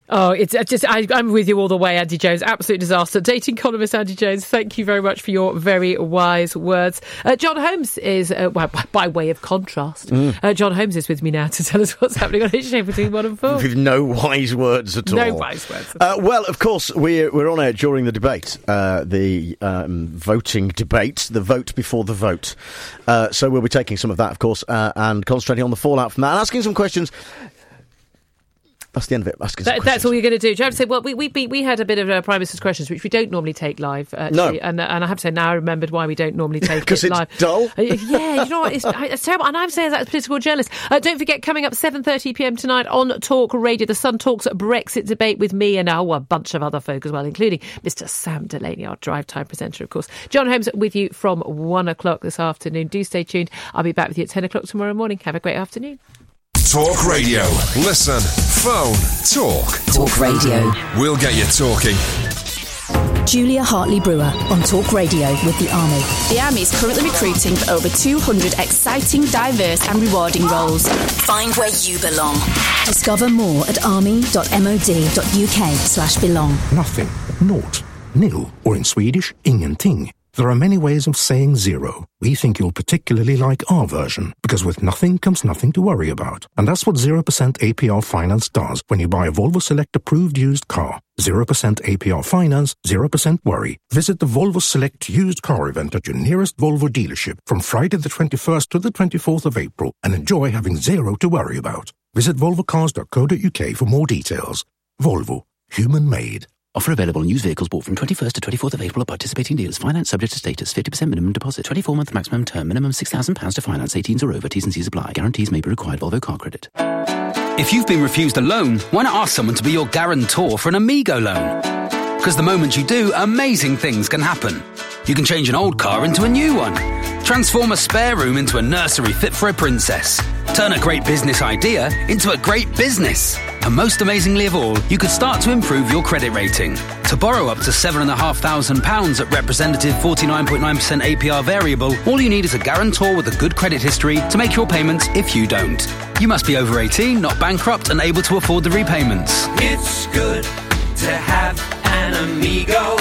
Oh, it's just, I'm with you all the way, Andy Jones. Absolute disaster. Dating columnist Andy Jones, thank you very much for your very wise words. John Holmes is, by way of contrast, John Holmes is with me now to tell us what's happening on Hitch between 1 and 4. With no wise words at all. No wise words at all. Well, of course, we're on air during the debate, the voting debate, the vote before the vote. So we'll be taking some of that, of course, and concentrating on the fallout from that and asking some questions. That's the end of it. That's all you're going to do. Do you have to say, well, we had a bit of Prime Minister's questions, which we don't normally take live, actually. No. And I have to say, now I remembered why we don't normally take it live. Because it's dull? Yeah, you know what? It's terrible. And I'm saying that as a political journalist. Don't forget, coming up 7:30pm tonight on Talk Radio, The Sun talks Brexit debate with me and a bunch of other folk as well, including Mr. Sam Delaney, our drive time presenter, of course. John Holmes with you from 1 o'clock this afternoon. Do stay tuned. I'll be back with you at 10 o'clock tomorrow morning. Have a great afternoon. Talk Radio. Listen. Phone. Talk. Talk Radio. We'll get you talking. Julia Hartley-Brewer on Talk Radio with the Army. The Army is currently recruiting for over 200 exciting, diverse and rewarding roles. Find where you belong. Discover more at army.mod.uk/belong. Nothing, naught, nil, or in Swedish, ingenting. There are many ways of saying zero. We think you'll particularly like our version, because with nothing comes nothing to worry about. And that's what 0% APR finance does when you buy a Volvo Select approved used car. 0% APR finance, 0% worry. Visit the Volvo Select used car event at your nearest Volvo dealership from Friday the 21st to the 24th of April and enjoy having zero to worry about. Visit volvocars.co.uk for more details. Volvo. Human-made. Offer available on used vehicles bought from 21st to 24th of April at participating dealers. Finance subject to status. 50% minimum deposit. 24-month maximum term. Minimum £6,000 to finance. 18s or over. T's and C's apply. Guarantees may be required. Volvo Car Credit. If you've been refused a loan, why not ask someone to be your guarantor for an Amigo loan? Because the moment you do, amazing things can happen. You can change an old car into a new one. Transform a spare room into a nursery fit for a princess. Turn a great business idea into a great business. And most amazingly of all, you could start to improve your credit rating. To borrow up to £7,500 at representative 49.9% APR variable, all you need is a guarantor with a good credit history to make your payments if you don't. You must be over 18, not bankrupt, and able to afford the repayments. It's good to have an Amigo.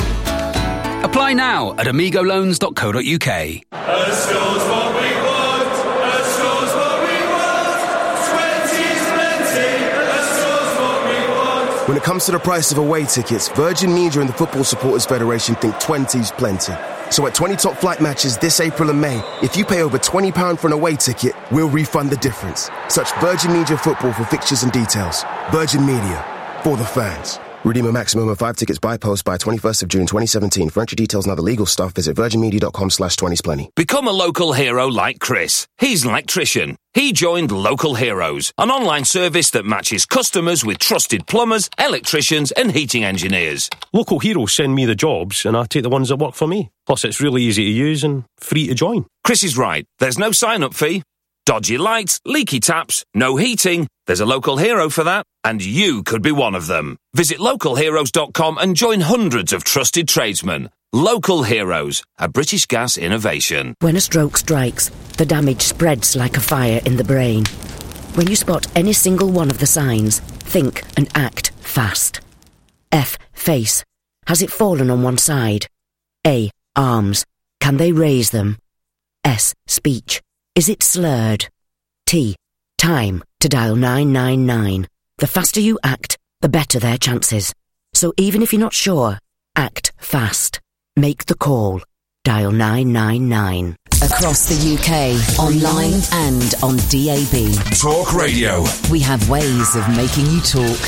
Apply now at amigoloans.co.uk. A store's what we want. A store's what we want. 20's plenty. A store's what we want. When it comes to the price of away tickets, Virgin Media and the Football Supporters Federation think 20's plenty. So at 20 top flight matches this April and May, if you pay over £20 for an away ticket, we'll refund the difference. Search Virgin Media Football for fixtures and details. Virgin Media, for the fans. Redeem a maximum of 5 tickets by post by 21st of June 2017. For entry details and other legal stuff, visit virginmedia.com/20splenty. Become a local hero like Chris. He's an electrician. He joined Local Heroes, an online service that matches customers with trusted plumbers, electricians and heating engineers. Local Heroes send me the jobs and I take the ones that work for me. Plus it's really easy to use and free to join. Chris is right. There's no sign-up fee. Dodgy lights, leaky taps, no heating. There's a local hero for that, and you could be one of them. Visit localheroes.com and join hundreds of trusted tradesmen. Local Heroes, a British Gas innovation. When a stroke strikes, the damage spreads like a fire in the brain. When you spot any single one of the signs, think and act fast. F. Face. Has it fallen on one side? A. Arms. Can they raise them? S. Speech. Is it slurred? T. Time to dial 999. The faster you act, the better their chances. So even if you're not sure, act fast. Make the call. Dial 999. Across the UK, online and on DAB. Talk Radio. We have ways of making you talk.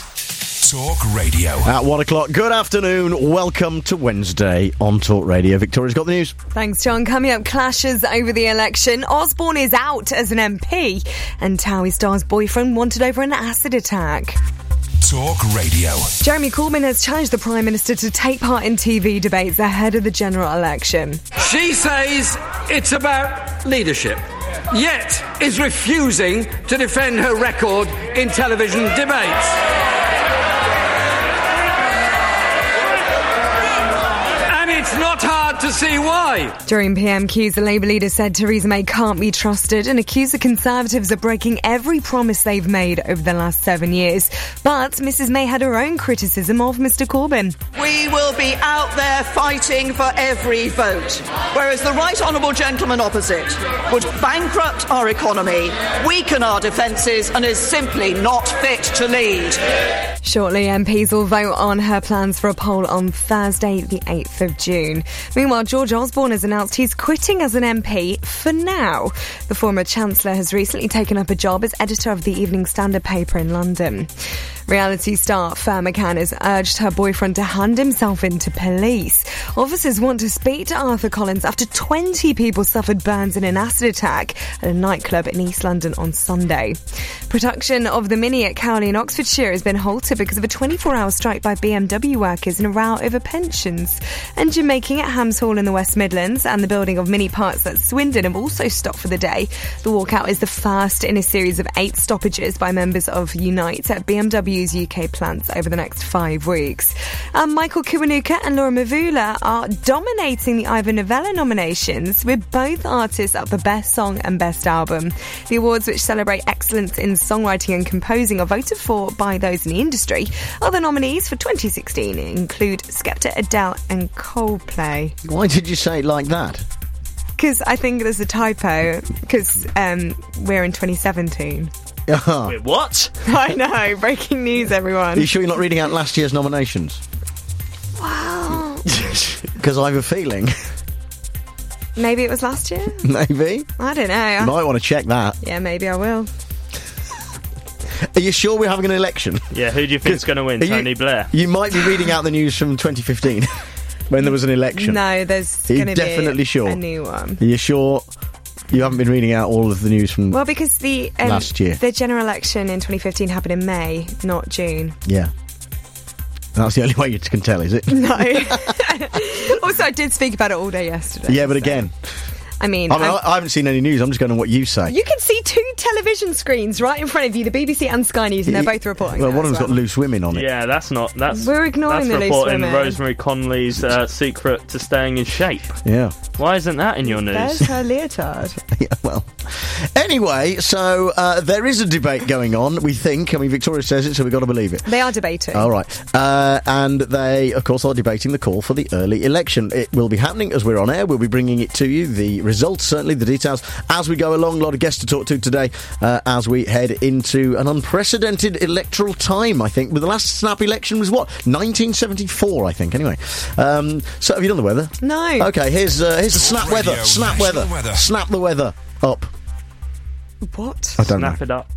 Talk Radio. At 1 o'clock, good afternoon. Welcome to Wednesday on Talk Radio. Victoria's got the news. Thanks, John. Coming up, clashes over the election. Osborne is out as an MP. And Towie Starr's boyfriend wanted over an acid attack. Talk Radio. Jeremy Corbyn has challenged the Prime Minister to take part in TV debates ahead of the general election. She says it's about leadership, yet is refusing to defend her record in television debates. It's not hard to to see why. During PMQs, the Labour leader said Theresa May can't be trusted and accused the Conservatives of breaking every promise they've made over the last 7 years. But Mrs May had her own criticism of Mr Corbyn. We will be out there fighting for every vote, whereas the right honourable gentleman opposite would bankrupt our economy, weaken our defences and is simply not fit to lead. Shortly, MPs will vote on her plans for a poll on Thursday, the 8th of June. Meanwhile, George Osborne has announced he's quitting as an MP for now. The former Chancellor has recently taken up a job as editor of the Evening Standard paper in London. Reality star Fair McCann has urged her boyfriend to hand himself in to police. Officers want to speak to Arthur Collins after 20 people suffered burns in an acid attack at a nightclub in East London on Sunday. Production of the Mini at Cowley in Oxfordshire has been halted because of a 24-hour strike by BMW workers in a row over pensions. Engine making at Hams Hall in the West Midlands and the building of Mini parts at Swindon have also stopped for the day. The walkout is the first in a series of 8 stoppages by members of Unite at BMW's UK plants over the next 5 weeks. Michael Kiwanuka and Laura Mvula are dominating the Ivor Novello nominations, with both artists up for Best Song and Best Album. The awards, which celebrate excellence in songwriting and composing, are voted for by those in the industry. Other nominees for 2016 include Skepta, Adele and Coldplay. Why did you say it like that? Because I think there's a typo, because we're in 2017. Wait, what? I know, breaking news, everyone. Are you sure you're not reading out last year's nominations? Wow. Because I have a feeling. Maybe it was last year? Maybe. I don't know. You might want to check that. Yeah, maybe I will. Are you sure we're having an election? Yeah, who do you think's going to win? Tony Blair? You might be reading out the news from 2015 when there was an election. No, there's going to be definitely sure? A new one. Are you sure you haven't been reading out all of the news from because the last year? The general election in 2015 happened in May, not June. Yeah. That's the only way you can tell, is it? No. Also, I did speak about it all day yesterday. Yeah, but again... I mean, I haven't seen any news. I'm just going on what you say. You can see 2 television screens right in front of you, the BBC and Sky News, and they're both reporting. Well, one of them's got loose women on it. Yeah, that's we're ignoring the loose women. Rosemary Conley's secret to staying in shape. Yeah. Why isn't that in your news? There's her leotard. Yeah, well. Anyway, so there is a debate going on, we think. I mean, Victoria says it, so we've got to believe it. They are debating. All right. And they, of course, are debating the call for the early election. It will be happening as we're on air. We'll be bringing it to you. The results, certainly, the details, as we go along. A lot of guests to talk to today as we head into an unprecedented electoral time, I think. But the last snap election was, 1974, I think, anyway. So, have you done the weather? No. Okay, here's the snap weather. Snap weather. Snap the weather up. What? I don't know. Snap it up.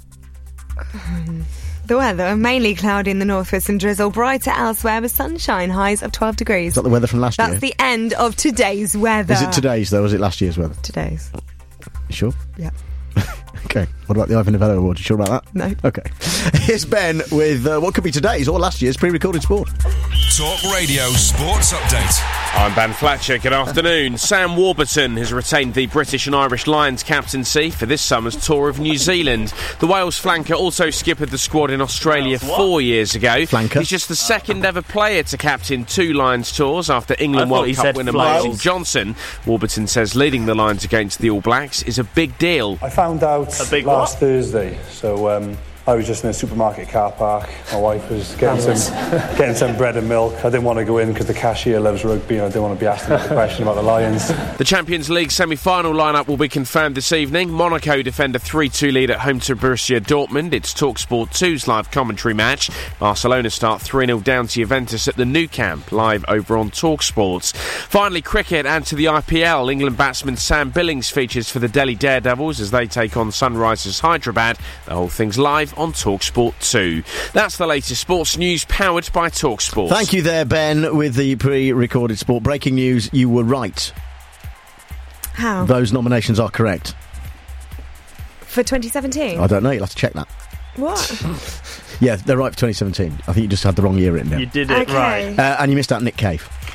The weather, mainly cloudy in the north with some drizzle, brighter elsewhere with sunshine, highs of 12 degrees. Is that the weather from last year? That's the end of today's weather. Is it today's, though, or is it last year's weather? Today's. You sure? Yeah. Okay. What about the Ivor Novello Award? You sure about that? No. Okay. Here's Ben with what could be today's or last year's pre-recorded sport. Talk Radio Sports Update. I'm Ben Fletcher. Good afternoon. Sam Warburton has retained the British and Irish Lions captaincy for this summer's tour of New Zealand. The Wales flanker also skippered the squad in Australia 4 years ago. Flanker. He's just the second ever player to captain 2 Lions tours after England World Cup winner Martin Johnson. Warburton says leading the Lions against the All Blacks is a big deal. I found out last Thursday, so I was just in a supermarket car park. My wife was getting some bread and milk. I didn't want to go in because the cashier loves rugby and I didn't want to be asking the question about the Lions. The Champions League semi-final lineup will be confirmed this evening. Monaco defend a 3-2 lead at home to Borussia Dortmund. It's TalkSport 2's live commentary match. Barcelona start 3-0 down to Juventus at the Nou Camp, live over on TalkSport. Finally, cricket and to the IPL. England batsman Sam Billings features for the Delhi Daredevils as they take on Sunrisers Hyderabad. The whole thing's live on TalkSport 2. That's the latest sports news powered by TalkSport. Thank you there, Ben, with the pre-recorded sport. Breaking news, you were right. How? Those nominations are correct. For 2017? I don't know, you'll have to check that. What? Yeah, they're right for 2017. I think you just had the wrong year written down. You did it right. And you missed out Nick Cave.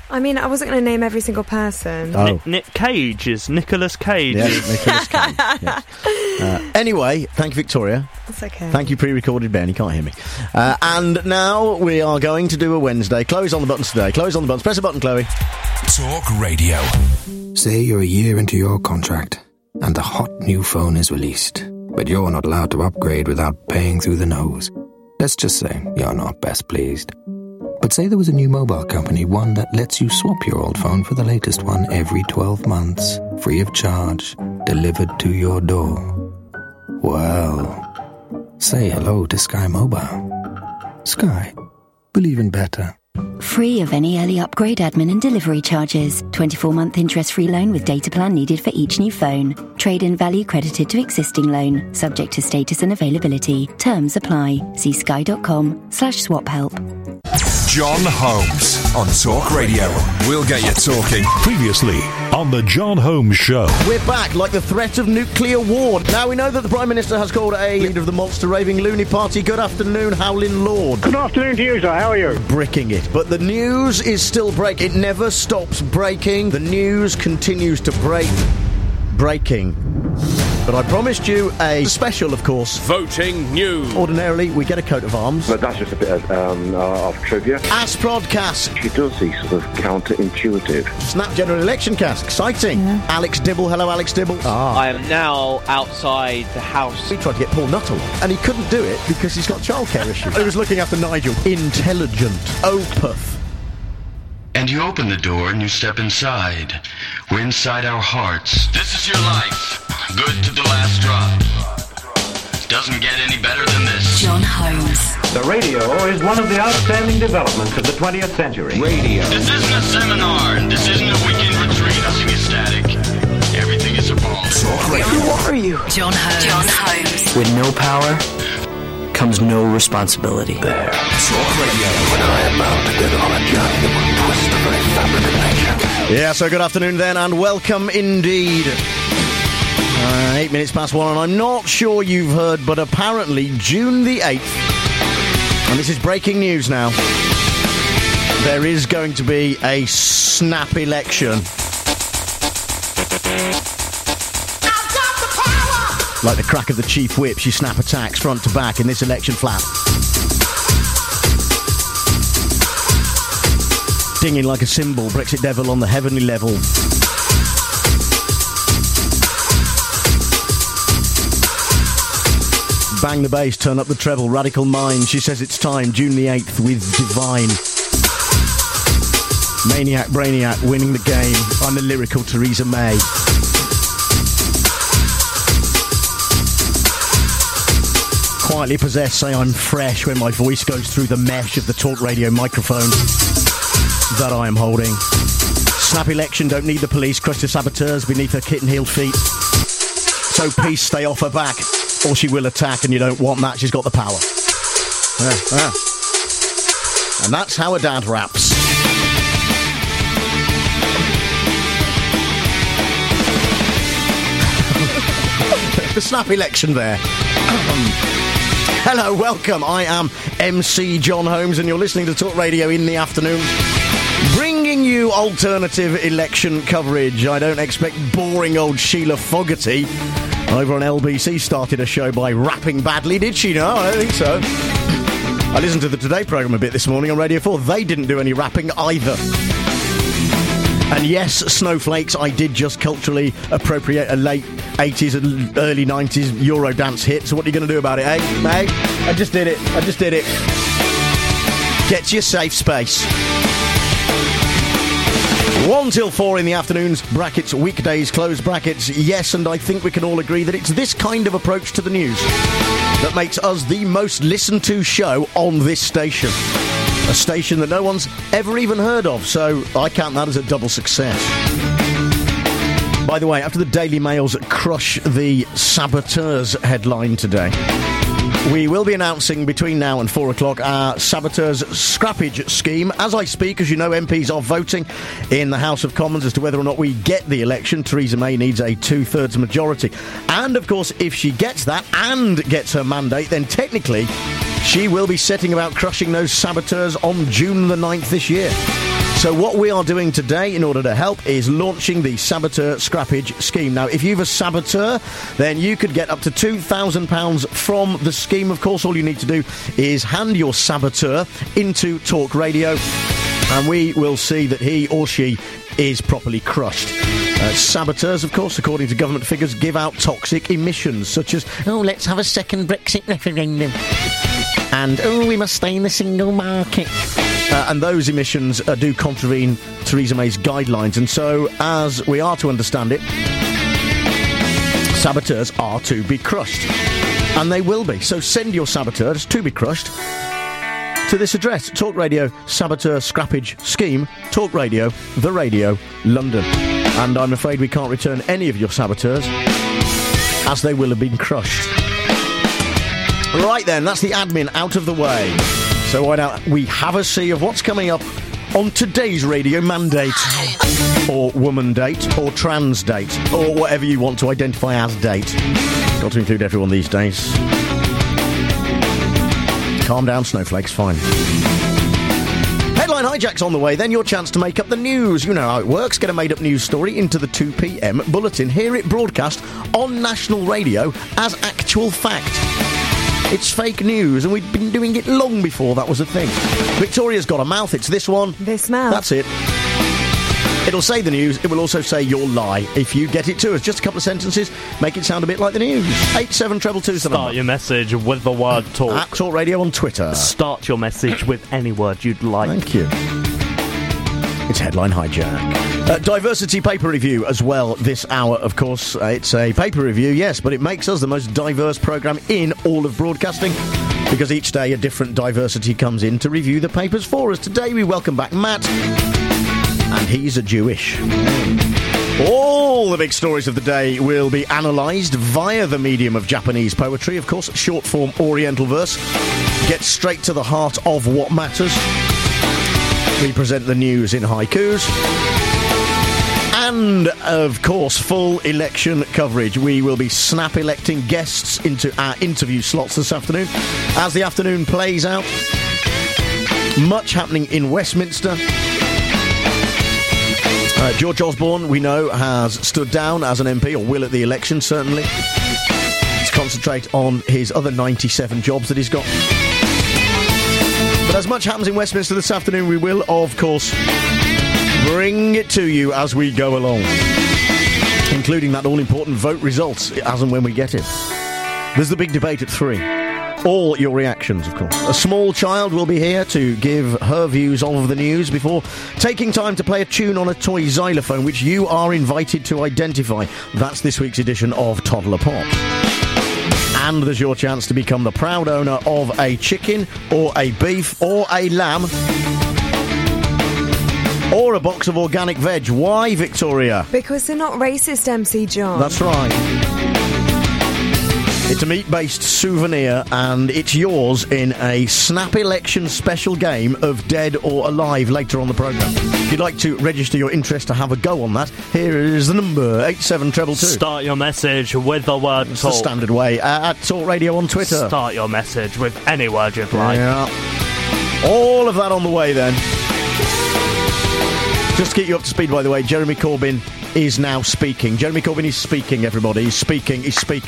I mean, I wasn't going to name every single person. Oh. Nick Cage is Nicolas Cage. Yes, Nicolas Cage. Yes. Anyway, thank you, Victoria. That's okay. Thank you, pre-recorded Ben. You can't hear me. And now we are going to do a Wednesday. Chloe's on the buttons today. Chloe's on the buttons. Press a button, Chloe. Talk Radio. Say you're a year into your contract, and the hot new phone is released, but you're not allowed to upgrade without paying through the nose. Let's just say you're not best pleased. But say there was a new mobile company, one that lets you swap your old phone for the latest one every 12 months, free of charge, delivered to your door. Well, say hello to Sky Mobile. Sky, believe in better. Free of any early upgrade, admin and delivery charges. 24-month interest-free loan with data plan needed for each new phone. Trade-in value credited to existing loan. Subject to status and availability. Terms apply. See sky.com/swap help. John Holmes on Talk Radio. We'll get you talking. Previously on the John Holmes Show. We're back like the threat of nuclear war. Now we know that the Prime Minister has called a leader of the monster raving loony party. Good afternoon, Howlin' Lord. Good afternoon to you, sir. How are you? Bricking it. But the news is still breaking. It never stops breaking. The news continues to break. Breaking. But I promised you a special, of course. Voting news. Ordinarily, we get a coat of arms. But that's just a bit of trivia. Asprodcast. She does these sort of counterintuitive. Snap General Election Cast. Exciting. Yeah. Alex Dibble. Hello, Alex Dibble. I am now outside the house. We tried to get Paul Nuttall, and he couldn't do it because he's got childcare issues. He was looking after Nigel. Intelligent. Opeth. And you open the door and you step inside. We're inside our hearts. This is your life. Good to the last drop. Doesn't get any better than this. John Holmes. The radio is one of the outstanding developments of the 20th century. Radio. This isn't a seminar, and this isn't a weekend retreat. Nothing is static. Everything is evolving. Talk Radio. Who are you? John Holmes. John Holmes. With no power comes no responsibility. There. Talk Radio. When I am bound together on a journey that will twist the very fabric of nature. Yeah, so good afternoon then, and welcome indeed. 8 minutes past 1, and I'm not sure you've heard, but apparently June the 8th, and this is breaking news now, there is going to be a snap election. Like the crack of the chief whip, she snap attacks front to back in this election flap. Dinging like a cymbal, Brexit devil on the heavenly level. Bang the bass, turn up the treble, radical mind. She says it's time, June the 8th with Divine. Maniac, brainiac, winning the game. I'm the lyrical Theresa May. Quietly possessed, say I'm fresh when my voice goes through the mesh of the Talk Radio microphone that I am holding. Snap election, don't need the police, crush the saboteurs beneath her kitten-heeled feet. So peace, stay off her back, or she will attack, and you don't want that, she's got the power. And that's how a dad raps. The snap election there. Hello, welcome. I am MC John Holmes, and you're listening to Talk Radio in the afternoon, bringing you alternative election coverage. I don't expect boring old Sheila Fogarty over on LBC started a show by rapping badly, did she? No, I don't think so. I listened to the Today programme a bit this morning on Radio 4. They didn't do any rapping either. And yes, Snowflakes, I did just culturally appropriate a late 80s and early 90s Eurodance hit, so what are you going to do about it, eh? I just did it. Get to your safe space. 1 till 4 in the afternoons, brackets, weekdays, close brackets, yes, and I think we can all agree that it's this kind of approach to the news that makes us the most listened to show on this station. A station that no one's ever even heard of, so I count that as a double success. By the way, after the Daily Mail's Crush the Saboteurs headline today, we will be announcing between now and 4 o'clock our Saboteurs scrappage scheme. As I speak, as you know, MPs are voting in the House of Commons as to whether or not we get the election. Theresa May needs a 2/3 majority. And, of course, if she gets that and gets her mandate, then technically she will be setting about crushing those saboteurs on June the 9th this year. So what we are doing today in order to help is launching the Saboteur Scrappage Scheme. Now, if you've a Saboteur, then you could get up to £2,000 from the scheme. Of course, all you need to do is hand your Saboteur into Talk Radio, and we will see that he or she is properly crushed. Saboteurs, of course, according to government figures, give out toxic emissions, such as, oh, let's have a second Brexit referendum, and, oh, we must stay in the single market. And those emissions do contravene Theresa May's guidelines, and so, as we are to understand it, saboteurs are to be crushed. And they will be. So send your saboteurs to be crushed to this address: Talk Radio Saboteur Scrappage Scheme, Talk Radio, The Radio, London. And I'm afraid we can't return any of your saboteurs, as they will have been crushed. Right then, that's the admin out of the way. So why don't we have a see of what's coming up on today's radio mandate, or woman date, or trans date, or whatever you want to identify as date. Got to include everyone these days. Calm down, snowflakes, fine. Headline hijack's on the way, then your chance to make up the news. You know how it works. Get a made-up news story into the 2 p.m. bulletin. Hear it broadcast on national radio as actual fact. It's fake news, and we've been doing it long before that was a thing. Victoria's got a mouth. It's this one. This mouth. That's it. It'll say the news. It will also say your lie. If you get it to us, just a couple of sentences, make it sound a bit like the news. 87222. Start your message with the word talk. At Talk Radio on Twitter. Start your message with any word you'd like. Thank you. It's Headline Hijack. Diversity paper review as well this hour, of course. It's a paper review, yes, but it makes us the most diverse programme in all of broadcasting, because each day a different diversity comes in to review the papers for us. Today we welcome back Matt, and he's a Jewish. All the big stories of the day will be analysed via the medium of Japanese poetry, of course, short-form Oriental verse. Get straight to the heart of what matters. We present the news in haikus. And, of course, full election coverage. We will be snap-electing guests into our interview slots this afternoon. As the afternoon plays out, much happening in Westminster. George Osborne, we know, has stood down as an MP, or will at the election, certainly, to concentrate on his other 97 jobs that he's got. But as much happens in Westminster this afternoon, we will, of course, bring it to you as we go along, including that all-important vote results as and when we get it. There's the big debate at 3. All your reactions, of course. A small child will be here to give her views of the news before taking time to play a tune on a toy xylophone, which you are invited to identify. That's this week's edition of Toddler Pop. And there's your chance to become the proud owner of a chicken, or a beef, or a lamb, or a box of organic veg. Why, Victoria? Because they're not racist, MC John. That's right. It's a meat-based souvenir, and it's yours in a snap election special game of Dead or Alive later on the programme. If you'd like to register your interest to have a go on that, here is the number, 87222. Start your message with the word It's talk. the standard way. At Talk Radio on Twitter. Start your message with any word you'd like. Yeah. All of that on the way, then. Just to keep you up to speed, by the way, Jeremy Corbyn is now speaking. Jeremy Corbyn is speaking, everybody. He's speaking.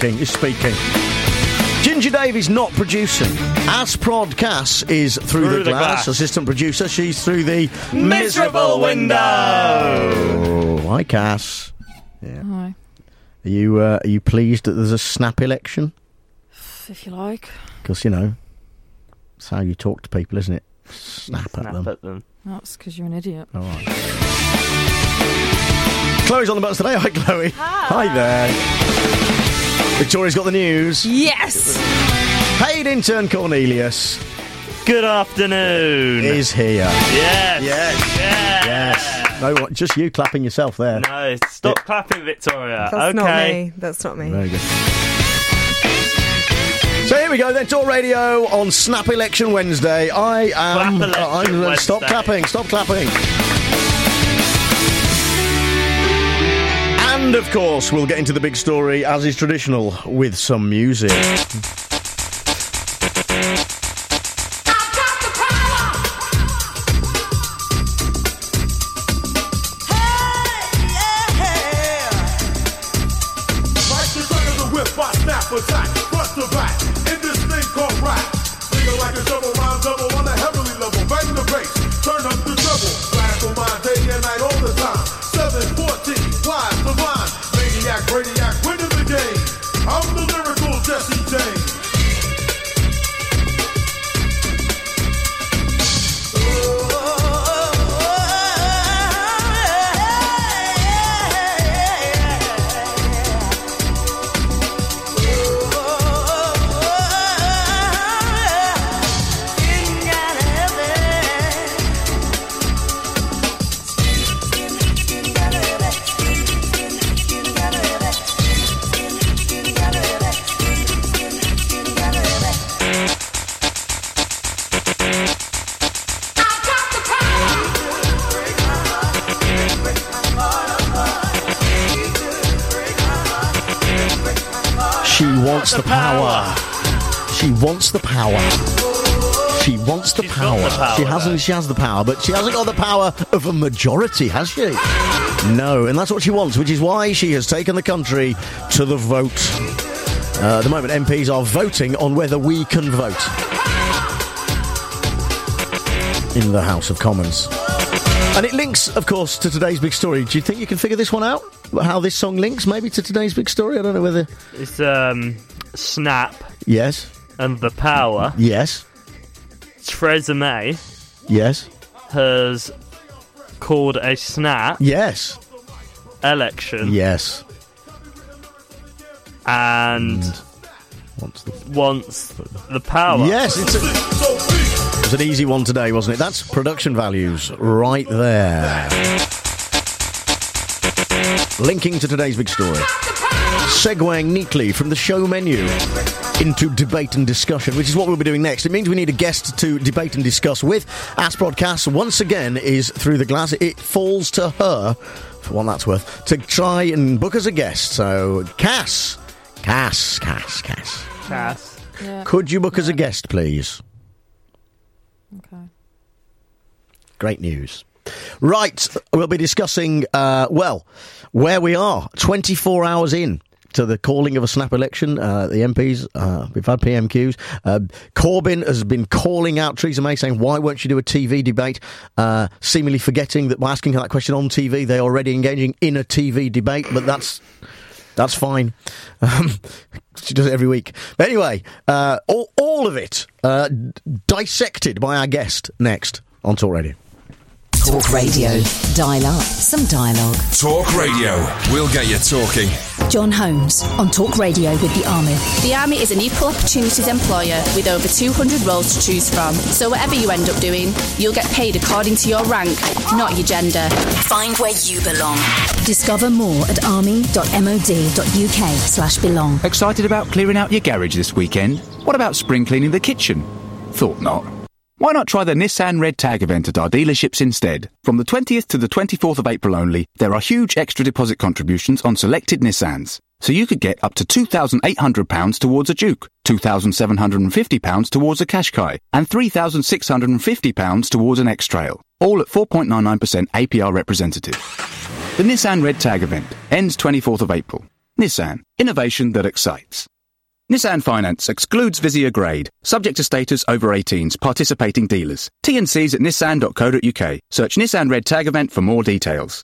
Ginger Dave is not producing. Asprod Cass is through the glass. Assistant producer, she's through the miserable window. Oh, hi, Cass. Yeah. Hi. Are you pleased that there's a snap election? If you like. Because, you know, it's how you talk to people, isn't it? Snap at them. That's because you're an idiot. All right. Chloe's on the buttons today. Hi, Chloe. Hi there. Victoria's got the news. Yes. Paid intern Cornelius. Good afternoon. Is here. Yes. Yes. No, what? Just you clapping yourself there. No, stop clapping, Victoria. That's not okay. me. That's not me. Very good. So here we go then, Talk Radio on Snap Election Wednesday. Stop clapping. And of course, we'll get into the big story, as is traditional, with some music. wants the power. She wants the power. She wants the power. She has the power, but she hasn't got the power of a majority, has she? No, and that's what she wants, which is why she has taken the country to the vote. At the moment, MPs are voting on whether we can vote in the House of Commons. And it links, of course, to today's big story. Do you think you can figure this one out? How this song links, maybe, to today's big story? I don't know whether... It's Snap. Yes. And the power. Yes. Theresa May. Yes. Has called a snap. Yes. Election. Yes. And wants the power. Yes, it was an easy one today, wasn't it? That's production values right there. Linking to today's big story. Segueing neatly from the show menu into debate and discussion, which is what we'll be doing next. It means we need a guest to debate and discuss with. Ask Broadcast, once again, is through the glass. It falls to her, for what that's worth, to try and book us a guest. So, Cass. Yeah. Could you book us a guest, please? Okay. Great news. Right, we'll be discussing, where we are, 24 hours in to the calling of a snap election. The MPs, we've had PMQs. Corbyn has been calling out Theresa May, saying, why won't you do a TV debate? Seemingly forgetting that by asking her that question on TV, they're already engaging in a TV debate, but that's fine. She does it every week. But anyway, all of it dissected by our guest next on Talk Radio. Talk Radio. Dial up some dialogue. Talk Radio. We'll get you talking. John Holmes on Talk Radio with the Army. The Army is an equal opportunities employer with over 200 roles to choose from. So whatever you end up doing, you'll get paid according to your rank, not your gender. Find where you belong. Discover more at army.mod.uk/belong. Excited about clearing out your garage this weekend? What about spring cleaning the kitchen? Thought not. Why not try the Nissan Red Tag event at our dealerships instead? From the 20th to the 24th of April only, there are huge extra deposit contributions on selected Nissans. So you could get up to £2,800 towards a Juke, £2,750 towards a Qashqai, and £3,650 towards an X-Trail. All at 4.99% APR representative. The Nissan Red Tag event ends 24th of April. Nissan. Innovation that excites. Nissan Finance excludes Vizia Grade, subject to status over 18s, participating dealers. T&Cs at nissan.co.uk. Search Nissan Red Tag event for more details.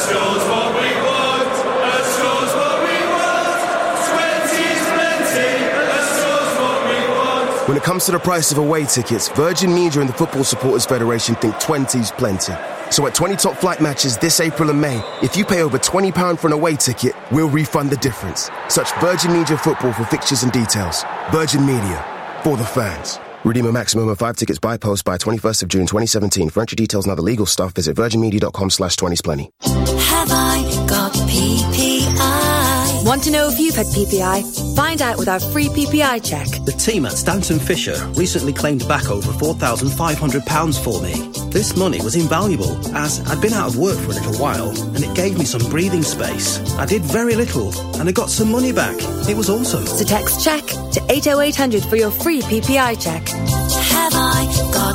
When it comes to the price of away tickets, Virgin Media and the Football Supporters Federation think 20's plenty. So at 20 top flight matches this April and May, if you pay over £20 for an away ticket, we'll refund the difference. Search Virgin Media Football for fixtures and details. Virgin Media, for the fans. Redeem a maximum of 5 tickets by post by 21st of June 2017. For entry details and other legal stuff, visit virginmedia.com/20splenty. Have I got PPI? Want to know if you've had PPI? Find out with our free PPI check. The team at Stanton Fisher recently claimed back over £4,500 for me. This money was invaluable, as I'd been out of work for a little while, and it gave me some breathing space. I did very little, and I got some money back. It was awesome. So text check to 80800 for your free PPI check. Have I got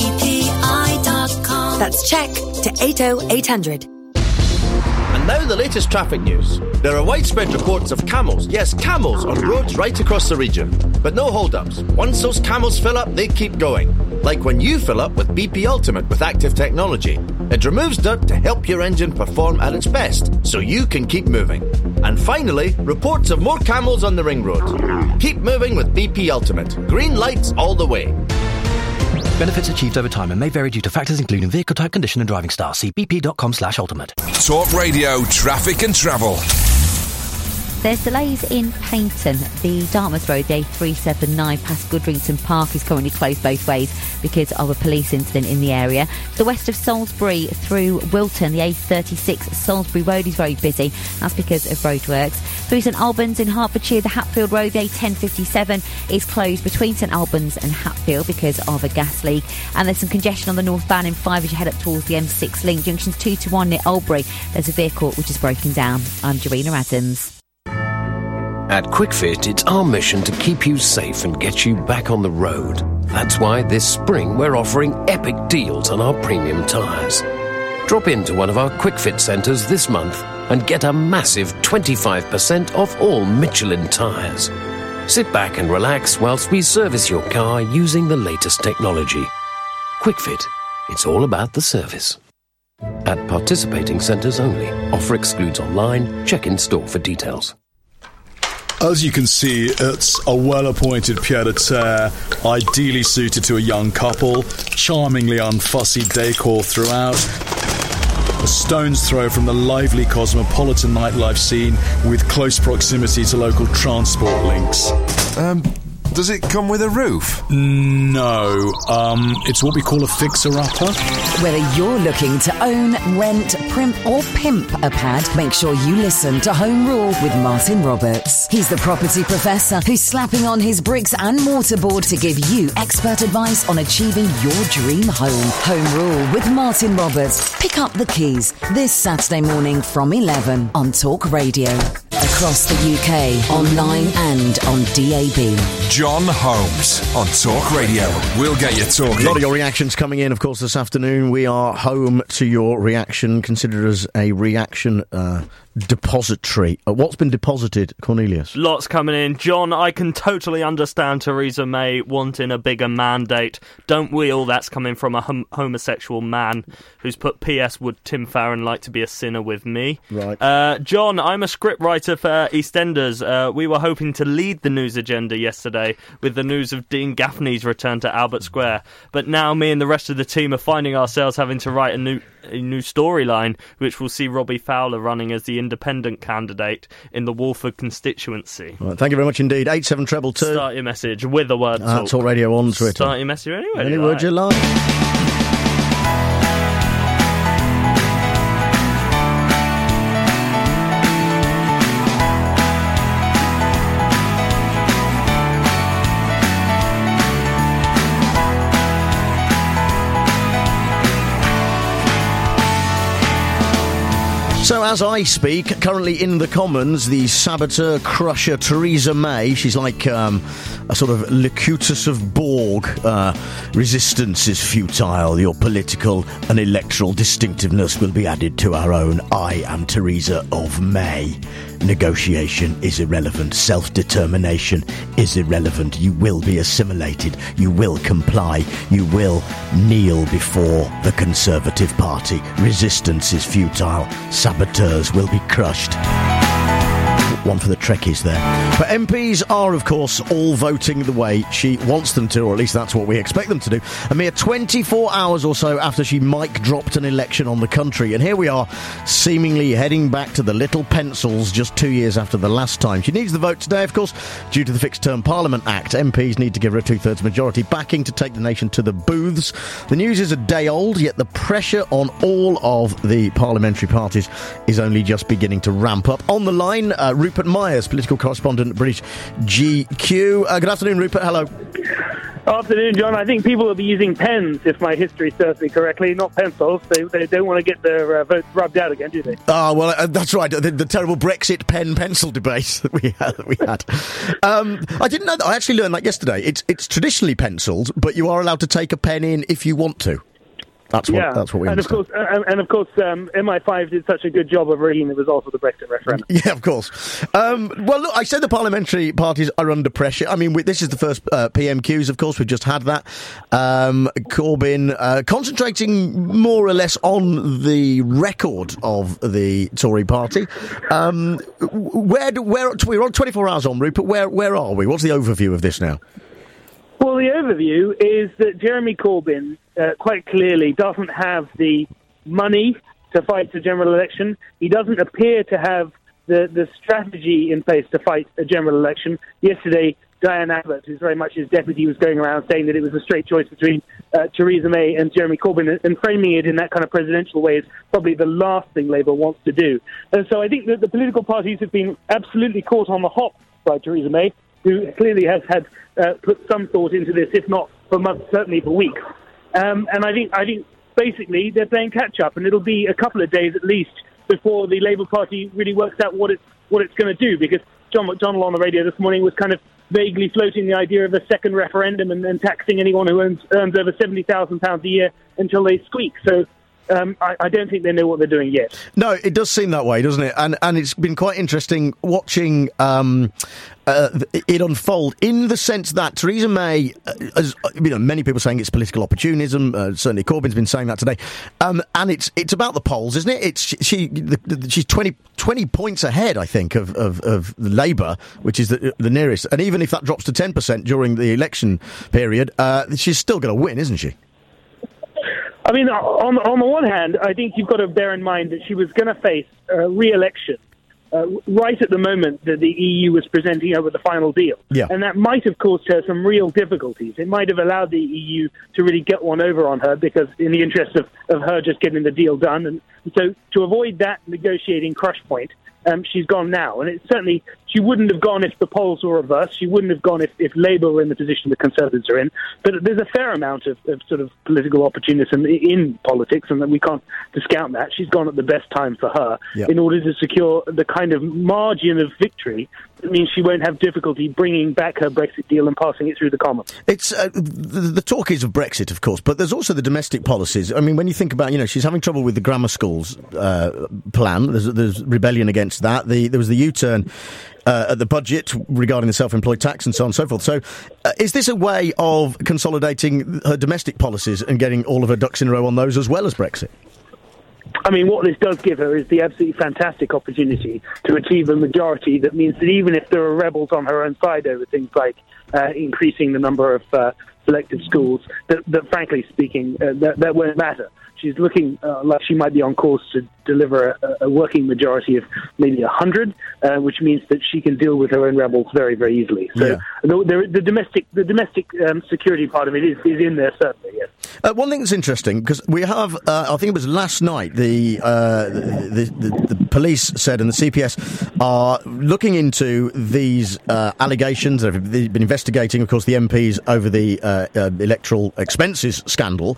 PPI.com? That's check to 80800. And now the latest traffic news. There are widespread reports of camels, yes, camels, on roads right across the region. But no hold-ups. Once those camels fill up, they keep going. Like when you fill up with BP Ultimate with active technology. It removes dirt to help your engine perform at its best, so you can keep moving. And finally, reports of more camels on the ring road. Keep moving with BP Ultimate. Green lights all the way. Benefits achieved over time and may vary due to factors including vehicle type, condition and driving style. See bp.com/ultimate. Talk Radio, traffic and travel. There's delays in Paynton. The Dartmouth Road, the A379 past Goodrington Park is currently closed both ways because of a police incident in the area. To the west of Salisbury through Wilton, the A36 Salisbury Road is very busy. That's because of roadworks. Through St Albans in Hertfordshire, the Hatfield Road, the A1057 is closed between St Albans and Hatfield because of a gas leak. And there's some congestion on the northbound in 5 as you head up towards the M6 link. Junctions 2 to 1 near Albury. There's a vehicle which is broken down. I'm Jarina Adams. At QuickFit, it's our mission to keep you safe and get you back on the road. That's why this spring we're offering epic deals on our premium tyres. Drop into one of our QuickFit centres this month and get a massive 25% off all Michelin tyres. Sit back and relax whilst we service your car using the latest technology. QuickFit, it's all about the service. At participating centres only. Offer excludes online. Check in store for details. As you can see, it's a well-appointed pied-à-terre, ideally suited to a young couple, charmingly unfussy decor throughout, a stone's throw from the lively cosmopolitan nightlife scene with close proximity to local transport links. Does it come with a roof? No. It's what we call a fixer-upper. Whether you're looking to own, rent, primp or pimp a pad, make sure you listen to Home Rule with Martin Roberts. He's the property professor who's slapping on his bricks and mortarboard to give you expert advice on achieving your dream home. Home Rule with Martin Roberts. Pick up the keys this Saturday morning from 11 on Talk Radio. Across the UK, online and on DAB. John Holmes on Talk Radio. We'll get you talking. A lot of your reactions coming in, of course, this afternoon. We are home to your reaction. Consider us a reaction depository. What's been deposited, Cornelius? Lots coming in. John, I can totally understand Theresa May wanting a bigger mandate. Don't we all? That's coming from a homosexual man who's put PS, would Tim Farron like to be a sinner with me? Right. John, I'm a scriptwriter for EastEnders. We were hoping to lead the news agenda yesterday with the news of Dean Gaffney's return to Albert Square. But now me and the rest of the team are finding ourselves having to write a new storyline, which will see Robbie Fowler running as the independent candidate in the Walford constituency. Right, thank you very much indeed. 87222. Start your message with the word talk. Talk Radio on Twitter. Start your message anyway. Any word you like. So as I speak, currently in the Commons, the saboteur crusher Theresa May, she's like a sort of Locutus of Borg. Resistance is futile. Your political and electoral distinctiveness will be added to our own. I am Theresa of May. Negotiation is irrelevant. Self-determination is irrelevant. You will be assimilated. You will comply. You will kneel before the Conservative Party. Resistance is futile. Saboteurs will be crushed. One for the Trekkies there. But MPs are, of course, all voting the way she wants them to, or at least that's what we expect them to do. A mere 24 hours or so after she mic dropped an election on the country. And here we are, seemingly heading back to the little pencils just 2 years after the last time. She needs the vote today, of course, due to the Fixed Term Parliament Act. MPs need to give her a two-thirds majority backing to take the nation to the booths. The news is a day old, yet the pressure on all of the parliamentary parties is only just beginning to ramp up. On the line, Rupert Myers, political correspondent at British GQ. Good afternoon, Rupert. Hello. Afternoon, John. I think people will be using pens, if my history serves me correctly, not pencils. They don't want to get their votes rubbed out again, do they? Well, that's right. The terrible Brexit pen-pencil debate that we had. I didn't know that. I actually learned that yesterday. It's traditionally penciled, but you are allowed to take a pen in if you want to. That's what we understand. Of course, MI5 did such a good job of reading the results of the Brexit referendum. Yeah, of course. Well, look, I said the parliamentary parties are under pressure. I mean, this is the first PMQs, of course. We've just had that. Corbyn concentrating more or less on the record of the Tory party. We're on 24 hours on, Rupert. Where are we? What's the overview of this now? Well, the overview is that Jeremy Corbyn quite clearly doesn't have the money to fight a general election. He doesn't appear to have the strategy in place to fight a general election. Yesterday, Diane Abbott, who's very much his deputy, was going around saying that it was a straight choice between Theresa May and Jeremy Corbyn, and framing it in that kind of presidential way is probably the last thing Labour wants to do. And so I think that the political parties have been absolutely caught on the hop by Theresa May, who clearly has had put some thought into this, if not for months, certainly for weeks. And I think basically they're playing catch-up, and it'll be a couple of days at least before the Labour Party really works out what it's going to do, because John McDonnell on the radio this morning was kind of vaguely floating the idea of a second referendum and taxing anyone who earns over £70,000 a year until they squeak. So I don't think they know what they're doing yet. No, it does seem that way, doesn't it? And it's been quite interesting watching it unfold, in the sense that Theresa May, as many people saying it's political opportunism. Certainly Corbyn's been saying that today, and it's about the polls, isn't it? She's 20 points ahead, I think, of Labour, which is the nearest. And even if that drops to 10% during the election period, she's still going to win, isn't she? I mean, on the one hand, I think you've got to bear in mind that she was going to face re-election right at the moment that the EU was presenting over the final deal. Yeah. And that might have caused her some real difficulties. It might have allowed the EU to really get one over on her, because in the interest of her just getting the deal done. And so to avoid that negotiating crush point, she's gone now. And certainly she wouldn't have gone if the polls were reversed. She wouldn't have gone if Labour were in the position the Conservatives are in. But there's a fair amount of sort of political opportunism in politics, and we can't discount that. She's gone at the best time for her in order to secure the kind of margin of victory that means she won't have difficulty bringing back her Brexit deal and passing it through the Commons. It's the talk is of Brexit, of course, but there's also the domestic policies. I mean, when you think about, she's having trouble with the grammar schools plan. There's rebellion against that. There was the U-turn at the budget regarding the self-employed tax and so on and so forth. So is this a way of consolidating her domestic policies and getting all of her ducks in a row on those as well as Brexit? I mean, what this does give her is the absolutely fantastic opportunity to achieve a majority that means that even if there are rebels on her own side over things like increasing the number of selected schools, that frankly speaking, that won't matter. She's looking like she might be on course to deliver a working majority of maybe 100, which means that she can deal with her own rebels very, very easily. So the domestic security part of it is in there, certainly, yes. One thing that's interesting, because we have, I think it was last night, the police said, and the CPS are looking into these allegations. They've been investigating, of course, the MPs over the electoral expenses scandal.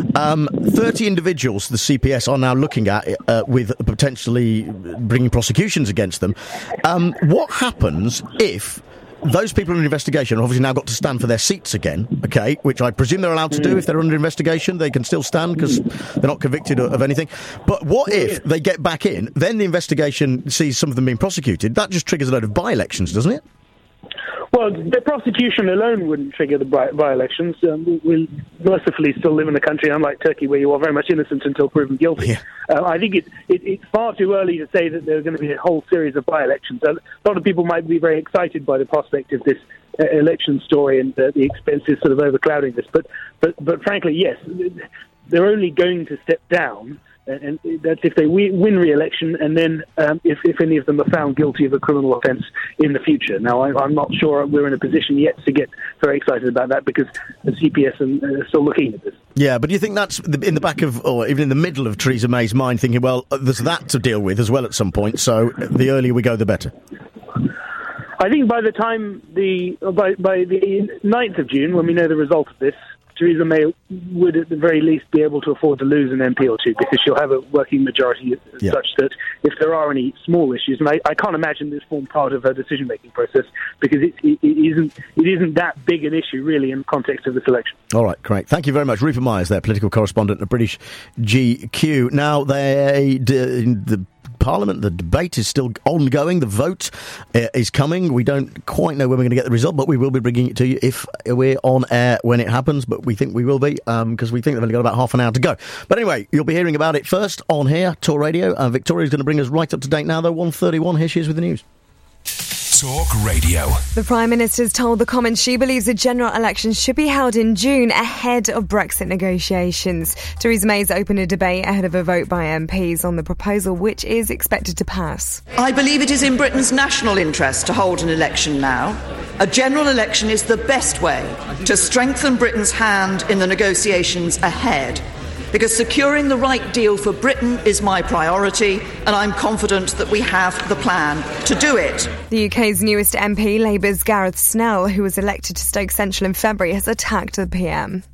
30 individuals the CPS are now looking at with potentially bringing prosecutions against them. What happens if those people in investigation have obviously now got to stand for their seats again, okay, which I presume they're allowed to do if they're under investigation? They can still stand because they're not convicted of anything. But what if they get back in, then the investigation sees some of them being prosecuted? That just triggers a load of by-elections, doesn't it? Well, the prosecution alone wouldn't trigger the by-elections. We mercifully still live in a country, unlike Turkey, where you are very much innocent until proven guilty. Yeah. I think it's far too early to say that there's going to be a whole series of by-elections. A lot of people might be very excited by the prospect of this election story and the expenses sort of overclouding this. But frankly, yes, they're only going to step down. And that's if they win re-election, and then if any of them are found guilty of a criminal offence in the future. Now, I'm not sure we're in a position yet to get very excited about that, because the CPS are still looking at this. Yeah, but do you think that's in the back of, or even in the middle of Theresa May's mind, thinking, well, there's that to deal with as well at some point, so the earlier we go, the better? I think by the time by the 9th of June, when we know the result of this, Theresa May would at the very least be able to afford to lose an MP or two, because she'll have a working majority such that if there are any small issues, and I can't imagine this form part of her decision-making process, because it isn't that big an issue really in the context of this election. All right, great. Thank you very much. Rupert Myers there, political correspondent at British GQ. Now, the Parliament, the debate is still ongoing. The vote is coming. We don't quite know when we're going to get the result, but we will be bringing it to you if we're on air when it happens. But we think we will be, because we think they've only got about half an hour to go. But anyway, you'll be hearing about it first on here, Talk Radio. Victoria's going to bring us right up to date now, though. 1:31. Here she is with the news. Talk Radio. The Prime Minister's told the Commons she believes a general election should be held in June ahead of Brexit negotiations. Theresa May's opened a debate ahead of a vote by MPs on the proposal, which is expected to pass. I believe it is in Britain's national interest to hold an election now. A general election is the best way to strengthen Britain's hand in the negotiations ahead, because securing the right deal for Britain is my priority, and I'm confident that we have the plan to do it. The UK's newest MP, Labour's Gareth Snell, who was elected to Stoke Central in February, has attacked the PM.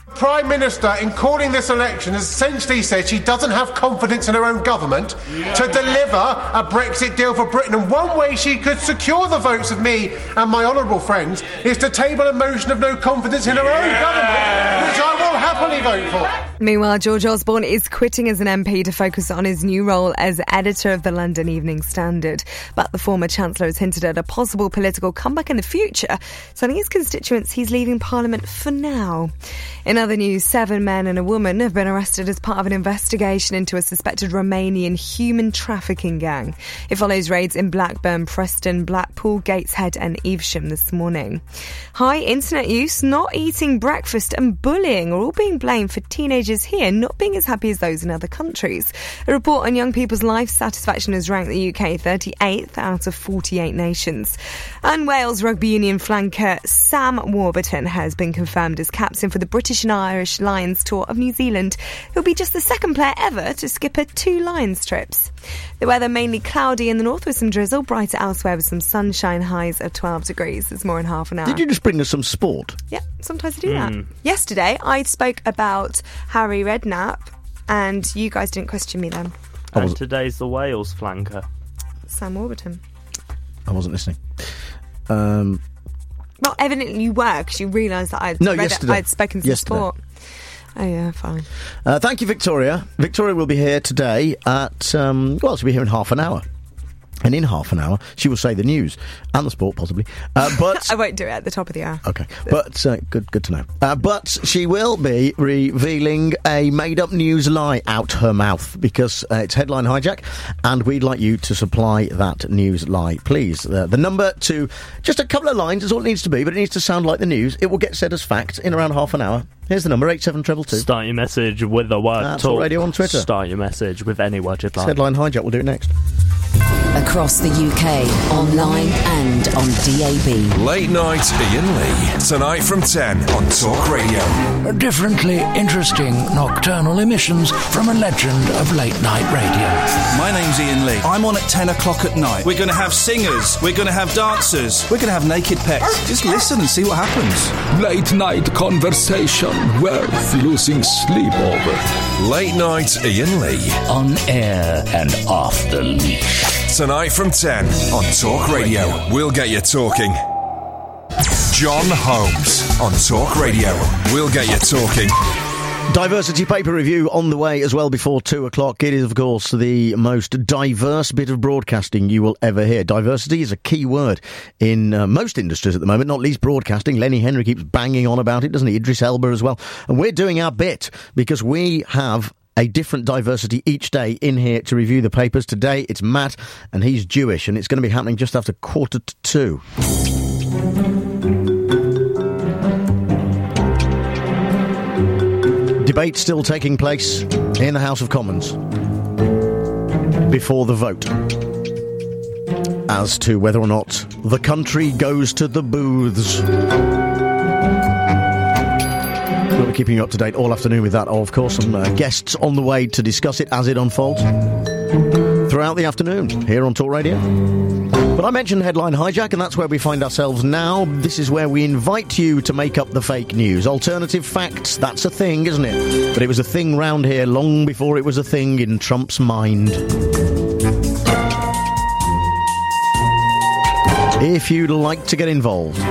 Prime Minister, in calling this election, has essentially said she doesn't have confidence in her own government to deliver a Brexit deal for Britain. And one way she could secure the votes of me and my honourable friends is to table a motion of no confidence in her own government, which I will happily vote for. Meanwhile, George Osborne is quitting as an MP to focus on his new role as editor of the London Evening Standard. But the former Chancellor has hinted at a possible political comeback in the future, telling his constituents he's leaving Parliament for now. In other news, 7 men and a woman have been arrested as part of an investigation into a suspected Romanian human trafficking gang. It follows raids in Blackburn, Preston, Blackpool, Gateshead and Evesham this morning. High internet use, not eating breakfast and bullying are all being blamed for teenagers here not being as happy as those in other countries. A report on young people's life satisfaction has ranked the UK 38th out of 48 nations. And Wales rugby union flanker Sam Warburton has been confirmed as captain for the British and Irish Lions tour of New Zealand. He'll be just the second player ever to skip 2 Lions trips. The weather mainly cloudy in the north with some drizzle, brighter elsewhere with some sunshine, highs of 12 degrees. It's more in half an hour. Did you just bring us some sport? Yeah, sometimes I do that. Yesterday, I spoke about Harry Redknapp, and you guys didn't question me then. And today's the Wales flanker. Sam Warburton. I wasn't listening. Well, evidently you were, because you realised that I'd spoken some sport. Oh, yeah, fine. Thank you, Victoria. Victoria will be here today at, she'll be here in half an hour. And in half an hour, she will say the news and the sport, possibly. But I won't do it at the top of the hour. Okay, but good to know. But she will be revealing a made-up news lie out her mouth because it's headline hijack, and we'd like you to supply that news lie, please. The number to just a couple of lines is all it needs to be, but it needs to sound like the news. It will get said as fact in around half an hour. Here's the number, 87222. Start your message with the word That's talk. Talk Radio on Twitter. Start your message with any word you'd like. Headline hijack, we'll do it next. Across the UK, online and on DAB. Late Night Ian Lee. Tonight from 10 on Talk Radio. Differently interesting nocturnal emissions from a legend of late night radio. My name's Ian Lee. I'm on at 10 o'clock at night. We're going to have singers. We're going to have dancers. We're going to have naked pets. Just listen and see what happens. Late night conversation worth losing sleep over. Late Night Ian Lee. On air and off the leash. Tonight from 10 on Talk Radio. We'll get you talking. John Holmes on Talk Radio. We'll get you talking. Diversity paper review on the way as well before 2 o'clock. It is, of course, the most diverse bit of broadcasting you will ever hear. Diversity is a key word in most industries at the moment, not least broadcasting. Lenny Henry keeps banging on about it, doesn't he? Idris Elba as well. And we're doing our bit because we have a different diversity each day in here to review the papers. Today it's Matt, and he's Jewish, and it's going to be happening just after 1:45. Debate still taking place in the House of Commons before the vote as to whether or not the country goes to the booths. We'll be keeping you up to date all afternoon with that. Of course, some guests on the way to discuss it as it unfolds throughout the afternoon here on Talk Radio. But I mentioned headline hijack, and that's where we find ourselves now. This is where we invite you to make up the fake news. Alternative facts, that's a thing, isn't it? But it was a thing round here long before it was a thing in Trump's mind. If you'd like to get involved,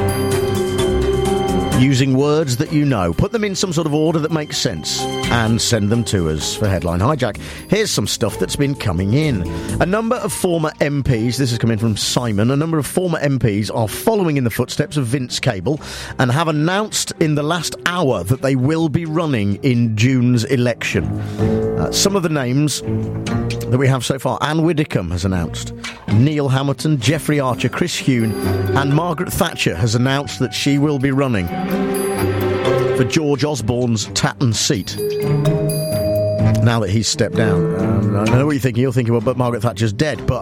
using words that you know, put them in some sort of order that makes sense and send them to us for Headline Hijack. Here's some stuff that's been coming in. A number of former MPs, this is coming from Simon, a number of former MPs are following in the footsteps of Vince Cable and have announced in the last hour that they will be running in June's election. Some of the names that we have so far: Anne Widdecombe has announced, Neil Hamilton, Jeffrey Archer, Chris Huhne, and Margaret Thatcher has announced that she will be running for George Osborne's Tatton seat now that he's stepped down. I know what you're thinking. You're thinking, well, but Margaret Thatcher's dead. But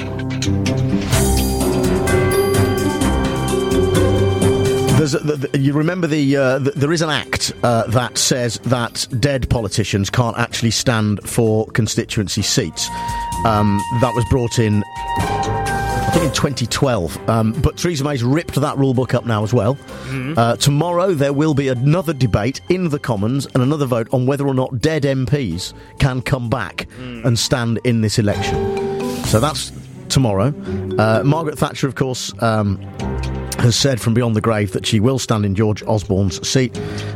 you remember there is an act that says that dead politicians can't actually stand for constituency seats. That was brought in I think in 2012. But Theresa May's ripped that rule book up now as well. Tomorrow there will be another debate in the Commons and another vote on whether or not dead MPs can come back and stand in this election. So that's tomorrow. Margaret Thatcher, of course, has said from beyond the grave that she will stand in George Osborne's seat.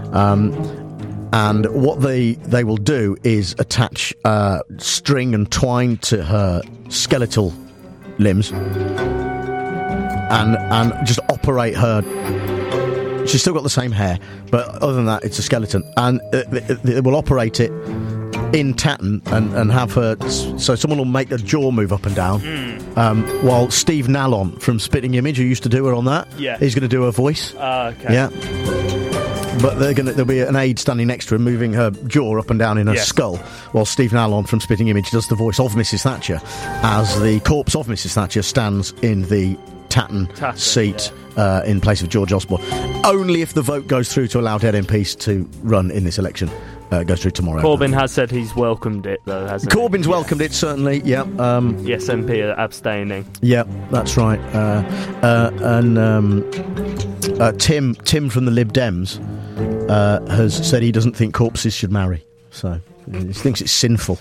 And what they will do is attach string and twine to her skeletal limbs and just operate her. She's still got the same hair, but other than that, it's a skeleton. And they will operate it in Tatton and have her. So someone will make a jaw move up and down, while Steve Nallon from Spitting Image, who used to do her on that, he's going to do her voice. Okay. Yeah. But there'll be an aide standing next to her, moving her jaw up and down in her skull, while Steve Nallon from Spitting Image does the voice of Mrs. Thatcher, as the corpse of Mrs. Thatcher stands in the Tatton seat in place of George Osborne. Only if the vote goes through to allow dead MPs to run in this election. Goes through tomorrow. Corbyn has said he's welcomed it, though, hasn't he? Corbyn's welcomed it, certainly, yeah. The SNP are abstaining. Yeah, that's right. Tim from the Lib Dems has said he doesn't think corpses should marry. So, he thinks it's sinful.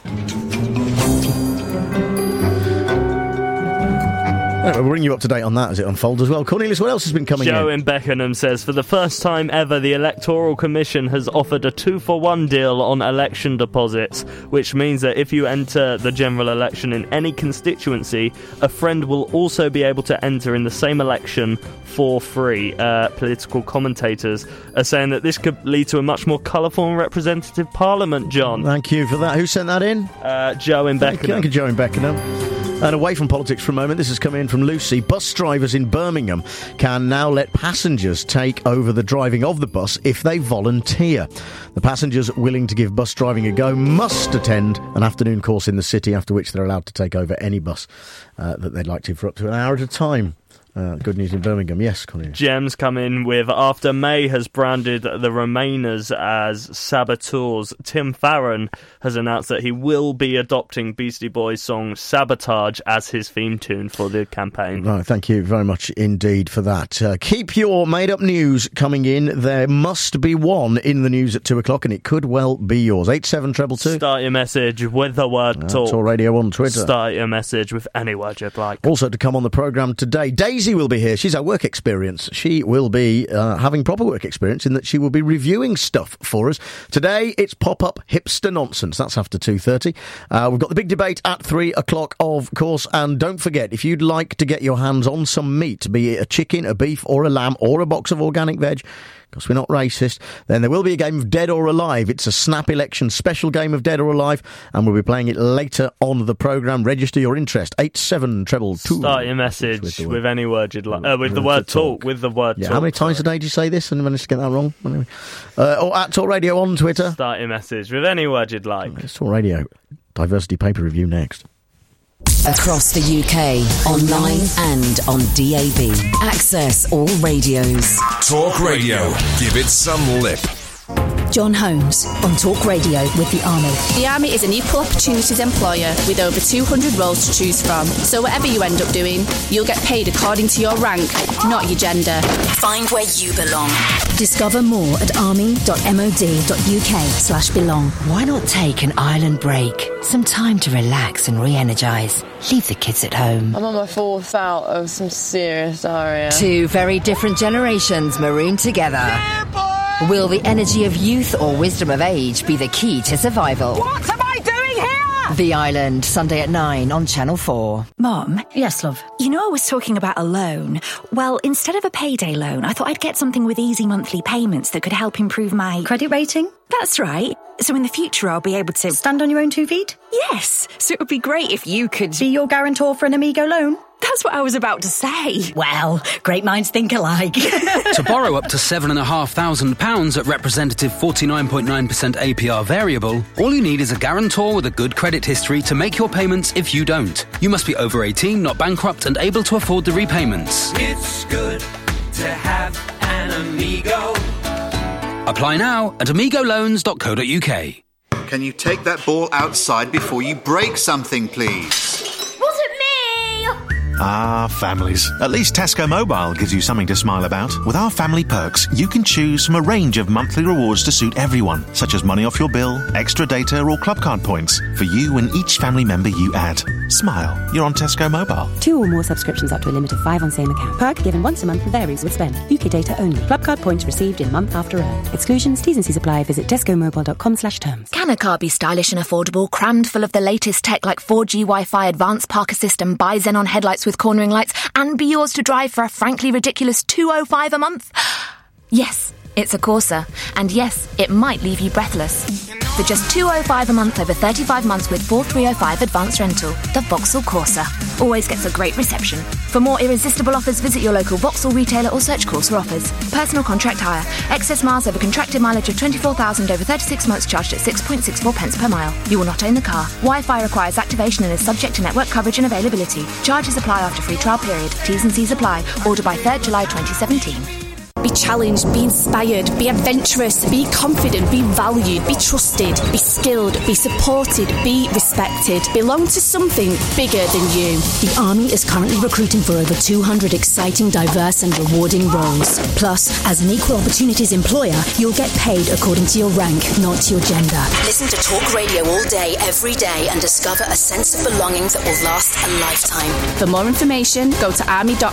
Anyway, we'll bring you up to date on that as it unfolds as well. Cornelius, what else has been coming Joe in? in Beckenham says, for the first time ever, the Electoral Commission has offered a 2-for-1 deal on election deposits, which means that if you enter the general election in any constituency, a friend will also be able to enter in the same election for free. Political commentators are saying that this could lead to a much more colourful and representative parliament, John. Thank you for that. Who sent that in? Joe in Beckenham. Thank you, Joe in Beckenham. And away from politics for a moment, this has come in from Lucy. Bus drivers in Birmingham can now let passengers take over the driving of the bus if they volunteer. The passengers willing to give bus driving a go must attend an afternoon course in the city, after which they're allowed to take over any bus that they'd like to for up to an hour at a time. Good news in Birmingham. Yes, Cornelius. Gems come in with, after May has branded the Remainers as saboteurs, Tim Farron has announced that he will be adopting Beastie Boys' song Sabotage as his theme tune for the campaign. Right, thank you very much indeed for that. Keep your made-up news coming in. There must be one in the news at 2 o'clock, and it could well be yours. 87222. Start your message with the word talk. Talk Radio on Twitter. Start your message with any word you'd like. Also to come on the programme today, Daisy will be here. She's our work experience. She will be having proper work experience in that she will be reviewing stuff for us. Today, it's pop-up hipster nonsense. That's after 2:30. We've got the big debate at 3 o'clock, of course. And don't forget, if you'd like to get your hands on some meat, be it a chicken, a beef or a lamb or a box of organic veg, because we're not racist, then there will be a game of Dead or Alive. It's a Snap Election special game of Dead or Alive, and we'll be playing it later on the programme. Register your interest. 87222. Start your message with any word you'd like. With the word talk. With the word talk. How many times a day do you say this and manage to get that wrong? Anyway. Or at Talk Radio on Twitter. Start your message with any word you'd like. It's Talk Radio. Diversity paper review next. Across the UK, online and on DAB. Access all radios. Talk Radio. Give it some lip. John Holmes on Talk Radio with the Army. The Army is an equal opportunities employer with over 200 roles to choose from. So whatever you end up doing, you'll get paid according to your rank, not your gender. Find where you belong. Discover more at army.mod.uk/belong. Why not take an island break? Some time to relax and re-energise. Leave the kids at home. I'm on my 4th bout of some serious diarrhea. Two very different generations marooned together. Will the energy of youth or wisdom of age be the key to survival? What am I doing here? The Island, Sunday at 9 on Channel 4. Mom? Yes, love? You know I was talking about a loan. Well, instead of a payday loan, I thought I'd get something with easy monthly payments that could help improve my... credit rating? That's right. So in the future I'll be able to... stand on your own 2 feet? Yes. So it would be great if you could... be your guarantor for an Amigo loan. That's what I was about to say. Well, great minds think alike. To borrow up to £7,500 at representative 49.9% APR variable, all you need is a guarantor with a good credit history to make your payments if you don't. You must be over 18, not bankrupt, and able to afford the repayments. It's good to have an Amigo. Apply now at amigoloans.co.uk. Can you take that ball outside before you break something, please? Ah, families. At least Tesco Mobile gives you something to smile about. With our family perks, you can choose from a range of monthly rewards to suit everyone, such as money off your bill, extra data or club card points, for you and each family member you add. Smile. You're on Tesco Mobile. 2 or more subscriptions up to a limit of 5 on same account. Perk given once a month varies with spend. UK data only. Club card points received in month after earned. Exclusions, T's and C's apply. Visit tescomobile.com/terms. Can a car be stylish and affordable, crammed full of the latest tech like 4G Wi-Fi, advanced park assist and bi-xenon headlights with cornering lights, and be yours to drive for a frankly ridiculous $205 a month? Yes, it's a Corsa. And yes, it might leave you breathless. For just $205 a month over 35 months with 4305 advance rental, the Vauxhall Corsa always gets a great reception. For more irresistible offers, visit your local Vauxhall retailer or search Corsa offers. Personal contract hire. Excess miles over contracted mileage of 24,000 over 36 months charged at 6.64 pence per mile. You will not own the car. Wi-Fi requires activation and is subject to network coverage and availability. Charges apply after free trial period. T's and C's apply. Order by 3rd July 2017. Be challenged, be inspired, be adventurous, be confident, be valued, be trusted, be skilled, be supported, be respected. Belong to something bigger than you. The Army is currently recruiting for over 200 exciting, diverse and rewarding roles. Plus, as an equal opportunities employer, you'll get paid according to your rank, not your gender. Listen to Talk Radio all day, every day and discover a sense of belonging that will last a lifetime. For more information, go to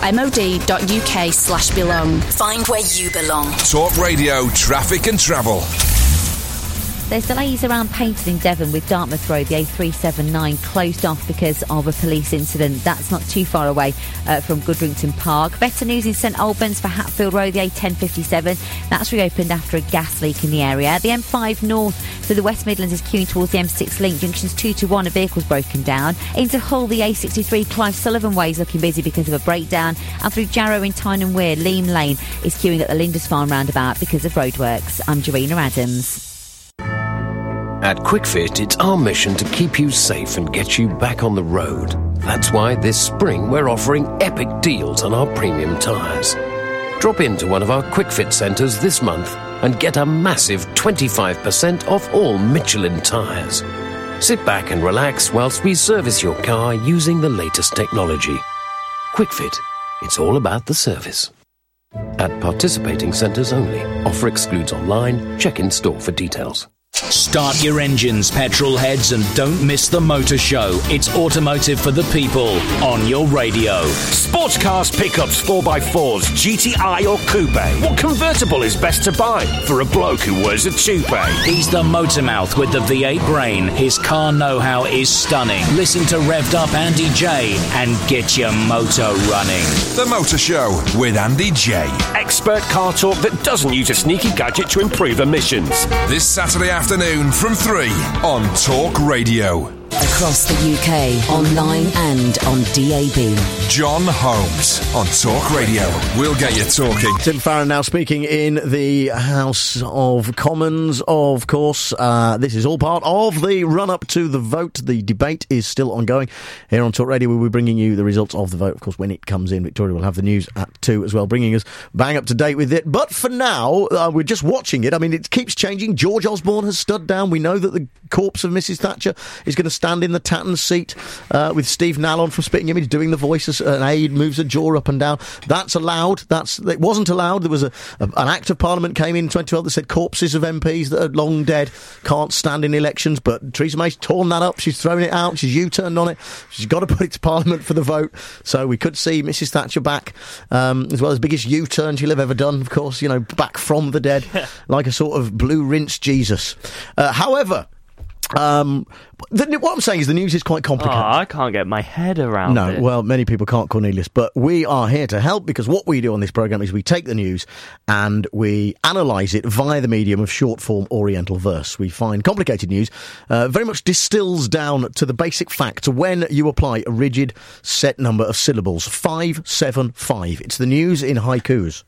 army.mod.uk/belong. Find where you belong. Talk Radio Traffic and Travel. There's delays around Paynton in Devon with Dartmouth Road, the A379 closed off because of a police incident. That's not too far away from Goodrington Park. Better news in St Albans for Hatfield Road, the A1057. That's reopened after a gas leak in the area. The M5 North through the West Midlands is queuing towards the M6 link. Junctions 2 to 1, a vehicle's broken down. Into Hull, the A63 Clive Sullivan Way is looking busy because of a breakdown. And through Jarrow in Tyne and Wear, Leam Lane is queuing at the Lindisfarne roundabout because of roadworks. I'm Jarina Adams. At QuickFit, it's our mission to keep you safe and get you back on the road. That's why this spring we're offering epic deals on our premium tyres. Drop into one of our QuickFit centres this month and get a massive 25% off all Michelin tyres. Sit back and relax whilst we service your car using the latest technology. QuickFit, it's all about the service. At participating centres only. Offer excludes online. Check in store for details. Start your engines, petrol heads, and don't miss the motor show. It's automotive for the people on your radio. Sports cars, pickups, 4x4s, GTI or coupe. What convertible is best to buy for a bloke who wears a toupee? He's the motor mouth with the V8 brain. His car know-how is stunning. Listen to Revved Up Andy J and get your motor running. The Motor Show with Andy J. Expert car talk that doesn't use a sneaky gadget to improve emissions. This Saturday afternoon from 3 on Talk Radio. Across the UK, online and on DAB. John Holmes on Talk Radio. We'll get you talking. Tim Farron now speaking in the House of Commons, of course. This is all part of the run-up to the vote. The debate is still ongoing. Here on Talk Radio, we'll be bringing you the results of the vote. Of course, when it comes in, Victoria will have the news at 2 as well, bringing us bang up to date with it. But for now, we're just watching it. I mean, it keeps changing. George Osborne has stood down. We know that the corpse of Mrs Thatcher is going to stand in the Tatton seat with Steve Nallon from Spitting Image doing the voices. An aide moves a jaw up and down. That's allowed. It wasn't allowed. There was an Act of Parliament came in 2012 that said corpses of MPs that are long dead can't stand in elections, but Theresa May's torn that up. She's thrown it out. She's U-turned on it. She's got to put it to Parliament for the vote. So we could see Mrs Thatcher back, as well as biggest U-turn she'll have ever done, of course, back from the dead, like a sort of blue rinse Jesus. However, what I'm saying is the news is quite complicated. I can't get my head around it. No, well, many people can't, Cornelius, but we are here to help because what we do on this programme is we take the news and we analyse it via the medium of short-form Oriental verse. We find complicated news very much distills down to the basic facts when you apply a rigid set number of syllables. 575. It's the news in haikus.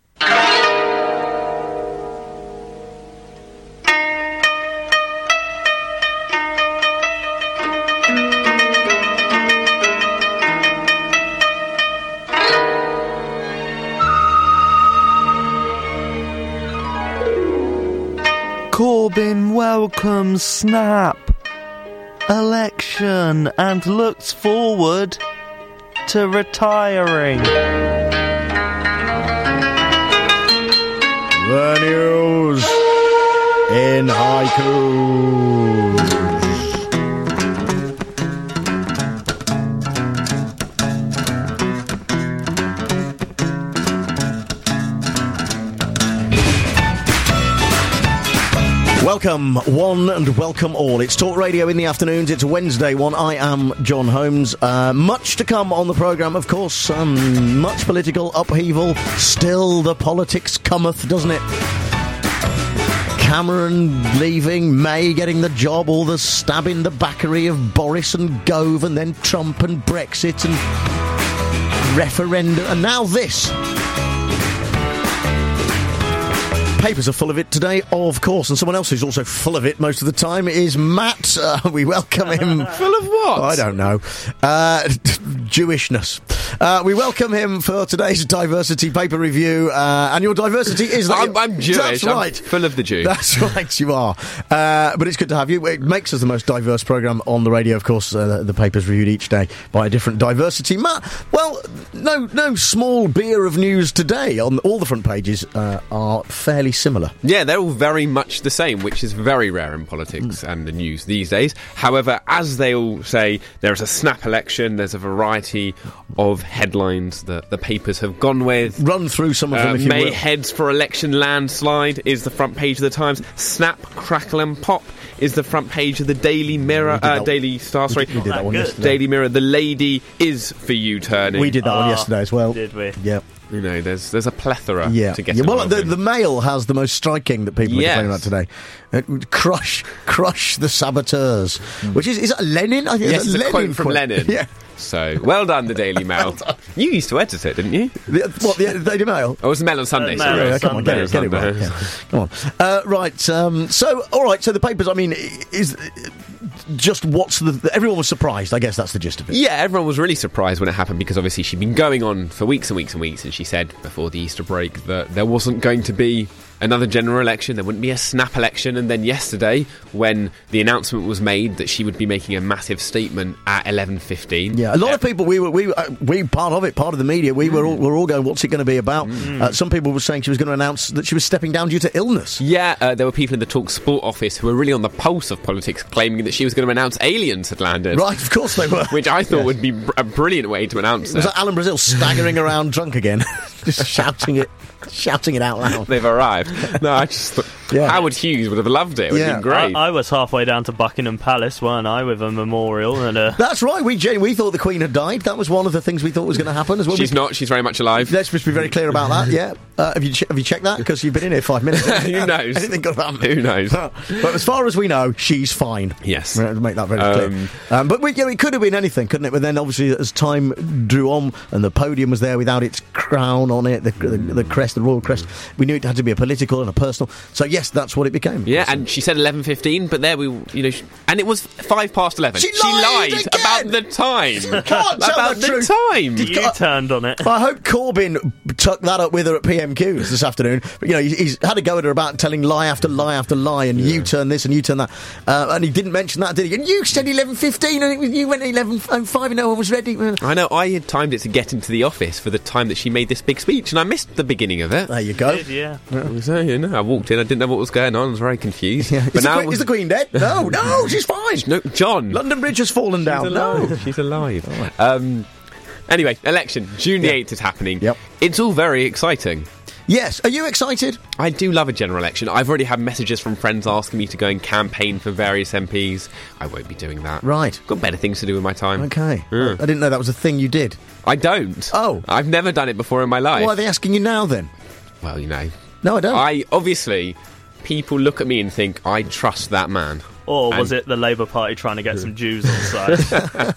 Corbyn welcomes snap election and looks forward to retiring. The news in haiku. Welcome, one, and welcome all. It's Talk Radio in the afternoons. It's Wednesday one. I am John Holmes. Much to come on the programme, of course. Much political upheaval. Still the politics cometh, doesn't it? Cameron leaving, May getting the job, all the stabbing the backery of Boris and Gove, and then Trump and Brexit and referendum, and now this. Papers are full of it today, of course, and someone else who's also full of it most of the time is Matt. We welcome him. Full of what? I don't know. Jewishness. We welcome him for today's diversity paper review, and your diversity is that I'm Jewish. That's right. I'm full of the Jew. That's right, you are. But it's good to have you. It makes us the most diverse programme on the radio, of course. The paper's reviewed each day by a different diversity. Matt, well, no small beer of news today. On all the front pages are fairly similar. Yeah, they're all very much the same, which is very rare in politics and the news these days. However, as they all say, there's a snap election, there's a variety of headlines that the papers have gone with. Run through some of them, if you May will. heads for election landslide is the front page of the Times. Snap, crackle and pop is the front page of the Daily Mirror, Daily Star, sorry. We did that one yesterday. Daily Mirror, the lady is for you turning. We did that one yesterday as well. Did we? Yeah. You know, there's a plethora Yeah. to get Well, involved in. the Mail has the most striking that people are complaining about today. Crush the saboteurs. Which is that Lenin? I think Yes, it's a quote from quote. Lenin. Yeah. So, well done, the Daily Mail. You used to edit it, didn't you? The Daily Mail? Oh, it was the Mail on Sunday. Mail sorry. on Come on, get it right. Yeah. Come on. Right, so, all right, so the papers, I mean, is just everyone was surprised, I guess that's the gist of it. Yeah, everyone was really surprised when it happened because obviously she'd been going on for weeks and weeks and weeks, and she said before the Easter break that there wasn't going to be another general election, there wouldn't be a snap election, and then yesterday, when the announcement was made that she would be making a massive statement at 11:15. Yeah, a lot of people, we part of it, part of the media, we were all going, what's it going to be about? Some people were saying she was going to announce that she was stepping down due to illness. Yeah, there were people in the Talk Sport office who were really on the pulse of politics, claiming that she was going to announce aliens had landed. Right, of course they were. Which I thought would be a brilliant way to announce it. Was that Alan Brazil staggering around drunk again? Just shouting it out loud. They've arrived. No, I just thought Howard Hughes would have loved it. It would have been great. I was halfway down to Buckingham Palace, weren't I, with a memorial and a... That's right. We thought the Queen had died. That was one of the things we thought was going to happen as well. She's not. She's very much alive. Let's just be very clear about that. Yeah. Have you checked that? Because you've been in here 5 minutes. Who knows? Anything could happen. Who knows? But as far as we know, she's fine. Yes. We have to make that very clear. But it could have been anything, couldn't it? But then obviously as time drew on and the podium was there without its crown on it, the crest, the royal crest, we knew it had to be a political and a personal. So yes, that's what it became. Yeah, and she said 11:15, but there and it was 11:05. She lied about the time. You can't tell the time. You turned on it. I hope Corbyn took that up with her at PMQ this afternoon. But, he's had a go at her about telling lie after lie after lie, and you turn this and you turn that. And he didn't mention that, did he? And you said 11:15, and you went 11:05, and no one was ready. I know. I had timed it to get into the office for the time that she made this big speech, and I missed the beginning of it. There you go. Yeah. So, I walked in, I didn't know what was going on, I was very confused. Yeah. But Is the Queen dead? No, she's fine. No, John. London Bridge has fallen down. Alive. No. She's alive. Anyway, election. June the 8th is happening. Yep. It's all very exciting. Yes. Are you excited? I do love a general election. I've already had messages from friends asking me to go and campaign for various MPs. I won't be doing that. Right. Got better things to do with my time. Okay. Yeah. I didn't know that was a thing you did. I don't. Oh. I've never done it before in my life. Why are they asking you now, then? Well, No, I don't. Obviously, people look at me and think, I trust that man. Or was it the Labour Party trying to get some Jews on side? Is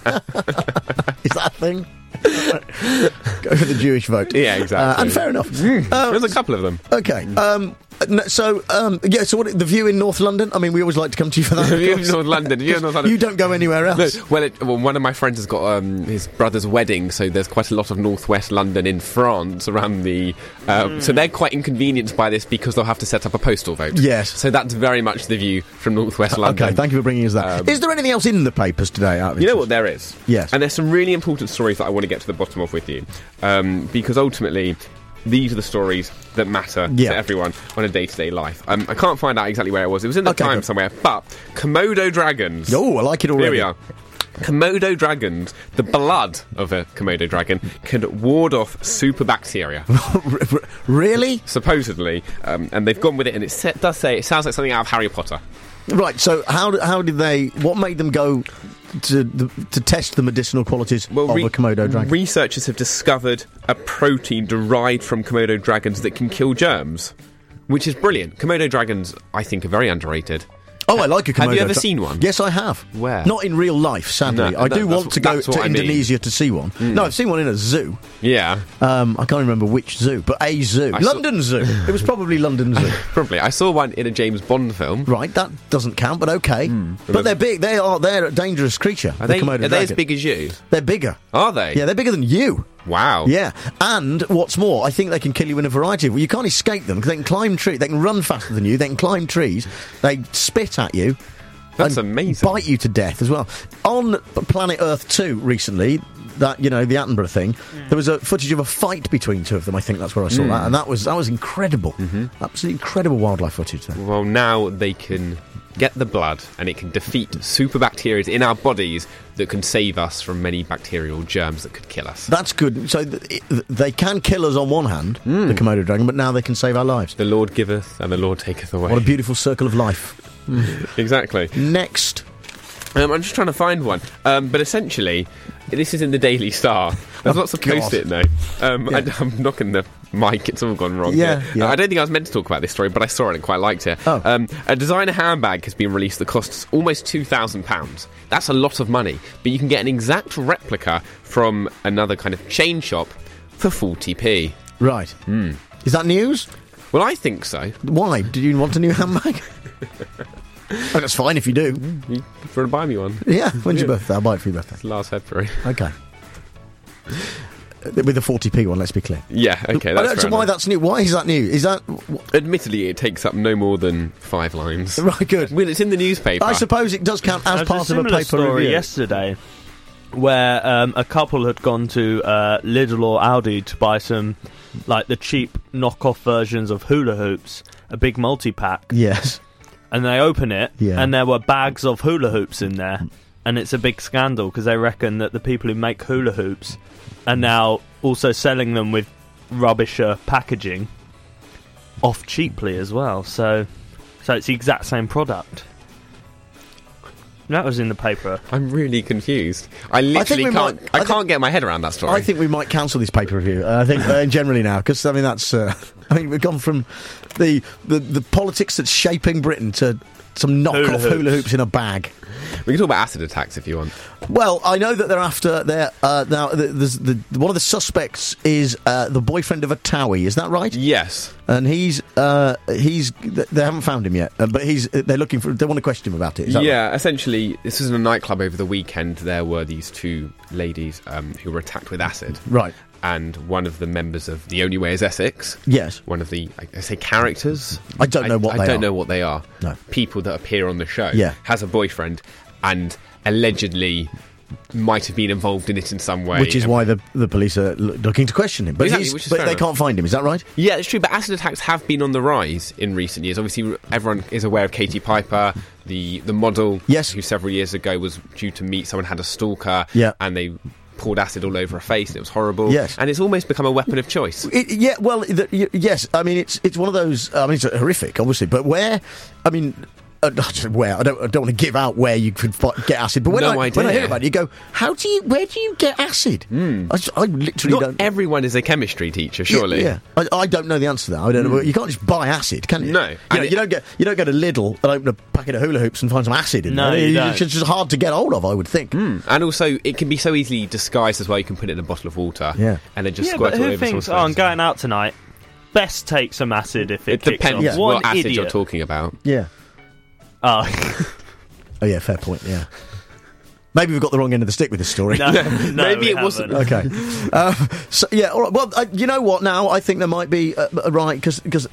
that a thing? Go for the Jewish vote. Yeah, exactly. And fair enough. There's a couple of them. Okay. So what, the View in North London? I mean, we always like to come to you for that. The View in North London. You don't go anywhere else. No, well, one of my friends has got his brother's wedding, so there's quite a lot of northwest London in France around the... So they're quite inconvenienced by this because they'll have to set up a postal vote. Yes. So that's very much the view from northwest London. Okay, thank you for bringing us that. Is there anything else in the papers today? You know what there is? Yes. And there's some really important stories that I want to get to the bottom of with you. Because ultimately... these are the stories that matter to everyone on a day-to-day life. I can't find out exactly where it was. It was in the Times somewhere. But Komodo dragons. Oh, I like it already. Here we are. Komodo dragons, the blood of a Komodo dragon, can ward off superbacteria. Really? Supposedly. And they've gone with it, and it does say, it sounds like something out of Harry Potter. Right, so how did they... What made them go to test the medicinal qualities of a Komodo dragon? Researchers have discovered a protein derived from Komodo dragons that can kill germs, which is brilliant. Komodo dragons, I think, are very underrated. Oh, I like a Komodo. Have you ever seen one? Yes, I have. Where? Not in real life, sadly. No, I do want to go to Indonesia to see one. No, I've seen one in a zoo. Yeah. I can't remember which zoo, but a zoo. London Zoo. It was probably London Zoo. Probably. I saw one in a James Bond film. Right, that doesn't count, but okay. But they're big. They're a dangerous creature. Are they as big as you? They're bigger. Are they? Yeah, they're bigger than you. Wow. Yeah, and what's more, I think they can kill you in a variety of... Well, you can't escape them, because they can climb trees. They can run faster than you. They can climb trees. They spit at you. That's amazing. Bite you to death as well. On Planet Earth 2 recently, that, the Attenborough thing, there was a footage of a fight between two of them. I think that's where I saw that, and that was incredible. Absolutely incredible wildlife footage there. Well, now they can get the blood, and it can defeat superbacteria in our bodies that can save us from many bacterial germs that could kill us. That's good. So they can kill us on one hand, the Komodo dragon, but now they can save our lives. The Lord giveth, and the Lord taketh away. What a beautiful circle of life. Exactly. Next. I'm just trying to find one. But essentially, this is in the Daily Star. There's lots of post-it notes. I'm knocking the mic. It's all gone wrong here. I don't think I was meant to talk about this story, but I saw it and quite liked it. A designer handbag has been released that costs almost £2,000. That's a lot of money. But you can get an exact replica from another kind of chain shop for 40p. Right. Is that news? Well, I think so. Why? Do you want a new handbag? Oh, that's fine if you do. You prefer to buy me one? Yeah, when's your birthday? I'll buy it for your birthday. It's last February. Okay. With the 40p one, let's be clear. Yeah, okay, that's fair so why that's new? Why is that new? Is that... Admittedly, it takes up no more than 5 lines. Right, good. Well, it's in the newspaper. I suppose it does count as part of a paper story review. Yesterday where a couple had gone to Lidl or Aldi to buy some, like, the cheap knockoff versions of hula hoops, a big multi-pack. Yes. And they open it, and there were bags of hula hoops in there. And it's a big scandal, because they reckon that the people who make hula hoops are now also selling them with rubbisher packaging off cheaply as well. So it's the exact same product. That was in the paper. I'm really confused. I literally can't get my head around that story. I think we might cancel this paper review. I think generally now, because I mean that's. We've gone from the politics that's shaping Britain to some knockoff hula hoops in a bag. We can talk about acid attacks if you want. Well, I know that they're after. Now, there's one of the suspects is the boyfriend of a Towie. Is that right? Yes. And they haven't found him yet, but they're looking for. They want to question him about it. Is that right? Essentially, this was in a nightclub over the weekend. There were these two ladies who were attacked with acid. Right. And one of the members of The Only Way is Essex. Yes. One of the, I say characters. I don't know what they are. I don't know what they are. No. People that appear on the show. Yeah. Has a boyfriend and allegedly might have been involved in it in some way. Which is why the police are looking to question him. But, but they can't find him, is that right? Yeah, it's true, but acid attacks have been on the rise in recent years. Obviously, everyone is aware of Katie Piper, the model, who several years ago was due to meet someone, had a stalker, and they poured acid all over her face, and it was horrible. Yes. And it's almost become a weapon of choice. Yes. I mean, it's one of those... I mean, it's horrific, obviously, but where... I mean... where I don't want to give out where you could get acid, but when I hear about it, you go, where do you get acid? I literally don't. Everyone is a chemistry teacher, surely. Yeah. I don't know the answer to that. I don't know. You can't just buy acid, can you? No. You don't go to Lidl and open a packet of hula hoops and find some acid in there. It's just hard to get hold of, I would think. And also, it can be so easily disguised as well. You can put it in a bottle of water, and then just squirt it over. Who thinks, I'm going out tonight, best take some acid if it kicks depends off. what acid idiot. you're talking about. Yeah. Oh. Oh, yeah, fair point, yeah. Maybe we've got the wrong end of the stick with this story. No, Maybe it wasn't. Okay. So, yeah, all right. Well, you know what, now? I think there might be, right, because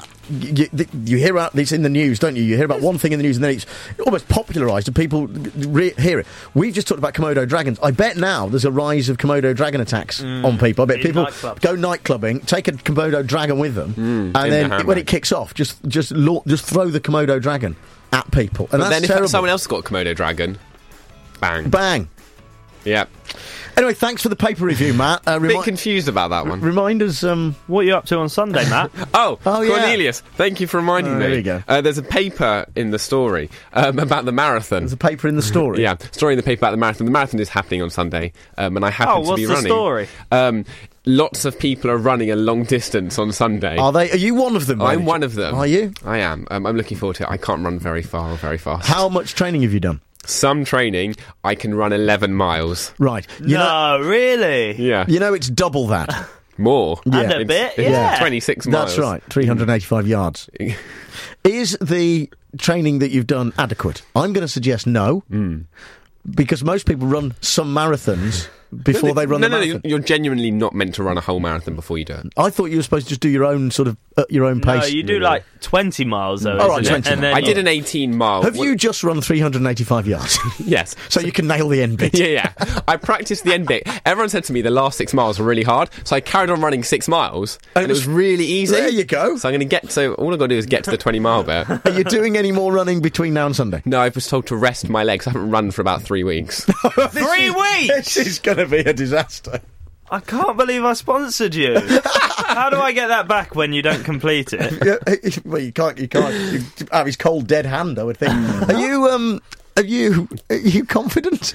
you hear about this in the news, don't you? You hear about one thing in the news and then it's almost popularised and people hear it. We've just talked about Komodo dragons. I bet now there's a rise of Komodo dragon attacks on people. I bet people go nightclubbing, take a Komodo dragon with them, and then when it kicks off, just throw the Komodo dragon at people. And but that's then terrible. if someone else got a Komodo dragon, bang. Bang. Yeah. Anyway, thanks for the paper review, Matt. A bit confused about that one. Remind us... what are you up to on Sunday, Matt? yeah. Cornelius, thank you for reminding me. There you go. There's a paper in the story about the marathon. There's a paper in the story? Yeah, story in the paper about the marathon. The marathon is happening on Sunday, and I happen to be running. What's the story? Lots of people are running a long distance on Sunday. Are they? Are you one of them? I'm one of them. Are you? I am. I'm looking forward to it. I can't run very far or very fast. How much training have you done? Some training, I can run 11 miles. Right. Really? Yeah. You know, it's double that. More. Yeah. And a bit, it's yeah. 26 miles. That's right, 385 yards. Is the training that you've done adequate? I'm going to suggest no, because most people run some marathons before they run the marathon. No, you're genuinely not meant to run a whole marathon before you do it. I thought you were supposed to just do your own sort of at your own pace. No, you do like 20 miles though. Oh, right, 20. And then I did an 18 mile. Have you just run 385 yards? Yes. So you can nail the end bit. Yeah. I practiced the end bit. Everyone said to me the last 6 miles were really hard, so I carried on running 6 miles, and it was really easy. There you go. So I'm going to get. So all I've got to do is get to the 20 mile bit. Are you doing any more running between now and Sunday? No, I was told to rest my legs. I haven't run for about 3 weeks. 3 weeks. This is going to be a disaster. I can't believe I sponsored you. How do I get that back when you don't complete it? Yeah, well, you can't. You have his cold dead hand, I would think. Are you confident?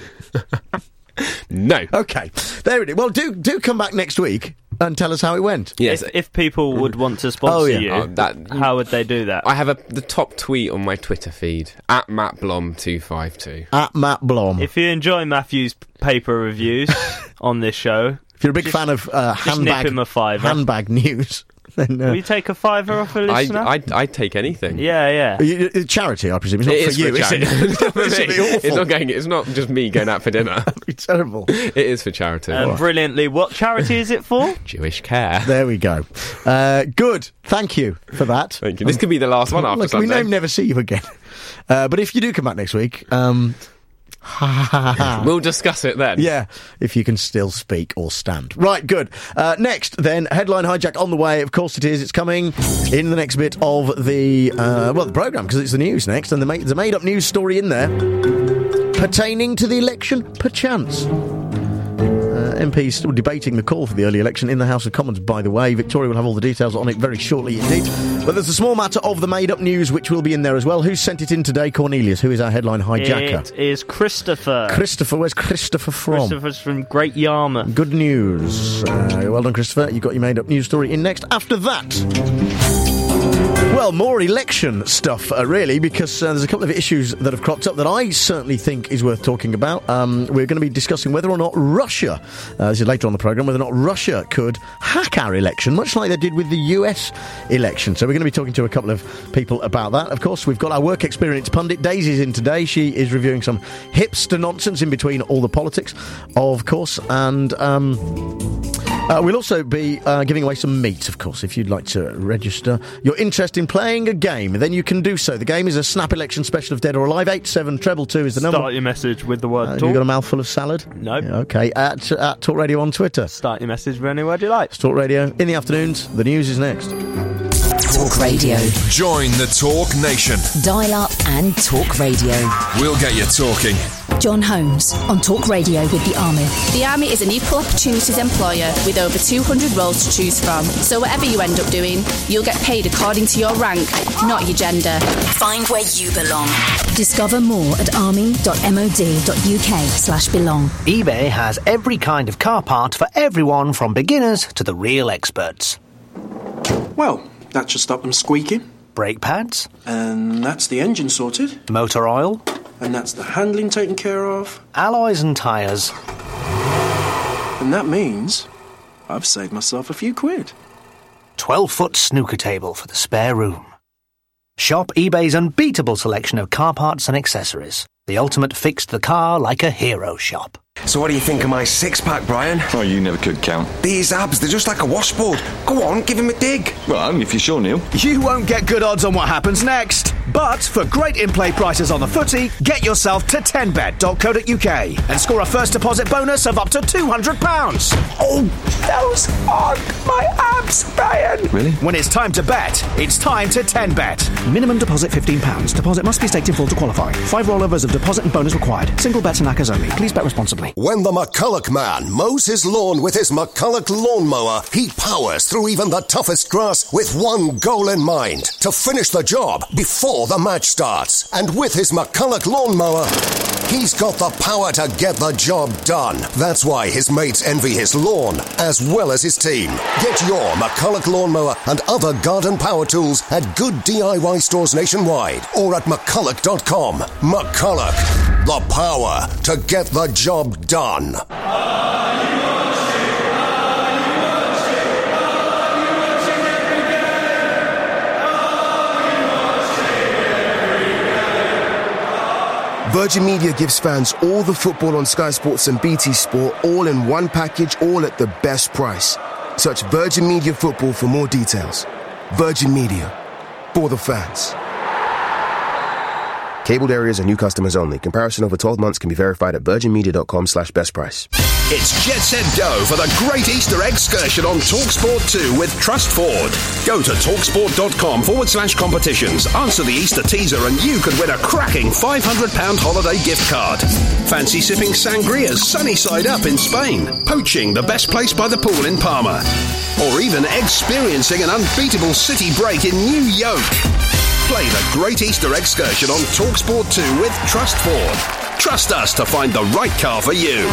No. Okay, there it is. Well, do come back next week and tell us how it went. Yes. If people would want to sponsor you, how would they do that? I have the top tweet on my Twitter feed, at MattBlom252. At Matt Blom. If you enjoy Matthew's paper reviews on this show, if you're a big fan of nip him a fiver. handbag news, then will you take a fiver off a listener? I'd take anything. Yeah. Charity, I presume. It's not It for is you, for is it? charity. It's not just me going out for dinner. That'd be terrible. It is for charity. And brilliantly, what charity is it for? Jewish Care. There we go. Good. Thank you for that. Thank you. This could be the last one after Look, Sunday. we may never see you again. But if you do come back next week... we'll discuss it then. Yeah, if you can still speak or stand. Right, good. Next, then, Headline Hijack on the way. Of course it is. It's coming in the next bit of the programme, because it's the news next, and there's a made-up news story in there pertaining to the election, perchance. MPs still debating the call for the early election in the House of Commons, by the way. Victoria will have all the details on it very shortly indeed. But there's a small matter of the made-up news which will be in there as well. Who sent it in today? Cornelius, who is our headline hijacker? It is Christopher. Christopher, where's Christopher from? Christopher's from Great Yarmouth. Good news. Well done, Christopher. You got your made-up news story in next. After that... Well, more election stuff, really, because there's a couple of issues that have cropped up that I certainly think is worth talking about. We're going to be discussing whether or not Russia, this is later on the programme, whether or not Russia could hack our election, much like they did with the US election. So we're going to be talking to a couple of people about that. Of course, we've got our work experience pundit. Daisy's in today. She is reviewing some hipster nonsense in between all the politics, of course, and... we'll also be giving away some meat, of course. If you'd like to register your interest in playing a game, then you can do so. The game is a Snap Election special of Dead or Alive. 87222 is the number. Start your message with the word talk. Have you got a mouthful of salad? No. Yeah, okay. At Talk Radio on Twitter. Start your message with any word you like. Talk Radio in the afternoons. The news is next. Talk Radio. Join the Talk Nation. Dial up and Talk Radio. We'll get you talking. John Holmes on Talk Radio with the Army. The Army is an equal opportunities employer with over 200 roles to choose from. So whatever you end up doing, you'll get paid according to your rank, not your gender. Find where you belong. Discover more at army.mod.uk/belong. eBay has every kind of car part for everyone from beginners to the real experts. Well, that should stop them squeaking. Brake pads. And that's the engine sorted. Motor oil. And that's the handling taken care of. Alloys and tyres. And that means I've saved myself a few quid. 12-foot snooker table for the spare room. Shop eBay's unbeatable selection of car parts and accessories. The ultimate fix the car like a hero shop. So what do you think of my six-pack, Brian? Oh, you never could count. These abs, they're just like a washboard. Go on, give him a dig. Well, only if you're sure, Neil. You won't get good odds on what happens next. But for great in-play prices on the footy, get yourself to 10bet.co.uk and score a first deposit bonus of up to £200. Oh, those aren't my abs, Brian. Really? When it's time to bet, it's time to 10bet. Minimum deposit £15. Deposit must be staked in full to qualify. 5 rollovers of deposit and bonus required. Single bets and knackers only. Please bet responsibly. When the McCulloch man mows his lawn with his McCulloch lawnmower, he powers through even the toughest grass with one goal in mind: to finish the job before the match starts. And with his McCulloch lawnmower, he's got the power to get the job done. That's why his mates envy his lawn as well as his team. Get your McCulloch lawnmower and other garden power tools at good DIY stores nationwide or at McCulloch.com. McCulloch, the power to get the job done. Virgin Media gives fans all the football on Sky Sports and BT Sport all in one package, all at the best price. Search Virgin Media Football for more details. Virgin Media, for the fans. Cabled areas and new customers only. Comparison over 12 months can be verified at virginmedia.com/best price. It's Jet Set Dough for the Great Easter Excursion on TalkSport 2 with Trust Ford. Go to talksport.com/competitions, answer the Easter teaser and you could win a cracking £500 holiday gift card. Fancy sipping sangrias sunny side up in Spain, poaching the best place by the pool in Palma, or even experiencing an unbeatable city break in New York. Play the Great Easter Excursion on TalkSport 2 with Trust Ford. Trust us to find the right car for you.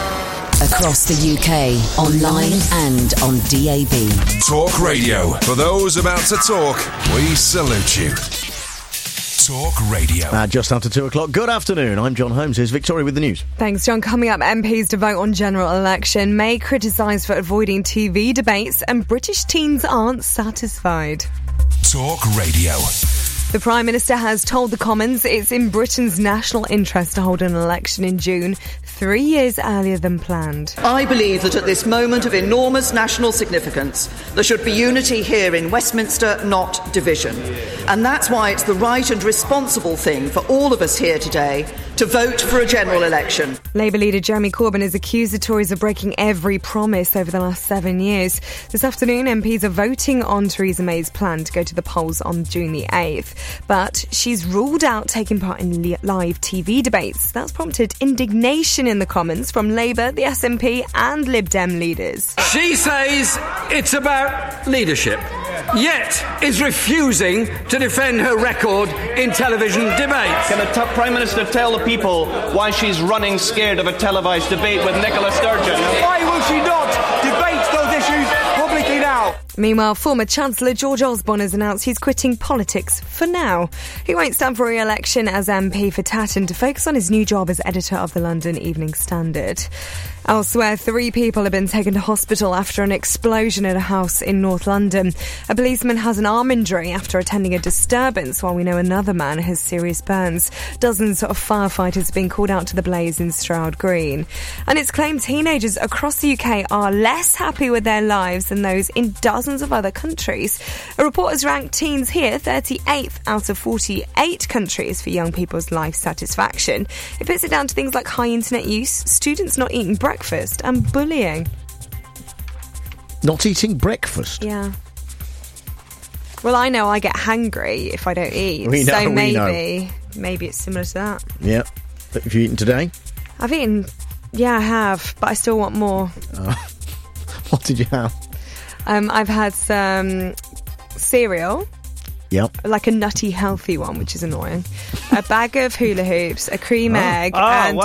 Across the UK, online and on DAB. Talk Radio. For those about to talk, we salute you. Talk Radio. Just after 2 o'clock. Good afternoon. I'm John Holmes. Here's Victoria with the news. Thanks, John. Coming up, MPs to vote on general election. May criticised for avoiding TV debates, and British teens aren't satisfied. Talk Radio. The Prime Minister has told the Commons it's in Britain's national interest to hold an election in June, 3 years earlier than planned. I believe that at this moment of enormous national significance, there should be unity here in Westminster, not division. And that's why it's the right and responsible thing for all of us here today to vote for a general election. Labour leader Jeremy Corbyn has accused the Tories of breaking every promise over the last 7 years. This afternoon, MPs are voting on Theresa May's plan to go to the polls on June the 8th. But she's ruled out taking part in live TV debates. That's prompted indignation in the Commons from Labour, the SNP and Lib Dem leaders. She says it's about leadership, yet is refusing to defend her record in television debates. Can the Prime Minister tell the people why she's running scared of a televised debate with Nicola Sturgeon? Why will she not debate those issues publicly now? Meanwhile, former Chancellor George Osborne has announced he's quitting politics for now. He won't stand for re-election as MP for Tatton to focus on his new job as editor of the London Evening Standard. Elsewhere, 3 people have been taken to hospital after an explosion at a house in North London. A policeman has an arm injury after attending a disturbance, while we know another man has serious burns. Dozens of firefighters have been called out to the blaze in Stroud Green. And it's claimed teenagers across the UK are less happy with their lives than those in dozens of other countries. A report has ranked teens here 38th out of 48 countries for young people's life satisfaction. It puts it down to things like high internet use, students not eating breakfast and bullying. Not eating breakfast? Yeah. Well, I know I get hangry if I don't eat. So maybe it's similar to that. Yeah. But have you eaten today? I've eaten, yeah, I have, but I still want more. What did you have? I've had some cereal. Yep. Like a nutty, healthy one, which is annoying. A bag of hula hoops, a cream egg, and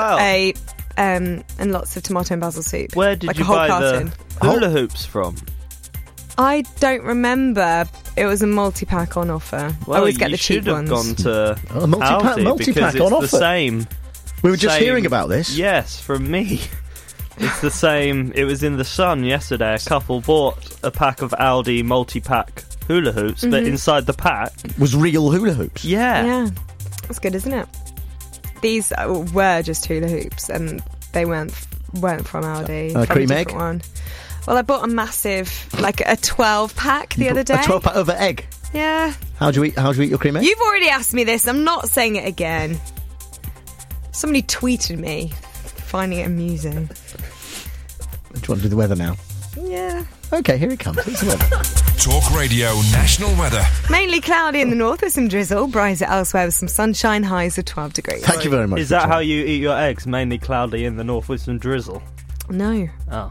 and lots of tomato and basil soup. Where did you buy the hula hoops from? I don't remember. It was a multi-pack on offer. Well, I always get the cheap ones. You should have gone to a multi-pack because it's on offer. the same. We were just hearing about this. Yes, from me. It's the same. It was in the Sun yesterday. A couple bought a pack of Aldi multi-pack hula hoops, but inside the pack was real hula hoops. Yeah. That's good, isn't it? These were just hula hoops, and they weren't from Aldi. Cream egg? One. Well, I bought a massive, like a 12-pack the other day. A 12-pack of egg? Yeah. How do you eat your cream egg? You've already asked me this. I'm not saying it again. Somebody tweeted me, finding it amusing. Do you want to do the weather now? Yeah. Okay, here it comes. It's the weather. Talk Radio National Weather. Mainly cloudy in the north with some drizzle. Brighter elsewhere with some sunshine. Highs of 12 degrees. Thank you very much. Is that how you eat your eggs? Mainly cloudy in the north with some drizzle? No. Oh.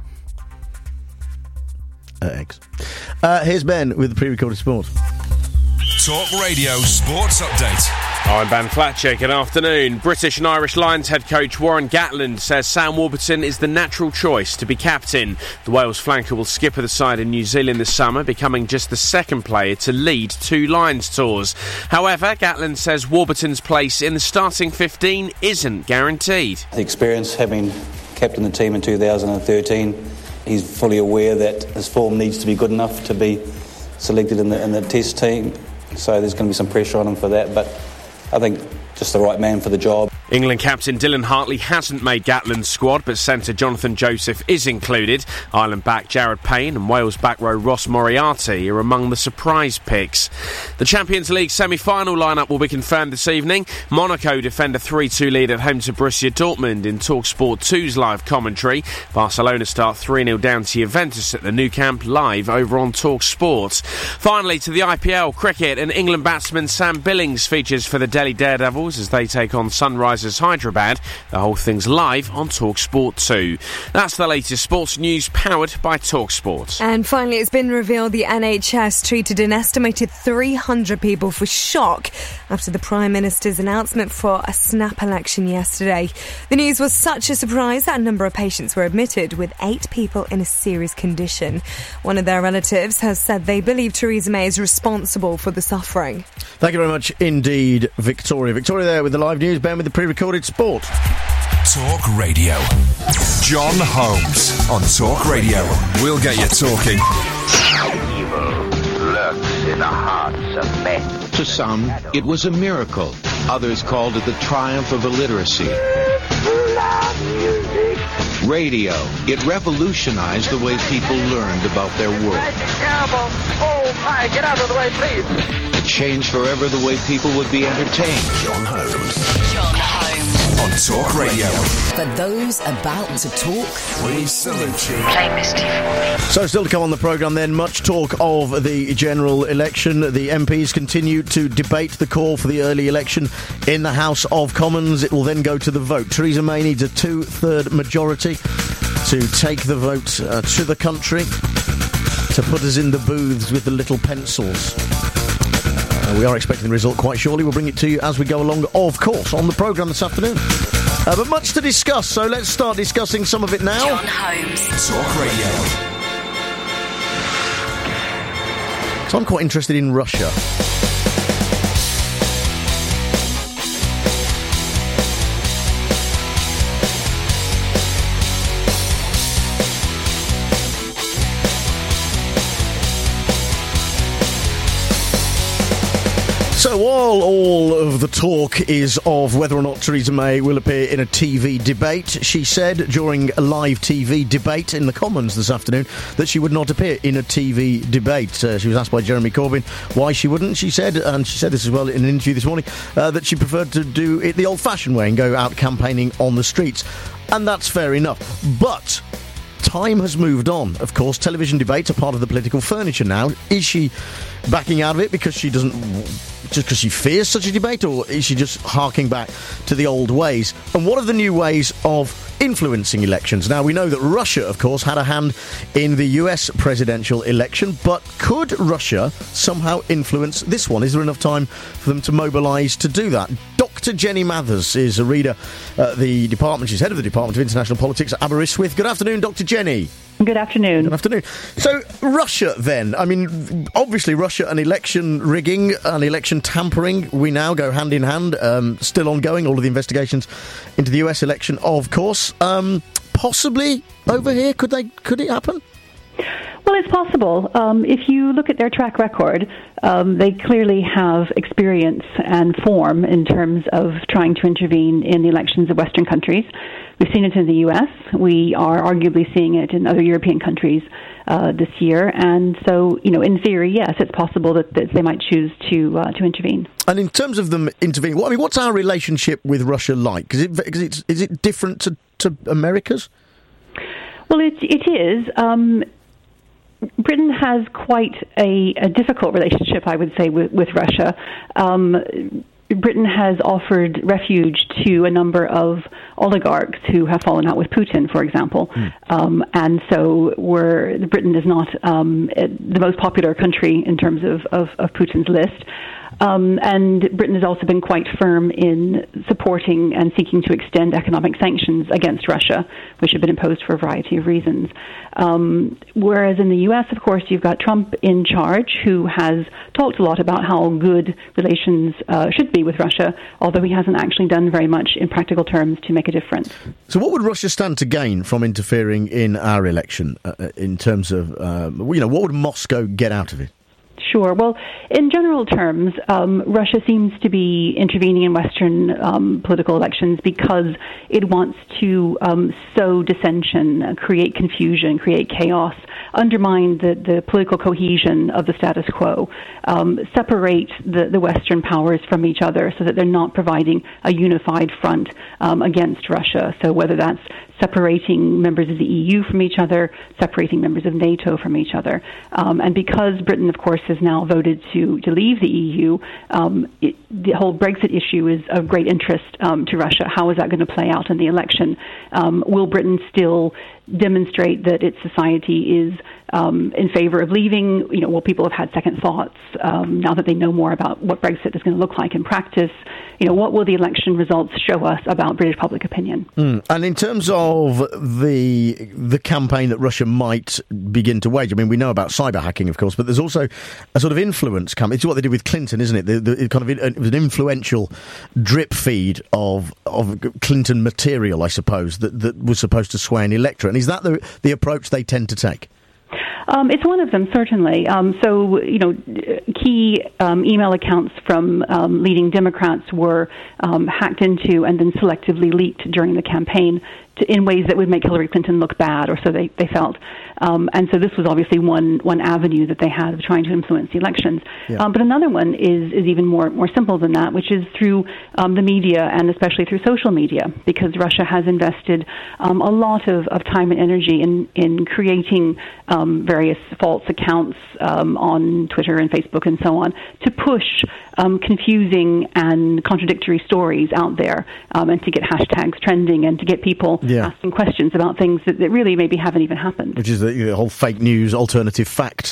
Eggs. Here's Ben with the pre-recorded sport. Talk Radio Sports Update. I'm Ben Fletcher. Good afternoon. British and Irish Lions head coach Warren Gatland says Sam Warburton is the natural choice to be captain. The Wales flanker will skipper the side in New Zealand this summer, becoming just the second player to lead 2 Lions tours. However, Gatland says Warburton's place in the starting 15 isn't guaranteed. The experience, having captained the team in 2013, he's fully aware that his form needs to be good enough to be selected in the test team. So there's going to be some pressure on him for that, but I think just the right man for the job. England captain Dylan Hartley hasn't made Gatland's squad, but centre Jonathan Joseph is included. Ireland back Jared Payne and Wales back row Ross Moriarty are among the surprise picks. The Champions League semi-final lineup will be confirmed this evening. Monaco defend a 3-2 lead at home to Borussia Dortmund in TalkSport 2's live commentary. Barcelona start 3-0 down to Juventus at the Nou Camp, live over on TalkSport. Finally, to the IPL cricket, and England batsman Sam Billings features for the Delhi Daredevils as they take on Sunrisers Hyderabad. The whole thing's live on TalkSport 2. That's the latest sports news powered by TalkSport. And finally, it's been revealed the NHS treated an estimated 300 people for shock after the Prime Minister's announcement for a snap election yesterday. The news was such a surprise that a number of patients were admitted, with 8 people in a serious condition. One of their relatives has said they believe Theresa May is responsible for the suffering. Thank you very much indeed, Victoria. Victoria there with the live news, Ben with the pre-recorded sport. Talk Radio. John Holmes on Talk Radio. We'll get you talking. Evil lurks in the hearts of men. To some, it was a miracle. Others called it the triumph of illiteracy. Radio. It revolutionized the way people learned about their world. That's terrible. Oh, my, get out of the way, please. It changed forever the way people would be entertained. John Holmes on Talk Radio. For those about to talk, we salute you. Play Misty for me. So still to come on the programme then, much talk of the general election. The MPs continue to debate the call for the early election in the House of Commons. It will then go to the vote. Theresa May needs a 2/3 majority to take the vote to the country, to put us in the booths with the little pencils. We are expecting the result quite shortly. We'll bring it to you as we go along, of course, on the programme this afternoon. But much to discuss, so let's start discussing some of it now. John Holmes. Talk Radio. So I'm quite interested in Russia. So while all of the talk is of whether or not Theresa May will appear in a TV debate, she said during a live TV debate in the Commons this afternoon that she would not appear in a TV debate. She was asked by Jeremy Corbyn why she wouldn't. She said, and she said this as well in an interview this morning, that she preferred to do it the old-fashioned way and go out campaigning on the streets. And that's fair enough. But time has moved on. Of course, television debates are part of the political furniture now. Is she backing out of it because she doesn't, just because she fears such a debate, or is she just harking back to the old ways? And what are the new ways of influencing elections? Now, we know that Russia, of course, had a hand in the US presidential election, but could Russia somehow influence this one? Is there enough time for them to mobilise to do that? Dr. Jenny Mathers is a reader at the department. She's head of the Department of International Politics at Aberystwyth. Good afternoon, Dr. Jenny. Good afternoon. Good afternoon. So, Russia, then. I mean, obviously, Russia and election rigging and election tampering, we now go hand in hand. Still ongoing, all of the investigations into the US election, of course. possibly over here? Could it happen? Well, it's possible. If you look at their track record, they clearly have experience and form in terms of trying to intervene in the elections of Western countries. We've seen it in the U.S. We are arguably seeing it in other European countries this year. And so, in theory, yes, it's possible that they might choose to intervene. And in terms of them intervening, what's our relationship with Russia like? Is it different to America's? Well, it is. Britain has quite a difficult relationship, I would say, with Russia. Britain has offered refuge to a number of oligarchs who have fallen out with Putin, for example. And so Britain is not the most popular country in terms of Putin's list. And Britain has also been quite firm in supporting and seeking to extend economic sanctions against Russia, which have been imposed for a variety of reasons. Whereas in the U.S., of course, you've got Trump in charge, who has talked a lot about how good relations should be with Russia, although he hasn't actually done very much in practical terms to make a difference. So what would Russia stand to gain from interfering in our election in terms of, what would Moscow get out of it? Sure. Well, in general terms, Russia seems to be intervening in Western political elections because it wants to sow dissension, create confusion, create chaos, undermine the political cohesion of the status quo, separate the Western powers from each other so that they're not providing a unified front against Russia. So whether that's separating members of the EU from each other, separating members of NATO from each other. And because Britain, of course, has now voted to leave the EU, the whole Brexit issue is of great interest to Russia. How is that going to play out in the election? Will Britain still demonstrate that its society is in favor of leaving? Will people have had second thoughts now that they know more about what Brexit is going to look like in practice? What will the election results show us about British public opinion? And in terms of the campaign that Russia might begin to wage, we know about cyber hacking, of course, but there's also a sort of influence campaign. It's what they did with Clinton, isn't it? It was an influential drip feed of Clinton material, I suppose, that was supposed to sway an electorate. And is that the approach they tend to take? It's one of them, certainly. Key email accounts from leading Democrats were hacked into and then selectively leaked during the campaign in ways that would make Hillary Clinton look bad, or so they felt. And so this was obviously one avenue that they had of trying to influence the elections. Yeah. But another one is even more simple than that, which is through the media and especially through social media, because Russia has invested a lot of time and energy in creating various false accounts on Twitter and Facebook and so on to push confusing and contradictory stories out there and to get hashtags trending and to get people asking questions about things that really maybe haven't even happened. Which is the whole fake news, alternative fact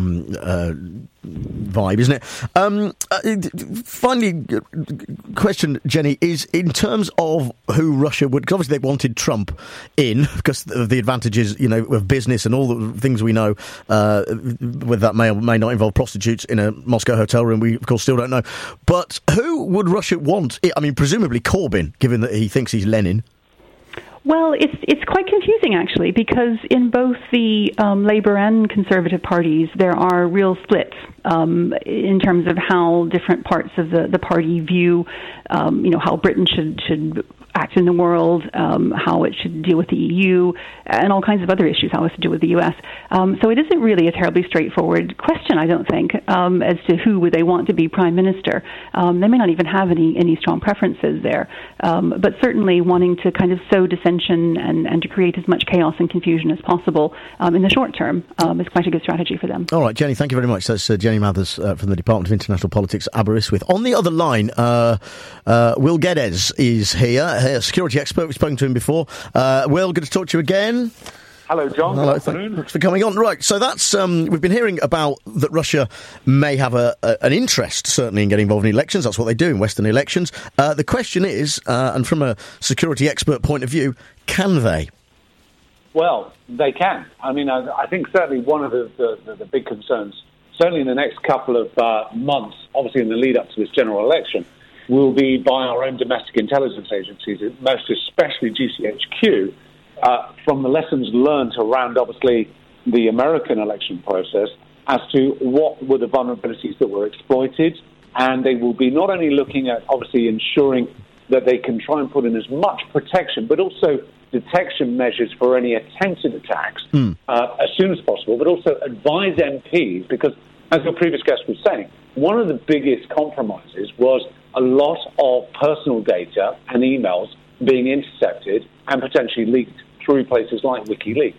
vibe, isn't it? Finally, question, Jenny, is in terms of who Russia would... Because obviously they wanted Trump in because of the advantages, of business and all the things we know, whether that may or may not involve prostitutes in a Moscow hotel room, we, of course, still don't know. But who would Russia want? Presumably Corbyn, given that he thinks he's Lenin. Well, it's quite confusing, actually, because in both the Labour and Conservative parties, there are real splits in terms of how different parts of the party view, how Britain should act in the world, how it should deal with the EU, and all kinds of other issues, how it should deal with the US. So it isn't really a terribly straightforward question, I don't think, as to who would they want to be prime minister. They may not even have any strong preferences there, but certainly wanting to kind of sow dissension and to create as much chaos and confusion as possible in the short term is quite a good strategy for them. All right, Jenny, thank you very much. That's Jenny Mathers from the Department of International Politics, Aberystwyth. On the other line, Will Geddes is here. A security expert. We've spoken to him before. Will, good to talk to you again. Hello, John. Hello, thanks for coming on. Right, so that's we've been hearing about that Russia may have an interest, certainly, in getting involved in elections. That's what they do in Western elections. The question is, and from a security expert point of view, can they? Well, they can. I think certainly one of the big concerns, certainly in the next couple of months, obviously in the lead up to this general election, will be by our own domestic intelligence agencies, most especially GCHQ, from the lessons learned around, obviously, the American election process as to what were the vulnerabilities that were exploited. And they will be not only looking at, obviously, ensuring that they can try and put in as much protection, but also detection measures for any attempted attacks as soon as possible, but also advise MPs, because, as your previous guest was saying, one of the biggest compromises was a lot of personal data and emails being intercepted and potentially leaked through places like WikiLeaks.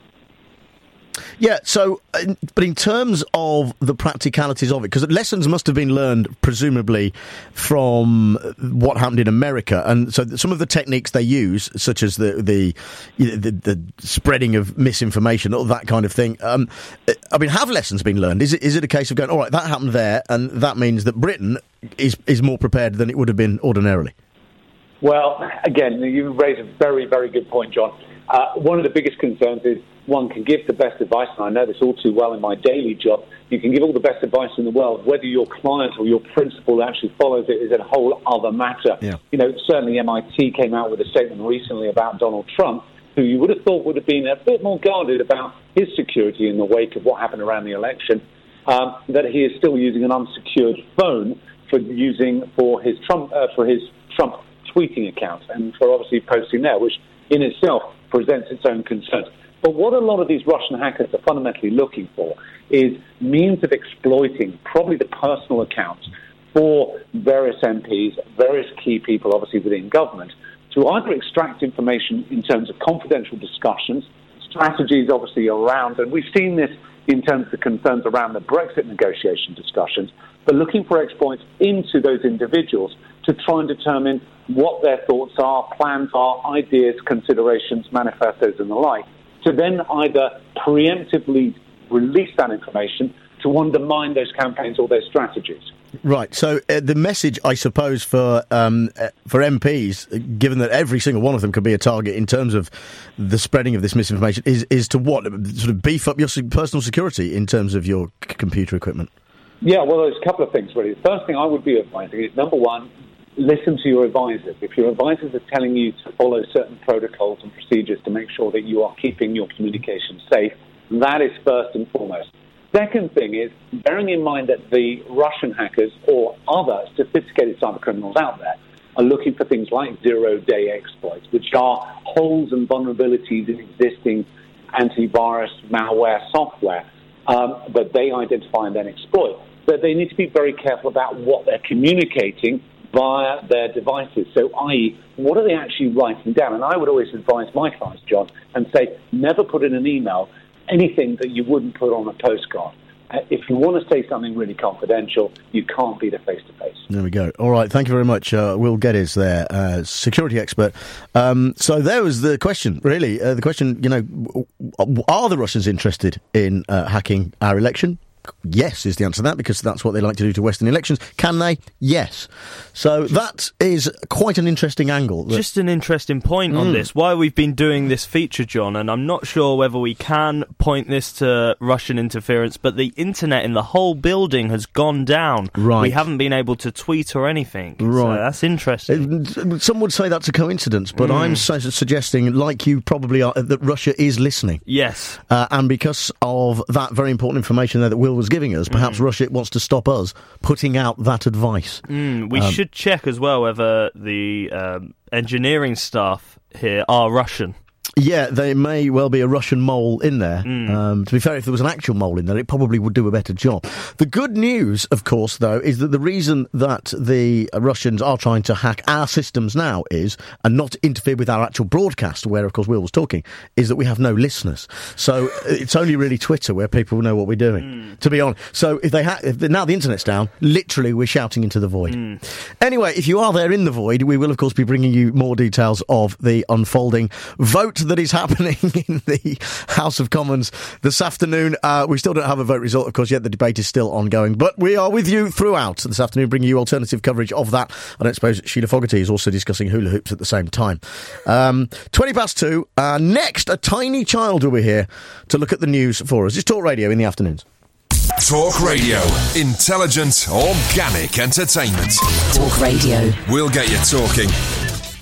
Yeah, so, but in terms of the practicalities of it, because lessons must have been learned, presumably, from what happened in America, and so some of the techniques they use, such as the spreading of misinformation, all that kind of thing, I mean, have lessons been learned? Is it a case of going, all right, that happened there, and that means that Britain is more prepared than it would have been ordinarily? Well, again, you raise a very, very good point, John. One of the biggest concerns is one can give the best advice, and I know this all too well in my daily job. You can give all the best advice in the world. Whether your client or your principal actually follows it is a whole other matter. Yeah. You know, certainly MIT came out with a statement recently about Donald Trump, who you would have thought would have been a bit more guarded about his security in the wake of what happened around the election, that he is still using an unsecured phone for his Trump tweeting account and for obviously posting there, which in itself presents its own concerns. But what a lot of these Russian hackers are fundamentally looking for is means of exploiting probably the personal accounts for various MPs, various key people, obviously within government, to either extract information in terms of confidential discussions, strategies obviously around, and we've seen this in terms of the concerns around the Brexit negotiation discussions, but looking for exploits into those individuals to try and determine what their thoughts are, plans are, ideas, considerations, manifestos and the like, to then either preemptively release that information to undermine those campaigns or those strategies. Right. So the message, I suppose, for MPs, given that every single one of them could be a target in terms of the spreading of this misinformation, is to what? Sort of beef up your personal security in terms of your computer equipment? Yeah, well, there's a couple of things, really. The first thing I would be advising is, number one, listen to your advisors. If your advisors are telling you to follow certain protocols and procedures to make sure that you are keeping your communication safe, that is first and foremost. Second thing is bearing in mind that the Russian hackers or other sophisticated cyber criminals out there are looking for things like zero-day exploits, which are holes and vulnerabilities in existing antivirus malware software that they identify and then exploit. But they need to be very careful about what they're communicating via their devices. So, i.e., what are they actually writing down? And I would always advise my clients, John, and say, never put in an email anything that you wouldn't put on a postcard. If you want to say something really confidential, you can't beat it face-to-face. There we go. All right, thank you very much. Will Geddes there, security expert. So there was the question, really. The question, are the Russians interested in hacking our election? Yes is the answer to that, because that's what they like to do to Western elections. Can they? Yes. So that is quite an interesting angle. Just an interesting point on this, why we've been doing this feature, John, and I'm not sure whether we can point this to Russian interference, but the internet in the whole building has gone down. Right. We haven't been able to tweet or anything. Right. So that's interesting. Some would say that's a coincidence, but I'm suggesting, like you probably are, that Russia is listening. Yes. And because of that very important information there that Will was giving us, perhaps Russia wants to stop us putting out that advice. We should check as well whether the engineering staff here are Russian. Yeah, there may well be a Russian mole in there. To be fair, if there was an actual mole in there, it probably would do a better job. The good news, of course, though, is that the reason that the Russians are trying to hack our systems now and not interfere with our actual broadcast, where, of course, Will was talking, is that we have no listeners. So it's only really Twitter where people know what we're doing, to be honest. So if now the internet's down, literally we're shouting into the void. Anyway, if you are there in the void, we will, of course, be bringing you more details of the unfolding vote that is happening in the House of Commons this afternoon. We still don't have a vote result, of course, yet. The debate is still ongoing, but we are with you throughout this afternoon, bringing you alternative coverage of that. I don't suppose Sheila Fogarty is also discussing hula hoops at the same time. 2:20. Next, a tiny child will be here to look at the news for us. It's Talk Radio in the afternoons. Talk Radio. Intelligent, organic entertainment. Talk Radio. We'll get you talking.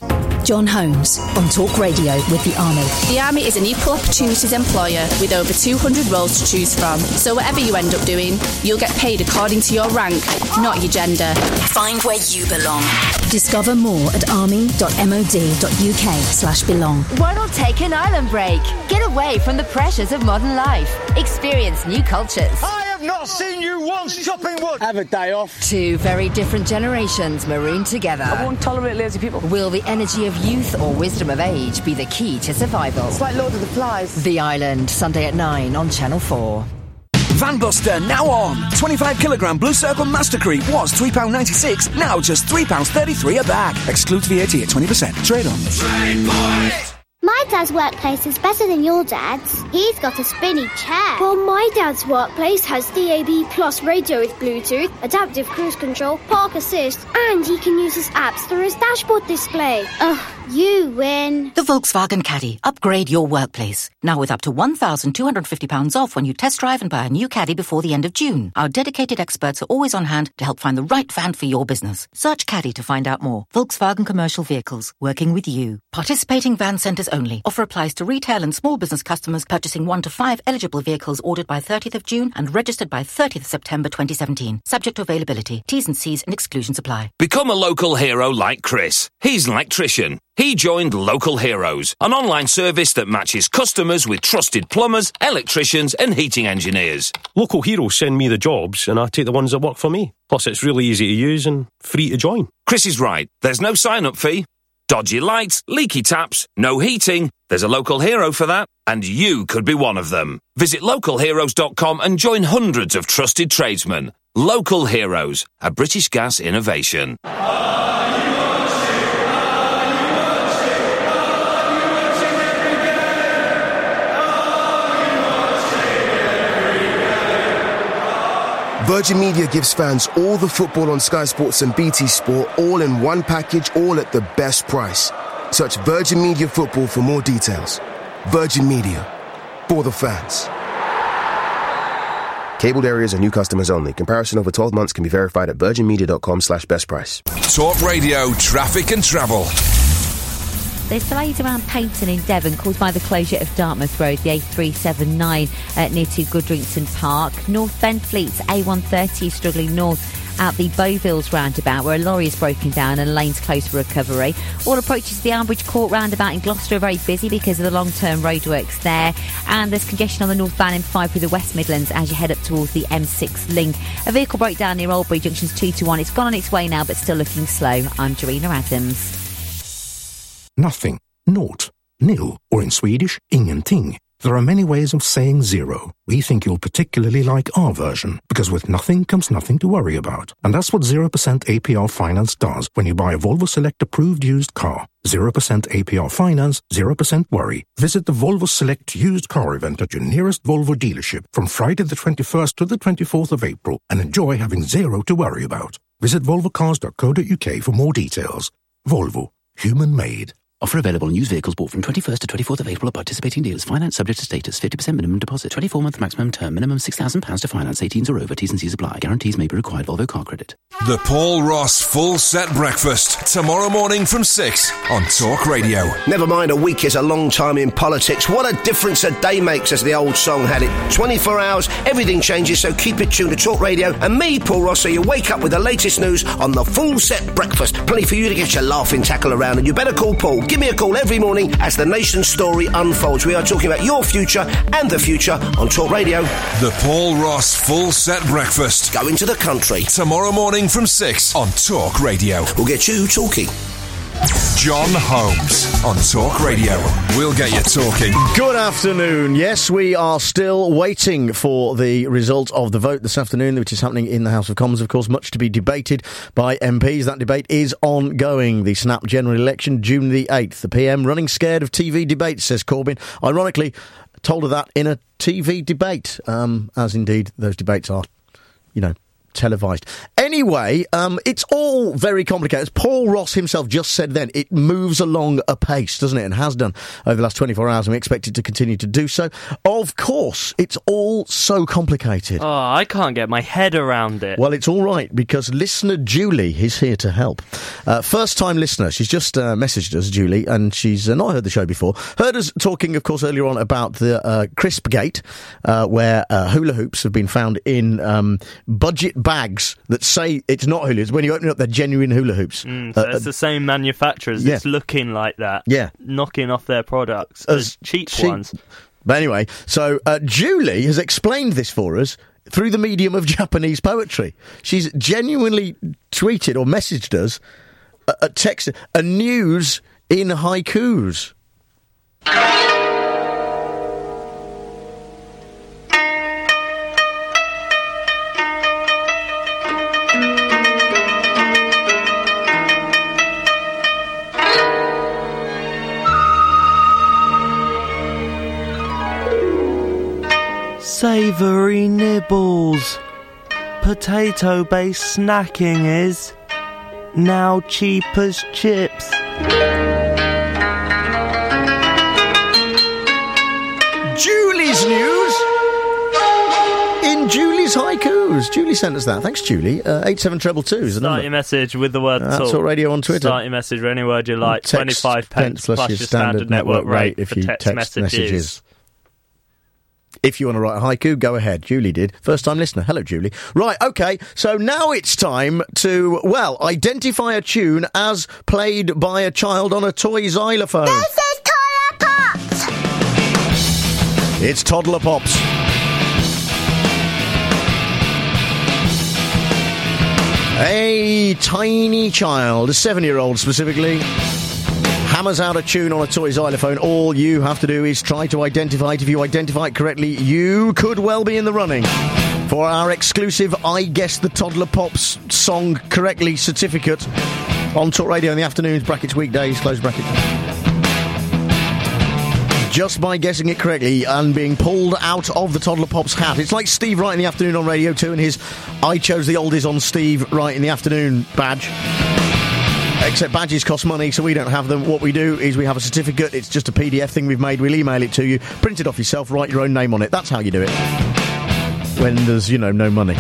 John Holmes on Talk Radio with the Army. The Army is an equal opportunities employer with over 200 roles to choose from. So whatever you end up doing, you'll get paid according to your rank, not your gender. Find where you belong. Discover more at army.mod.uk/belong. Why not take an island break? Get away from the pressures of modern life. Experience new cultures. I have not seen you once chopping wood. Have a day off. Two very different generations marooned together. I won't tolerate lazy people. Will the energy of youth or wisdom of age be the key to survival? It's like Lord of the Flies. The Island, Sunday at 9 on Channel 4. Van Buster now on. 25kg Blue Circle Master Creep was £3.96, now just £3.33 a bag. Excludes VAT at 20%. Trade on. Trade point! My dad's workplace is better than your dad's. He's got a spinny chair. Well, my dad's workplace has DAB Plus radio with Bluetooth, adaptive cruise control, park assist, and he can use his apps through his dashboard display. Ugh, you win. The Volkswagen Caddy. Upgrade your workplace. Now with up to £1,250 off when you test drive and buy a new Caddy before the end of June. Our dedicated experts are always on hand to help find the right van for your business. Search Caddy to find out more. Volkswagen Commercial Vehicles. Working with you. Participating van centres only. Offer applies to retail and small business customers purchasing 1 to 5 eligible vehicles ordered by 30th of June and registered by 30th September 2017. Subject to availability. T's and C's and exclusions apply. Become a local hero like Chris. He's an electrician. He joined Local Heroes, an online service that matches customers with trusted plumbers, electricians and heating engineers. Local Heroes send me the jobs and I take the ones that work for me. Plus it's really easy to use and free to join. Chris is right. There's no sign-up fee. Dodgy lights, leaky taps, no heating. There's a local hero for that, and you could be one of them. Visit localheroes.com and join hundreds of trusted tradesmen. Local Heroes, a British Gas innovation. Virgin Media gives fans all the football on Sky Sports and BT Sport all in one package, all at the best price. Search Virgin Media Football for more details. Virgin Media. For the fans. Cabled areas are new customers only. Comparison over 12 months can be verified at virginmedia.com/best price. Talk Radio Traffic and Travel. There's delays around Paignton in Devon caused by the closure of Dartmouth Road, the A379 near to Goodrington Park. North Benfleet's A130 struggling north out the Beauvilles roundabout where a lorry is broken down and lanes closed for recovery. All approaches to the Ambridge Court roundabout in Gloucester are very busy because of the long-term roadworks there, and there's congestion on the northbound M5 through the West Midlands as you head up towards the M6 link. A vehicle broke down near Oldbury Junctions 2 to 1. It's gone on its way now but still looking slow. I'm Jarina Adams. Nothing, naught, nil, or in Swedish, ingenting. There are many ways of saying zero. We think you'll particularly like our version, because with nothing comes nothing to worry about. And that's what 0% APR finance does when you buy a Volvo Select approved used car. 0% APR finance, 0% worry. Visit the Volvo Select used car event at your nearest Volvo dealership from Friday the 21st to the 24th of April and enjoy having zero to worry about. Visit volvocars.co.uk for more details. Volvo. Human made. Offer available on used vehicles bought from 21st to 24th of April at participating dealers. Finance subject to status. 50% minimum deposit. 24-month maximum term. Minimum £6,000 to finance. 18s or over. T's and C's apply. Guarantees may be required. Volvo Car Credit. The Paul Ross Full Set Breakfast. Tomorrow morning from 6 on Talk Radio. Never mind a week is a long time in politics. What a difference a day makes, as the old song had it. 24 hours, everything changes, so keep it tuned to Talk Radio. And me, Paul Ross, so you wake up with the latest news on the Full Set Breakfast. Plenty for you to get your laughing tackle around. And you better call Paul. Give me a call every morning as the nation's story unfolds. We are talking about your future and the future on Talk Radio. The Paul Ross Full Set Breakfast. Going to the country. Tomorrow morning from 6 on Talk Radio. We'll get you talking. John Holmes on Talk Radio. We'll get you talking. Good afternoon. Yes, we are still waiting for the result of the vote this afternoon, which is happening in the House of Commons, of course, much to be debated by MPs. That debate is ongoing. The snap general election, June the 8th. The PM running scared of TV debates, says Corbyn. Ironically, told her that in a TV debate, as indeed those debates are, televised. Anyway, it's all very complicated. As Paul Ross himself just said then, it moves along apace, doesn't it? And has done over the last 24 hours, and we expect it to continue to do so. Of course, it's all so complicated. Oh, I can't get my head around it. Well, it's all right, because listener Julie is here to help. First-time listener. She's just messaged us, Julie, and she's not heard the show before. Heard us talking, of course, earlier on about the Crispgate, where hula hoops have been found in budget bags that say it's not hula hoops. When you open it up, they're genuine hula hoops. So it's the same manufacturers. Yeah. It's looking like that. Yeah. Knocking off their products as cheap ones. But anyway, so Julie has explained this for us through the medium of Japanese poetry. She's genuinely tweeted or messaged us a text, a news in haikus. Savoury nibbles. Potato-based snacking is now cheap as chips. Julie's news in Julie's haikus. Julie sent us that. Thanks, Julie. 87222 is the number. Start your message with the word That's Talk Radio on Twitter. Start your message with any word you like. Text 25 pence plus your standard network rate if you text messages. If you want to write a haiku, go ahead. Julie did. First-time listener. Hello, Julie. Right, OK, so now it's time to, well, identify a tune as played by a child on a toy xylophone. This is Toddler Pops! It's Toddler Pops. A tiny child, a 7-year-old specifically, hammers out a tune on a toy xylophone. All you have to do is try to identify it. If you identify it correctly, you could well be in the running for our exclusive I Guessed the Toddler Pops song correctly certificate on Talk Radio in the afternoons, brackets weekdays, close brackets. Just by guessing it correctly and being pulled out of the Toddler Pops hat. It's like Steve Wright in the afternoon on Radio 2 and his I Chose the Oldies on Steve Wright in the afternoon badge. Except badges cost money, so we don't have them. What we do is we have a certificate. It's just a PDF thing we've made. We'll email it to you. Print it off yourself. Write your own name on it. That's how you do it. When there's, no money.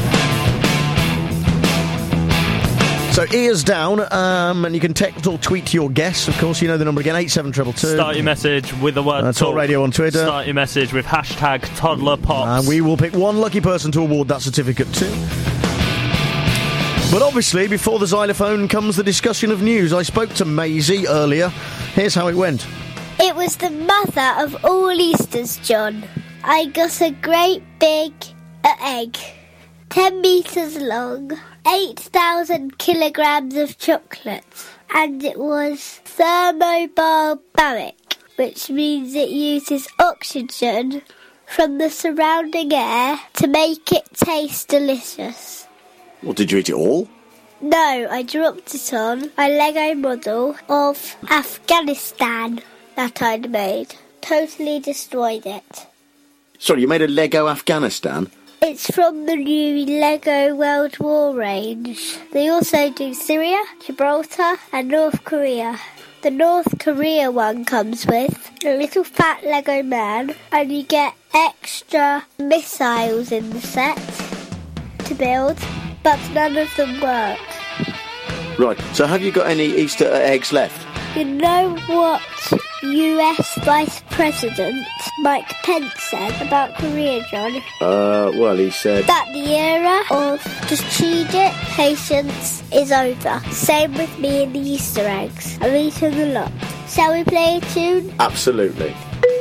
So ears down, and you can text or tweet your guess. Of course, you know the number again, 87222. Start your message with the word Talk Radio on Twitter. Start your message with hashtag Toddler Pops. And we will pick one lucky person to award that certificate to. But obviously, before the xylophone comes the discussion of news. I spoke to Maisie earlier. Here's how it went. It was the mother of all Easters, John. I got a great big egg, 10 metres long, 8,000 kilograms of chocolate, and it was thermobarbaric, which means it uses oxygen from the surrounding air to make it taste delicious. Well, did you eat it all? No, I dropped it on a Lego model of Afghanistan that I'd made. Totally destroyed it. Sorry, you made a Lego Afghanistan? It's from the new Lego World War range. They also do Syria, Gibraltar and North Korea. The North Korea one comes with a little fat Lego man, and you get extra missiles in the set to build, but none of them work. Right, so have you got any Easter eggs left? You know what US Vice President Mike Pence said about Korea, John? Well, he said that the era of strategic patience is over. Same with me and the Easter eggs. I've eaten a lot. Shall we play a tune? Absolutely.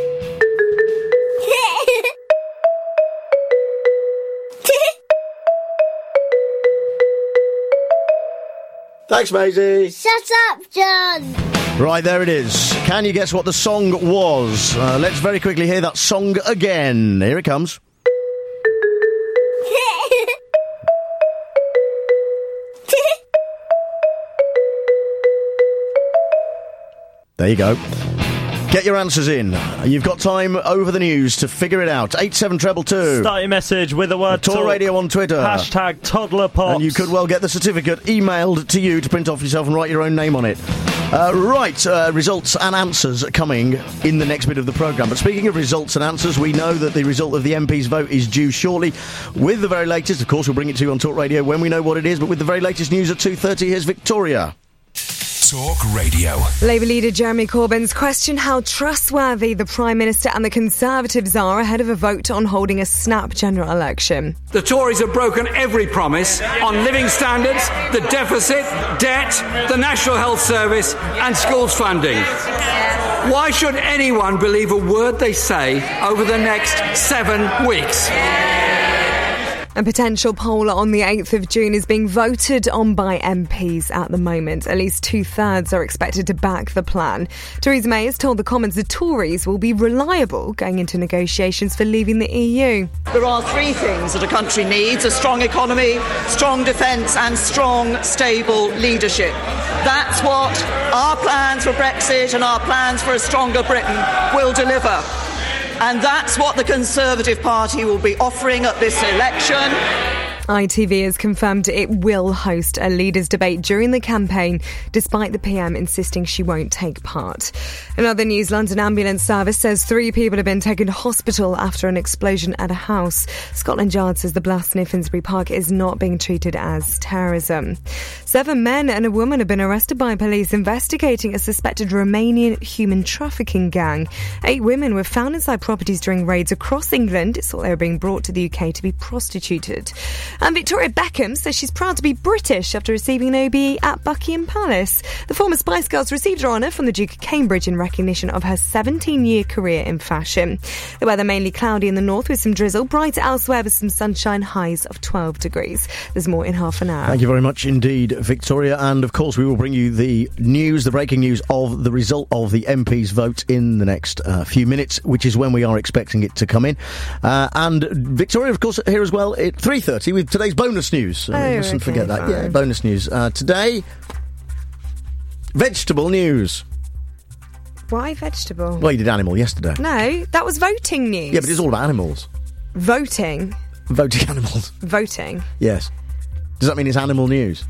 Thanks, Maisie. Shut up, John. Right, there it is. Can you guess what the song was? Let's very quickly hear that song again. Here it comes. There you go. Get your answers in. You've got time over the news to figure it out. 87222. Start your message with the word Talk Radio on Twitter. Hashtag Toddler Pops. And you could well get the certificate emailed to you to print off yourself and write your own name on it. Results and answers coming in the next bit of the programme. But speaking of results and answers, we know that the result of the MP's vote is due shortly. With the very latest, of course, we'll bring it to you on Talk Radio when we know what it is, but with the very latest news at 2:30, here's Victoria. Talk Radio. Labour leader Jeremy Corbyn's questioned how trustworthy the Prime Minister and the Conservatives are ahead of a vote on holding a snap general election. The Tories have broken every promise on living standards, the deficit, debt, the National Health Service and schools funding. Why should anyone believe a word they say over the next 7 weeks? A potential poll on the 8th of June is being voted on by MPs at the moment. At least 2/3 are expected to back the plan. Theresa May has told the Commons the Tories will be reliable going into negotiations for leaving the EU. There are 3 things that a country needs: a strong economy, strong defence and strong, stable leadership. That's what our plans for Brexit and our plans for a stronger Britain will deliver. And that's what the Conservative Party will be offering at this election. ITV has confirmed it will host a leaders' debate during the campaign, despite the PM insisting she won't take part. In other news, London Ambulance Service says 3 people have been taken to hospital after an explosion at a house. Scotland Yard says the blast near Finsbury Park is not being treated as terrorism. 7 men and a woman have been arrested by police investigating a suspected Romanian human trafficking gang. 8 women were found inside properties during raids across England. It's thought they were being brought to the UK to be prostituted. And Victoria Beckham says she's proud to be British after receiving an OBE at Buckingham Palace. The former Spice Girls received her honour from the Duke of Cambridge in recognition of her 17-year career in fashion. The weather mainly cloudy in the north with some drizzle, brighter elsewhere with some sunshine, highs of 12 degrees. There's more in half an hour. Thank you very much indeed, Victoria. And of course, we will bring you the news, the breaking news of the result of the MP's vote in the next few minutes, which is when we are expecting it to come in. And Victoria, of course, here as well at 3:30 with today's bonus news. Mustn't forget that. Yeah, bonus news. Today, vegetable news. Why vegetable? Well, you did animal yesterday. No, that was voting news. Yeah, but it's all about animals. Voting? Voting animals. Voting? Yes. Does that mean it's animal news?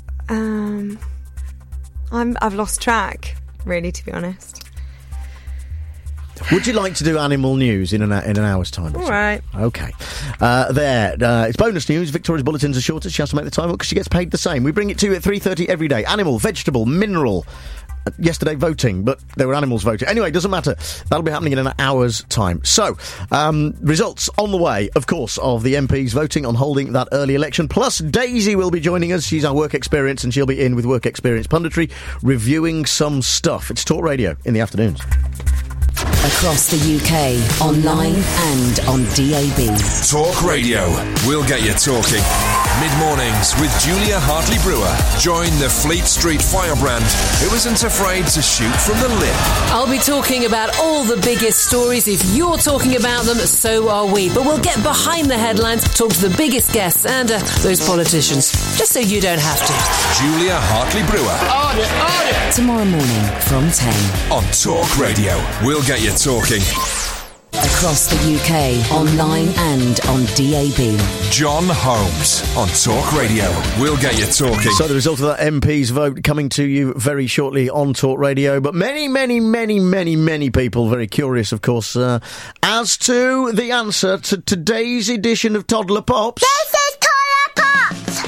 I've lost track, really, to be honest. Would you like to do animal news in an hour's time? All right. Okay. It's bonus news. Victoria's bulletins are shorter. She has to make the time up because she gets paid the same. We bring it to you at 3:30 every day. Animal, vegetable, mineral. Yesterday voting, but there were animals voting. Anyway, it doesn't matter. That'll be happening in an hour's time. So, results on the way, of course, of the MPs voting on holding that early election. Plus, Daisy will be joining us. She's our work experience, and she'll be in with work experience punditry, reviewing some stuff. It's Talk Radio in the afternoons. Across the UK, online and on DAB. Talk Radio. We'll get you talking. Mid-mornings with Julia Hartley-Brewer. Join the Fleet Street firebrand who isn't afraid to shoot from the lip. I'll be talking about all the biggest stories. If you're talking about them, so are we. But we'll get behind the headlines, talk to the biggest guests and those politicians, just so you don't have to. Julia Hartley-Brewer. Tomorrow morning from 10. On Talk Radio. We'll get you talking. Across the UK, online and on DAB. John Holmes on Talk Radio. We'll get you talking. So the result of that MP's vote coming to you very shortly on Talk Radio. But many people very curious, of course, as to the answer to today's edition of Toddler Pops. This is Toddler Pops!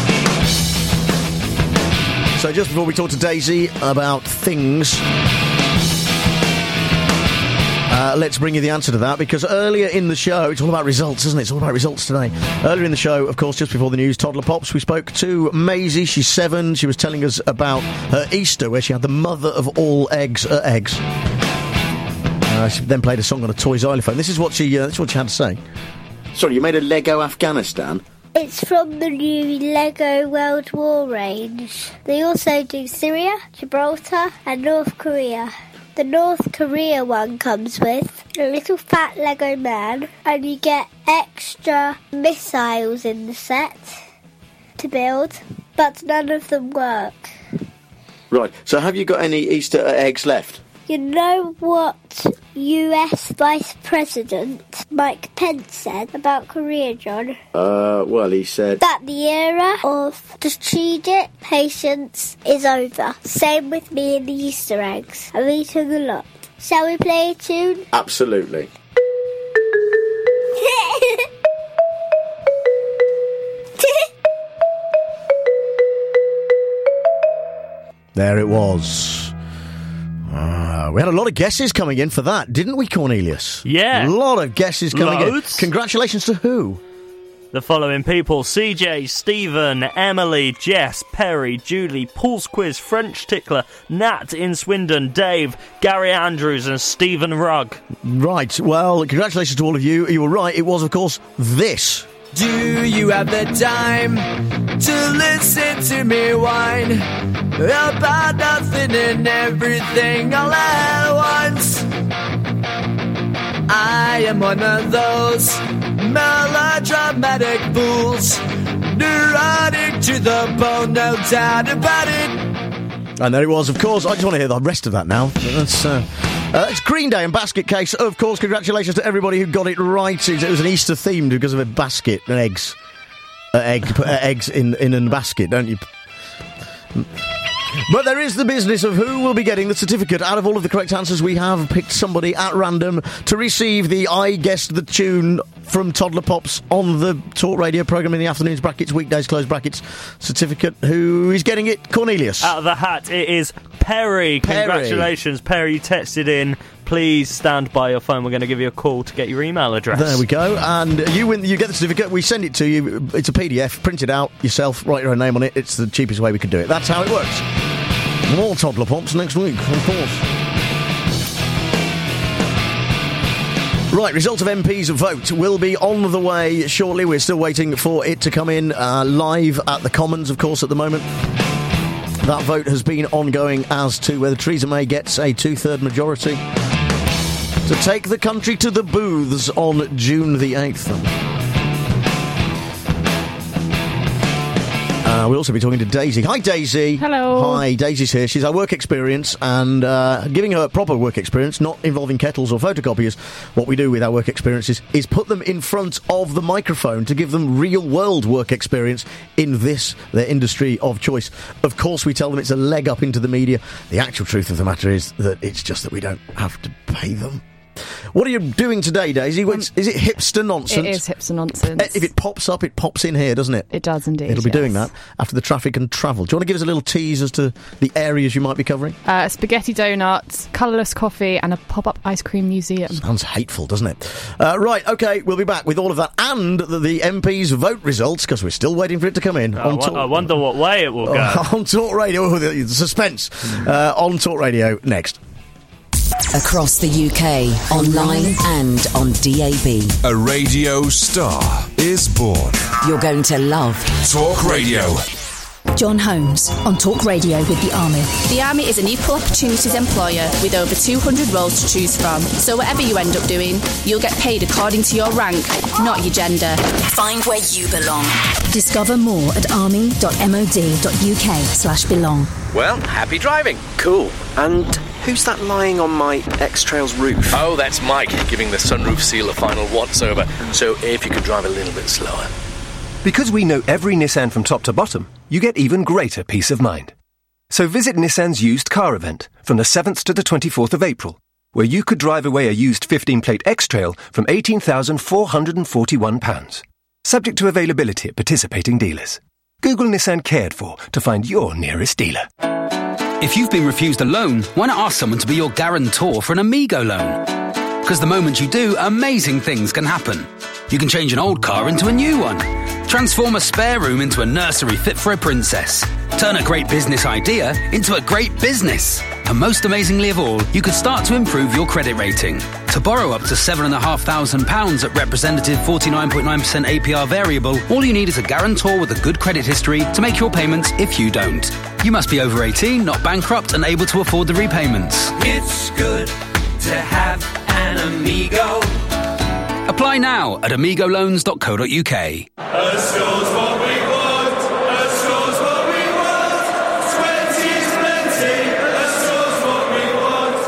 So just before we talk to Daisy about things... let's bring you the answer to that, because earlier in the show, it's all about results, isn't it? It's all about results today. Earlier in the show, of course, just before the news, Toddler Pops, we spoke to Maisie. She's 7. She was telling us about her Easter, where she had the mother of all eggs. She then played a song on a toy xylophone. This is what she had to say. Sorry, you made a Lego Afghanistan? It's from the new Lego World War range. They also do Syria, Gibraltar and North Korea. The North Korea one comes with a little fat Lego man, and you get extra missiles in the set to build, but none of them work. Right, so have you got any Easter eggs left? You know what US Vice President Mike Pence said about Korea, John? Well, he said That the era of strategic patience is over. Same with me and the Easter eggs. I'm eating a lot. Shall we play a tune? absolutely. There it was. We had a lot of guesses coming in for that, didn't we, Cornelius? Yeah. A lot of guesses coming Loads. in. Congratulations to who? The following people: CJ, Stephen, Emily, Jess, Perry, Julie, Paul's Quiz, French Tickler, Nat in Swindon, Dave, Gary Andrews and Stephen Rugg. Right, well, congratulations to all of you. You were right, it was, of course, this. Do you have the time to listen to me whine about nothing and everything all at once? I am one of those melodramatic fools, neurotic to the bone, no doubt about it. And there it was, of course. I just want to hear the rest of that now. It's Green Day and Basket Case. Of course, congratulations to everybody who got it right. It was an Easter themed because of a basket and eggs. Put eggs in a basket, don't you? But there is the business of who will be getting the certificate. Out of all of the correct answers, we have picked somebody at random to receive the I Guessed the Tune from Toddler Pops on the Talk Radio programme in the afternoons, brackets, weekdays, close brackets, certificate. Who is getting it? Cornelius. Out of the hat, it is Perry. Congratulations, Perry. You texted in. Please stand by your phone. We're going to give you a call to get your email address. There we go. And you win. You get the certificate. We send it to you. It's a PDF. Print it out yourself. Write your own name on it. It's the cheapest way we could do it. That's how it works. More Toddler Pops next week, of course. Right, results of MP's vote will be on the way shortly. We're still waiting for it to come in live at the Commons, of course, at the moment. That vote has been ongoing as to whether Theresa May gets a 2/3 majority to take the country to the booths on June the 8th. We'll also be talking to Daisy. Hi, Daisy. Hello. Hi, Daisy's here. She's our work experience, and giving her proper work experience, not involving kettles or photocopiers. What we do with our work experiences is put them in front of the microphone to give them real-world work experience in this, their industry of choice. Of course, we tell them it's a leg up into the media. The actual truth of the matter is that it's just that we don't have to pay them. What are you doing today, Daisy? Is it hipster nonsense? It is hipster nonsense. If it pops up, it pops in here, doesn't it? It does indeed. It'll be doing that after the traffic and travel. Do you want to give us a little tease as to the areas you might be covering? Spaghetti donuts, colourless coffee, and a pop-up ice cream museum. Sounds hateful, doesn't it? Right, OK, we'll be back with all of that and the MP's vote results, because we're still waiting for it to come in. I wonder what way it will go. On Talk Radio, the suspense. On Talk Radio next. Across the UK, online and on DAB. A radio star is born. You're going to love Talk Radio. John Holmes on Talk Radio with the Army. The Army is an equal opportunities employer with over 200 roles to choose from. So whatever you end up doing, you'll get paid according to your rank, not your gender. Find where you belong. Discover more at army.mod.uk/belong. Well, happy driving. Cool. And who's that lying on my X-Trail's roof? Oh, that's Mike, giving the sunroof seal a final once-over. So if you could drive a little bit slower. Because we know every Nissan from top to bottom, you get even greater peace of mind. So visit Nissan's used car event from the 7th to the 24th of April, where you could drive away a used 15-plate X-Trail from £18,441. Subject to availability at participating dealers. Google Nissan Cared For to find your nearest dealer. If you've been refused a loan, why not ask someone to be your guarantor for an Amigo loan? Because the moment you do, amazing things can happen. You can change an old car into a new one. Transform a spare room into a nursery fit for a princess. Turn a great business idea into a great business. And most amazingly of all, you could start to improve your credit rating. To borrow up to £7,500 at representative 49.9% APR variable, all you need is a guarantor with a good credit history to make your payments if you don't. You must be over 18, not bankrupt, and able to afford the repayments. It's good to have an Amigo. Apply now at amigoloans.co.uk. A store's what we want. A store's what we want. 20's plenty. A store's what we want.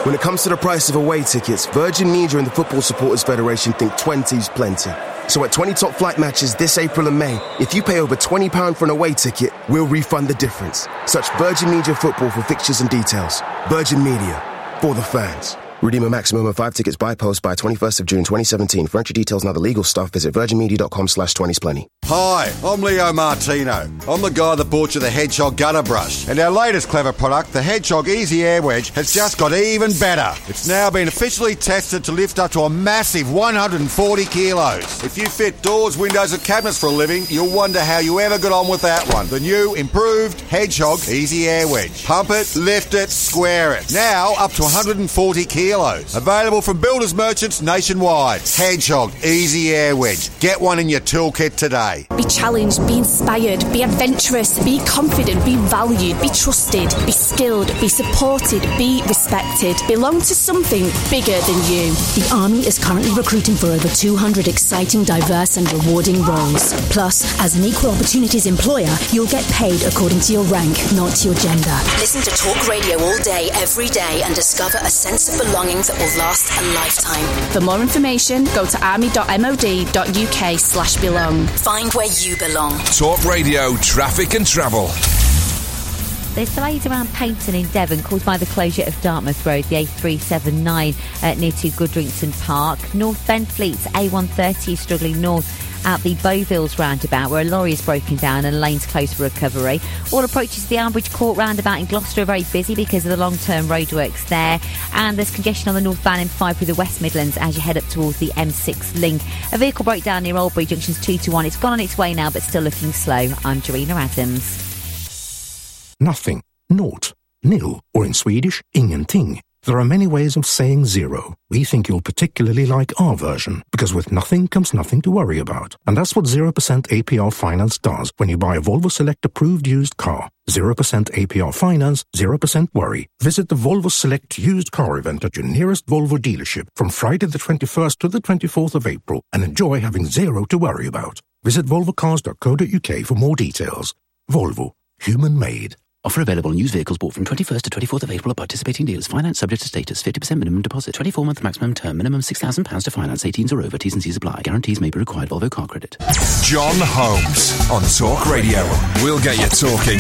When it comes to the price of away tickets, Virgin Media and the Football Supporters Federation think 20's plenty. So at 20 top flight matches this April and May, if you pay over £20 for an away ticket, we'll refund the difference. Search Virgin Media Football for fixtures and details. Virgin Media, for the fans. Redeem a maximum of 5 tickets by post by 21st of June 2017. For entry details and other legal stuff, visit virginmedia.com/20splenty. Hi, I'm Leo Martino. I'm the guy that bought you the Hedgehog gutter brush. And our latest clever product, the Hedgehog Easy Air Wedge, has just got even better. It's now been officially tested to lift up to a massive 140 kilos. If you fit doors, windows and cabinets for a living, you'll wonder how you ever got on with that one. The new, improved Hedgehog Easy Air Wedge. Pump it, lift it, square it. Now up to 140 kilos. Available from builders merchants nationwide. Hedgehog Easy Air Wedge. Get one in your toolkit today. Be challenged, be inspired, be adventurous, be confident, be valued, be trusted, be skilled, be supported, be respected. Belong to something bigger than you. The Army is currently recruiting for over 200 exciting, diverse and rewarding roles. Plus, as an equal opportunities employer, you'll get paid according to your rank, not your gender. Listen to Talk Radio all day, every day, and discover a sense of belonging that will last a lifetime. For more information, go to army.mod.uk/belong. Find where you belong. Talk Radio Traffic and Travel. There's delays around Paignton in Devon caused by the closure of Dartmouth Road, the A379 near to Goodrington Park. North Benfleet's A130 is struggling north at the Beauvilles roundabout where a lorry is broken down and lanes closed for recovery. All approaches to the Ambridge Court roundabout in Gloucester are very busy because of the long-term roadworks there, and there's congestion on the northbound M5 through the West Midlands as you head up towards the M6 link. A vehicle broke down near Oldbury Junctions 2 to 1. It's gone on its way now but still looking slow. I'm Jarina Adams. Nothing, naught, nil, or in Swedish, ingenting. There are many ways of saying zero. We think you'll particularly like our version, because with nothing comes nothing to worry about. And that's what 0% APR finance does when you buy a Volvo Select approved used car. 0% APR finance, 0% worry. Visit the Volvo Select used car event at your nearest Volvo dealership from Friday the 21st to the 24th of April and enjoy having zero to worry about. Visit volvocars.co.uk for more details. Volvo, human made. Offer available on used vehicles bought from 21st to 24th of April at participating dealers. Finance subject to status. 50% minimum deposit. 24-month maximum term. Minimum £6,000 to finance. 18s or over. T's and C's apply. Guarantees may be required. Volvo Car Credit. John Holmes on Talk Radio. We'll get you talking.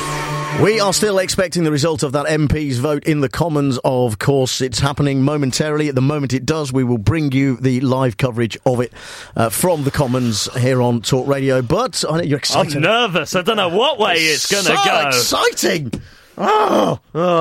We are still expecting the result of that MP's vote in the Commons, of course. It's happening momentarily. At the moment it does, we will bring you the live coverage of it from the Commons here on Talk Radio. But I know you're excited. I'm nervous. I don't know what way it's going to go. So exciting! Oh,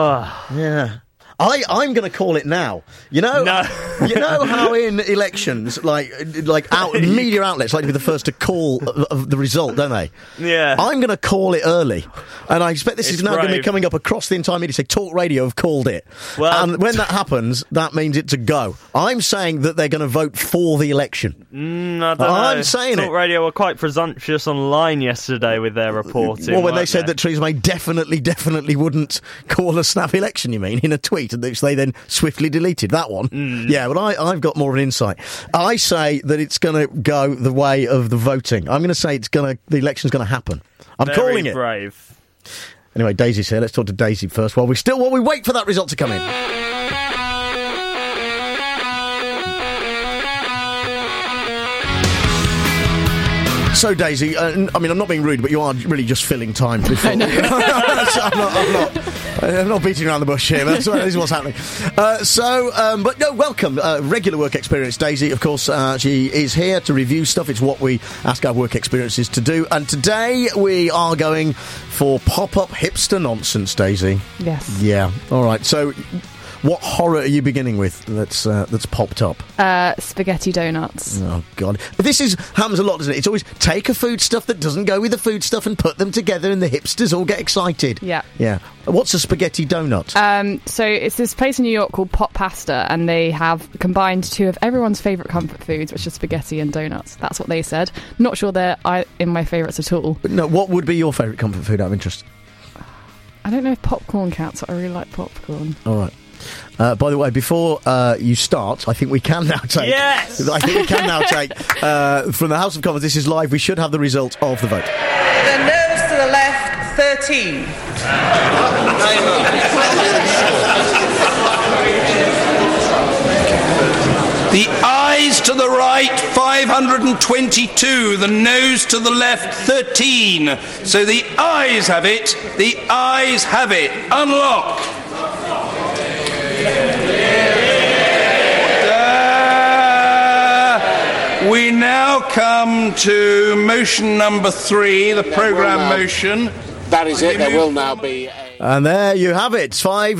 yeah. I'm going to call it now. You know how in elections, like media outlets like to be the first to call the result, don't they? Yeah. I'm going to call it early, and I expect this is now going to be coming up across the entire media. Say Talk Radio have called it, and when that happens, that means it's a go. I'm saying that they're going to vote for the election. I don't know. I'm saying Talk Radio were quite presumptuous online yesterday with their reporting. Well, when they said that Theresa May definitely wouldn't call a snap election, you mean, in a tweet, which they then swiftly deleted. That one. Yeah, but I've got more of an insight. I say that it's going to go the way of the voting. I'm going to say the election's going to happen. I'm calling it. Very brave. Anyway, Daisy's here. Let's talk to Daisy first while we wait for that result to come in. So, Daisy, I mean, I'm not being rude, but you are really just filling time before. I'm not beating around the bush here, but this is what's happening. But no, welcome. Regular work experience, Daisy. Of course, she is here to review stuff. It's what we ask our work experiences to do. And today we are going for pop-up hipster nonsense, Daisy. Yes. Yeah. All right. So, what horror are you beginning with that's popped up? Spaghetti donuts. Oh, God. But this happens a lot, doesn't it? It's always take a food stuff that doesn't go with the food stuff and put them together and the hipsters all get excited. Yeah. Yeah. What's a spaghetti donut? So it's this place in New York called Pop Pasta, and they have combined two of everyone's favourite comfort foods, which are spaghetti and donuts. That's what they said. Not sure they're in my favourites at all. But no, what would be your favourite comfort food out of interest? I don't know if popcorn counts, but I really like popcorn. All right. By the way, before you start, I think we can now take... Yes! I think we can now take... from the House of Commons, this is live, we should have the result of the vote. The noes to the left, 13. The ayes to the right, 522. The noes to the left, 13. So the ayes have it. The ayes have it. Unlock. We now come to motion number 3, the programme motion. That is it. There will now be... And there you have it,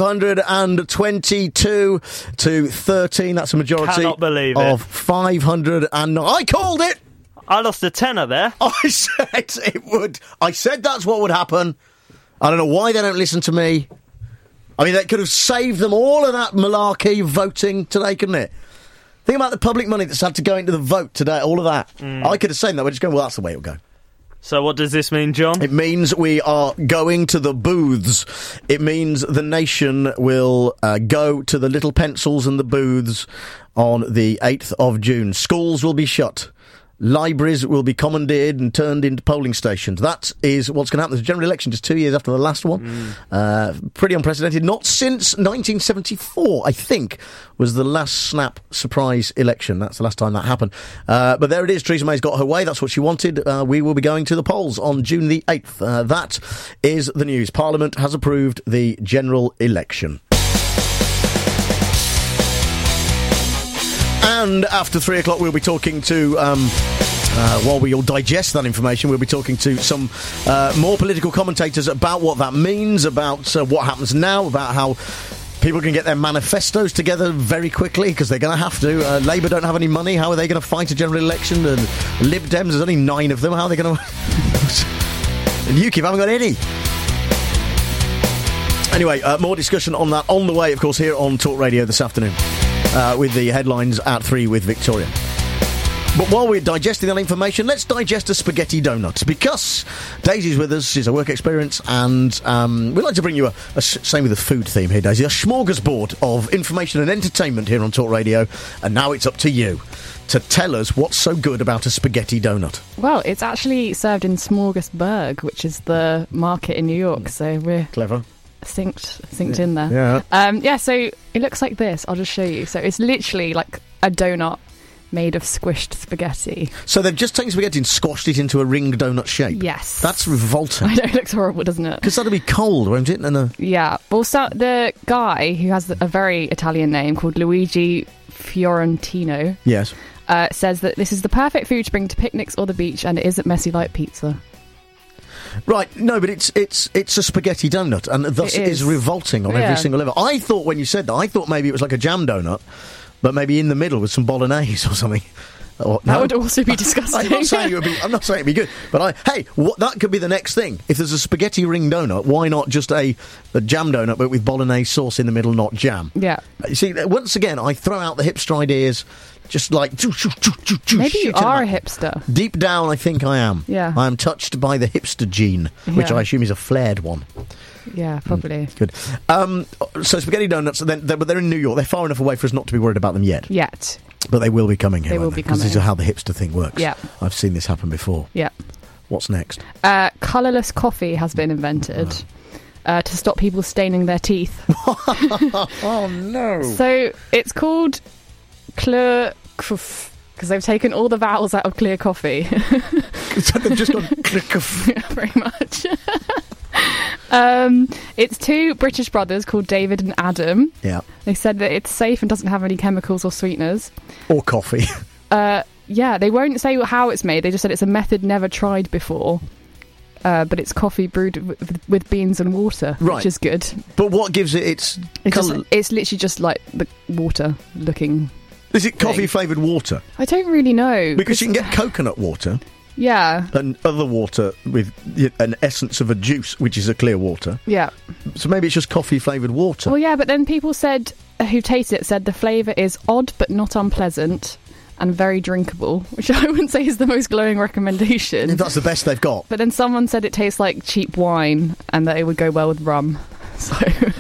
522 to 13. That's a majority. Cannot believe it. Of 509. I called it! I lost a tenner there. I said it would. I said that's what would happen. I don't know why they don't listen to me. I mean, that could have saved them all of that malarkey voting today, couldn't it? Think about the public money that's had to go into the vote today, all of that. I could have said that. We're just going, well, that's the way it'll go. So what does this mean, John? It means we are going to the booths. It means the nation will go to the little pencils and the booths on the 8th of June. Schools will be shut. Libraries will be commandeered and turned into polling stations. That is what's going to happen. There's a general election just 2 years after the last one. Pretty unprecedented. Not since 1974, I think, was the last snap surprise election. That's the last time that happened. But there it is. Theresa May's got her way. That's what she wanted. We will be going to the polls on June the 8th. That is the news. Parliament has approved the general election. And after 3 o'clock, we'll be talking to, while we'll digest that information, we'll be talking to some more political commentators about what that means, about what happens now, about how people can get their manifestos together very quickly, because they're going to have to. Labour don't have any money. How are they going to fight a general election? And Lib Dems, there's only 9 of them. How are they going to... And UKIP haven't got any. Anyway, more discussion on that on the way, of course, here on Talk Radio this afternoon. With the headlines at 3 with Victoria. But while we're digesting that information, let's digest a spaghetti donut, because Daisy's with us. She's a work experience, and we'd like to bring you same with the food theme here, Daisy, a smorgasbord of information and entertainment here on Talk Radio, and now it's up to you to tell us what's so good about a spaghetti donut. Well, it's actually served in Smorgasburg, which is the market in New York, so we're... Clever. Synced in there. Yeah. So it looks like this. I'll just show you. So it's literally like a donut made of squished spaghetti. So they've just taken spaghetti and squashed it into a ring donut shape. Yes. That's revolting. I know, it looks horrible, doesn't it? Because that'll be cold, won't it? Yeah. Well, so the guy who has a very Italian name called Luigi Fiorentino. Yes. Says that this is the perfect food to bring to picnics or the beach, and it isn't messy like pizza. Right, no, but it's a spaghetti donut, and thus it is revolting on every single level. I thought when you said that, I thought maybe it was like a jam donut, but maybe in the middle with some bolognese or something. That would also be disgusting. I'm not saying it'd be good, but that could be the next thing. If there's a spaghetti ring donut, why not just a jam donut, but with bolognese sauce in the middle, not jam? Yeah. You see, once again, I throw out the hipster ideas. Just like... Maybe you are a hipster. Deep down, I think I am. Yeah. I am touched by the hipster gene, which I assume is a flared one. Yeah, probably. Good. So spaghetti donuts, but they're in New York. They're far enough away for us not to be worried about them yet. But they will be coming here. They will be coming. Because this is how the hipster thing works. Yeah. I've seen this happen before. Yeah. What's next? Colourless coffee has been invented. To stop people staining their teeth. Oh, no. So it's called Clear... because they've taken all the vowels out of clear coffee. So they've just gone... Very much. It's 2 British brothers called David and Adam. Yeah. They said that it's safe and doesn't have any chemicals or sweeteners. Or coffee. Yeah, they won't say how it's made. They just said it's a method never tried before. But it's coffee brewed with beans and water, which is good. But what gives it its colour? It's literally just like the water looking... Is it coffee-flavoured water? I don't really know. Because you can get coconut water. Yeah. And other water with an essence of a juice, which is a clear water. Yeah. So maybe it's just coffee-flavoured water. Well, yeah, but then people said, who tasted it, said the flavour is odd but not unpleasant and very drinkable, which I wouldn't say is the most glowing recommendation. If that's the best they've got. But then someone said it tastes like cheap wine and that it would go well with rum. So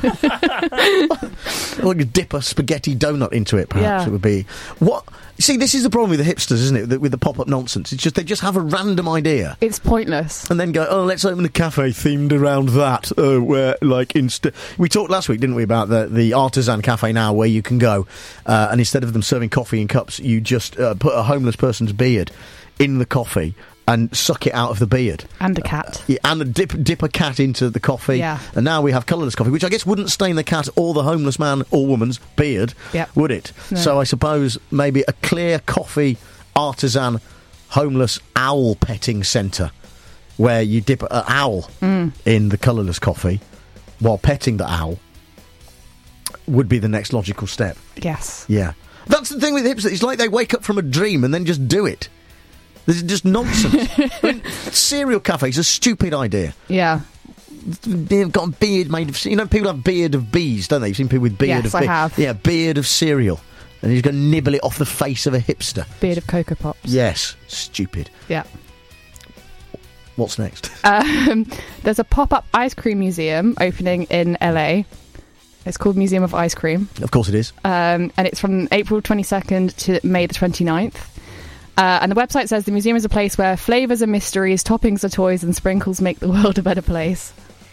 Like dip a spaghetti donut into it, perhaps. Yeah. It would be what. See, this is the problem with the hipsters, isn't it? With the pop-up nonsense, it's just they just have a random idea it's pointless. and then go, "Oh, let's open a cafe themed around that." Where, like, we talked last week, didn't we, about the artisan cafe now, where you can go and instead of them serving coffee in cups, you just put a homeless person's beard in the coffee and suck it out of the beard. And a cat. Yeah, and dip a cat into the coffee. Yeah. And now we have colourless coffee, which I guess wouldn't stain the cat or the homeless man or woman's beard, would it? No. So I suppose maybe a clear coffee artisan homeless owl petting centre where you dip an owl in the colourless coffee while petting the owl would be the next logical step. Yes. Yeah. That's the thing with hipsters. It's like they wake up from a dream and then just do it. This is just nonsense. I mean, cereal cafes, a stupid idea. Yeah. They've got a beard made of... You know, people have beard of bees, don't they? You've seen people with beard of Yes, I bees. have. Yeah, beard of cereal. And you're going to nibble it off the face of a hipster. Beard of Cocoa Pops. Yes. Stupid. Yeah. What's next? There's a pop-up ice cream museum opening in LA. It's called Museum of Ice Cream. Of course it is. And it's from April 22nd to May the 29th. And the website says the museum is a place where flavours are mysteries, toppings are toys, and sprinkles make the world a better place.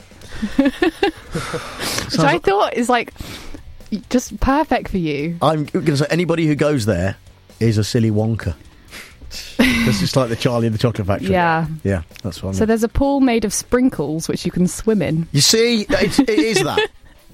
Which I thought is like just perfect for you. I'm going to say anybody who goes there is a silly Wonka. It's just like the Charlie in the Chocolate Factory. Yeah. Yeah, that's what I mean. So there's a pool made of sprinkles which you can swim in. You see, it is that.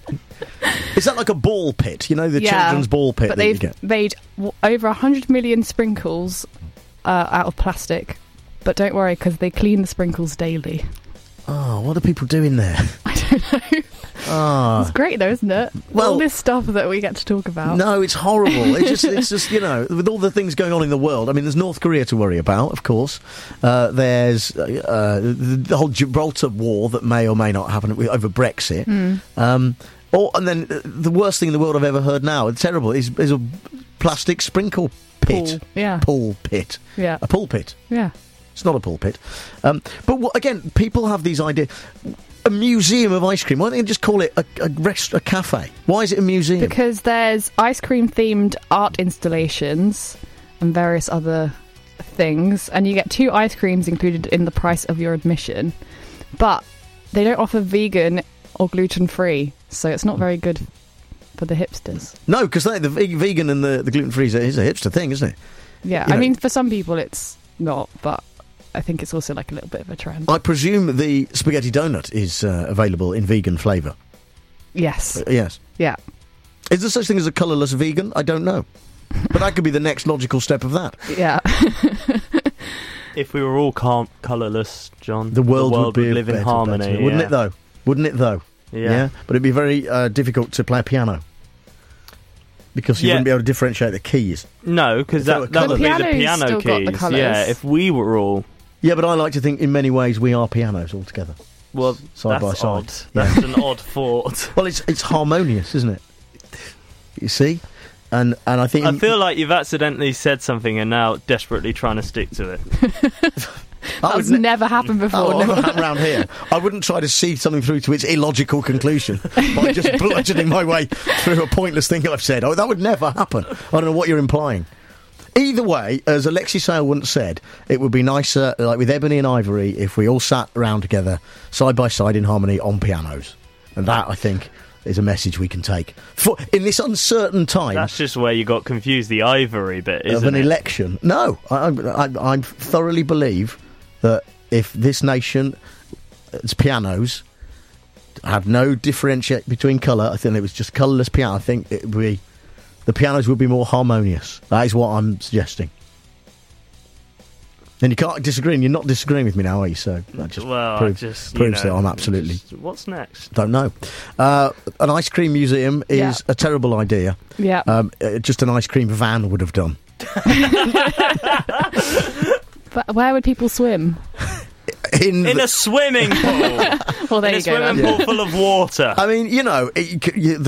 Is that like a ball pit? You know, the children's ball pit but that you they've get? made over 100 million sprinkles out of plastic. But don't worry, because they clean the sprinkles daily. Oh, what are people doing there? I don't know. Ah. It's great though, isn't it? Well, all this stuff that we get to talk about. No, it's horrible. It's just you know, with all the things going on in the world. I mean, there's North Korea to worry about, of course. There's the whole Gibraltar war that may or may not happen over Brexit. And then the worst thing in the world I've ever heard now, it's terrible, is a plastic sprinkle pit. Pool, yeah. Pool pit. Yeah. A pool pit. Yeah. It's not a pulpit. But again, people have these ideas. A museum of ice cream. Why don't they just call it a cafe? Why is it a museum? Because there's ice cream themed art installations and various other things, and you get 2 ice creams included in the price of your admission. But they don't offer vegan or gluten free, so it's not very good for the hipsters. No, because the vegan and the gluten free is a hipster thing, isn't it? Yeah, I mean, for some people it's not, but I think it's also like a little bit of a trend. I presume the spaghetti donut is available in vegan flavour. Yes. Yes. Yeah. Is there such thing as a colourless vegan? I don't know. But that could be the next logical step of that. Yeah. If we were all colourless, John, the world would live in harmony. Better. Wouldn't it, though? Wouldn't it, though? Yeah. But it'd be very difficult to play a piano. Because you wouldn't be able to differentiate the keys. No, because that would be the piano keys. Yeah, if we were all... Yeah, but I like to think in many ways we are pianos all together. Well, side by that's side. odd. That's an odd thought. Well, it's harmonious, isn't it? You see? And I think... I feel like you've accidentally said something and now desperately trying to stick to it. That's never happened before. That would never happen around here. I wouldn't try to see something through to its illogical conclusion by just bludgeoning my way through a pointless thing I've said. Oh, that would never happen. I don't know what you're implying. Either way, as Alexi Sale once said, it would be nicer, like with Ebony and Ivory, if we all sat around together, side by side in harmony on pianos. And that, I think, is a message we can take. In this uncertain time... That's just where you got confused, the Ivory bit, isn't it? Of an election. No, I thoroughly believe that if this nation, its pianos, had no differentiate between colour, I think it was just colourless piano, I think it would be... The pianos would be more harmonious. That is what I'm suggesting. And you can't disagree, and you're not disagreeing with me now, are you? So that just proves that I'm absolutely... What's next? Don't know. An ice cream museum is a terrible idea. Yeah. Just an ice cream van would have done. But where would people swim? In a swimming pool. Well, there in you go. A swimming pool full of water. I mean, you know, you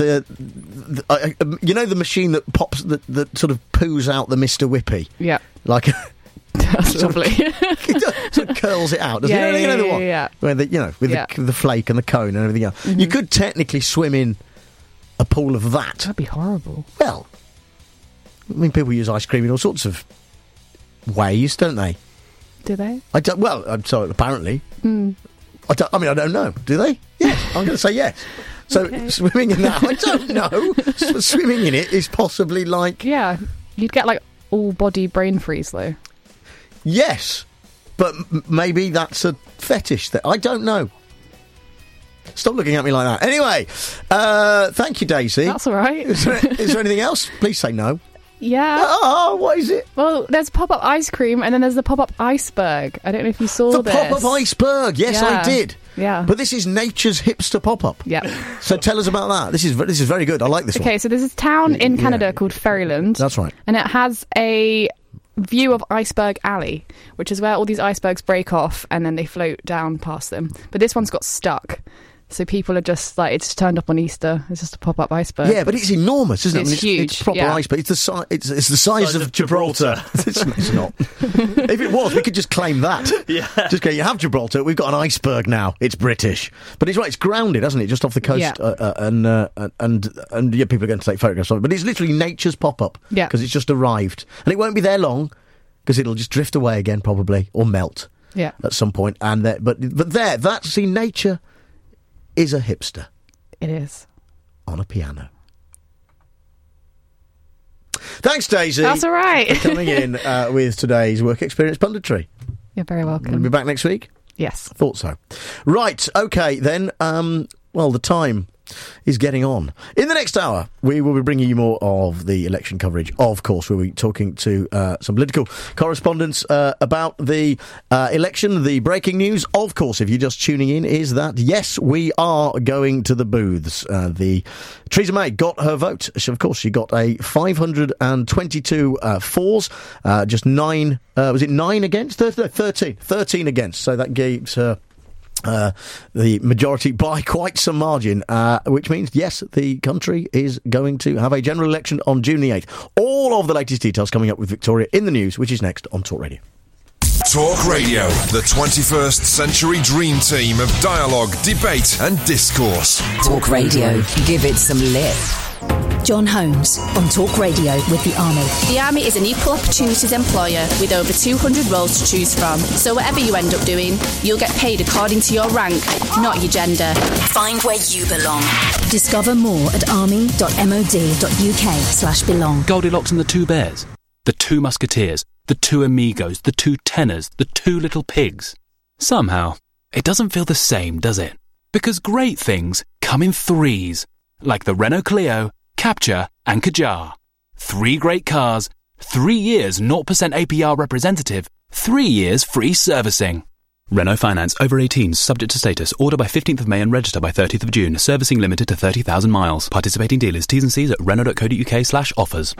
know the machine that pops, that sort of poos out the Mr. Whippy? Yeah. Like That's lovely. It sort of curls it out, doesn't it? You know the one? Yeah. Where with the flake and the cone and everything else. Mm-hmm. You could technically swim in a pool of that. That'd be horrible. Well, I mean, people use ice cream in all sorts of ways, don't they? Do they? I don't. Well, I'm sorry. Apparently, Mm. I don't know. Do they? Yeah, I'm going to say yes. So swimming in that, I don't know. Swimming in it is possibly like you'd get like all body brain freeze though. Yes, but maybe that's a fetish that I don't know. Stop looking at me like that. Anyway, thank you, Daisy. That's all right. Is there anything else? Please say no. Yeah. Oh, what is it? Well, there's pop-up ice cream and then there's the pop-up iceberg. I don't know if you saw this. The pop-up iceberg. Yes, I did. Yeah. But this is nature's hipster pop-up. Yeah. So tell us about that. This is very good. I like this one. Okay, so there's this town in Canada called Ferryland. That's right. And it has a view of Iceberg Alley, which is where all these icebergs break off and then they float down past them. But this one's got stuck. So people are just like, it's turned up on Easter. It's just a pop-up iceberg. Yeah, but it's enormous, isn't it? It's huge. It's proper iceberg. It's the size of Gibraltar. It's not. If it was, we could just claim that. Yeah. Just go, you have Gibraltar, we've got an iceberg now. It's British. But it's right, it's grounded, hasn't it? Just off the coast. Yeah. And people are going to take photographs of it. But it's literally nature's pop-up. Yeah. Because it's just arrived. And it won't be there long, because it'll just drift away again, probably, or melt. Yeah. At some point. And that's in nature. Is a hipster. It is. On a piano. Thanks, Daisy. That's all right. For coming in with today's work experience punditry. You're very welcome. We'll be back next week? Yes. Thought so. Right, okay, then, the time is getting on. In the next hour, we will be bringing you more of the election coverage. Of course, we'll be talking to some political correspondents about the election. The breaking news, of course, if you're just tuning in, is that, yes, we are going to the booths. Theresa May got her vote. Of course, she got a 522 fours, just 9, was it 9 against? 13 against. So that gives her the majority by quite some margin, which means, yes, the country is going to have a general election on June the 8th. All of the latest details coming up with Victoria in the news, which is next on Talk Radio. Talk Radio, the 21st century dream team of dialogue, debate and discourse. Talk Radio. Give it some lip. John Holmes on Talk Radio with the Army. The Army is an equal opportunities employer with over 200 roles to choose from. So whatever you end up doing, you'll get paid according to your rank, not your gender. Find where you belong. Discover more at army.mod.uk/belong. Goldilocks and the Two Bears, the Two Musketeers, the Two Amigos, the Two Tenors, the Two Little Pigs. Somehow, it doesn't feel the same, does it? Because great things come in threes, like the Renault Clio, Capture and Kadjar. 3 great cars, 3 years 0% APR representative, 3 years free servicing. Renault Finance, over 18s, subject to status. Order by 15th of May and register by 30th of June. Servicing limited to 30,000 miles. Participating dealers, T's and C's at Renault.co.uk/offers.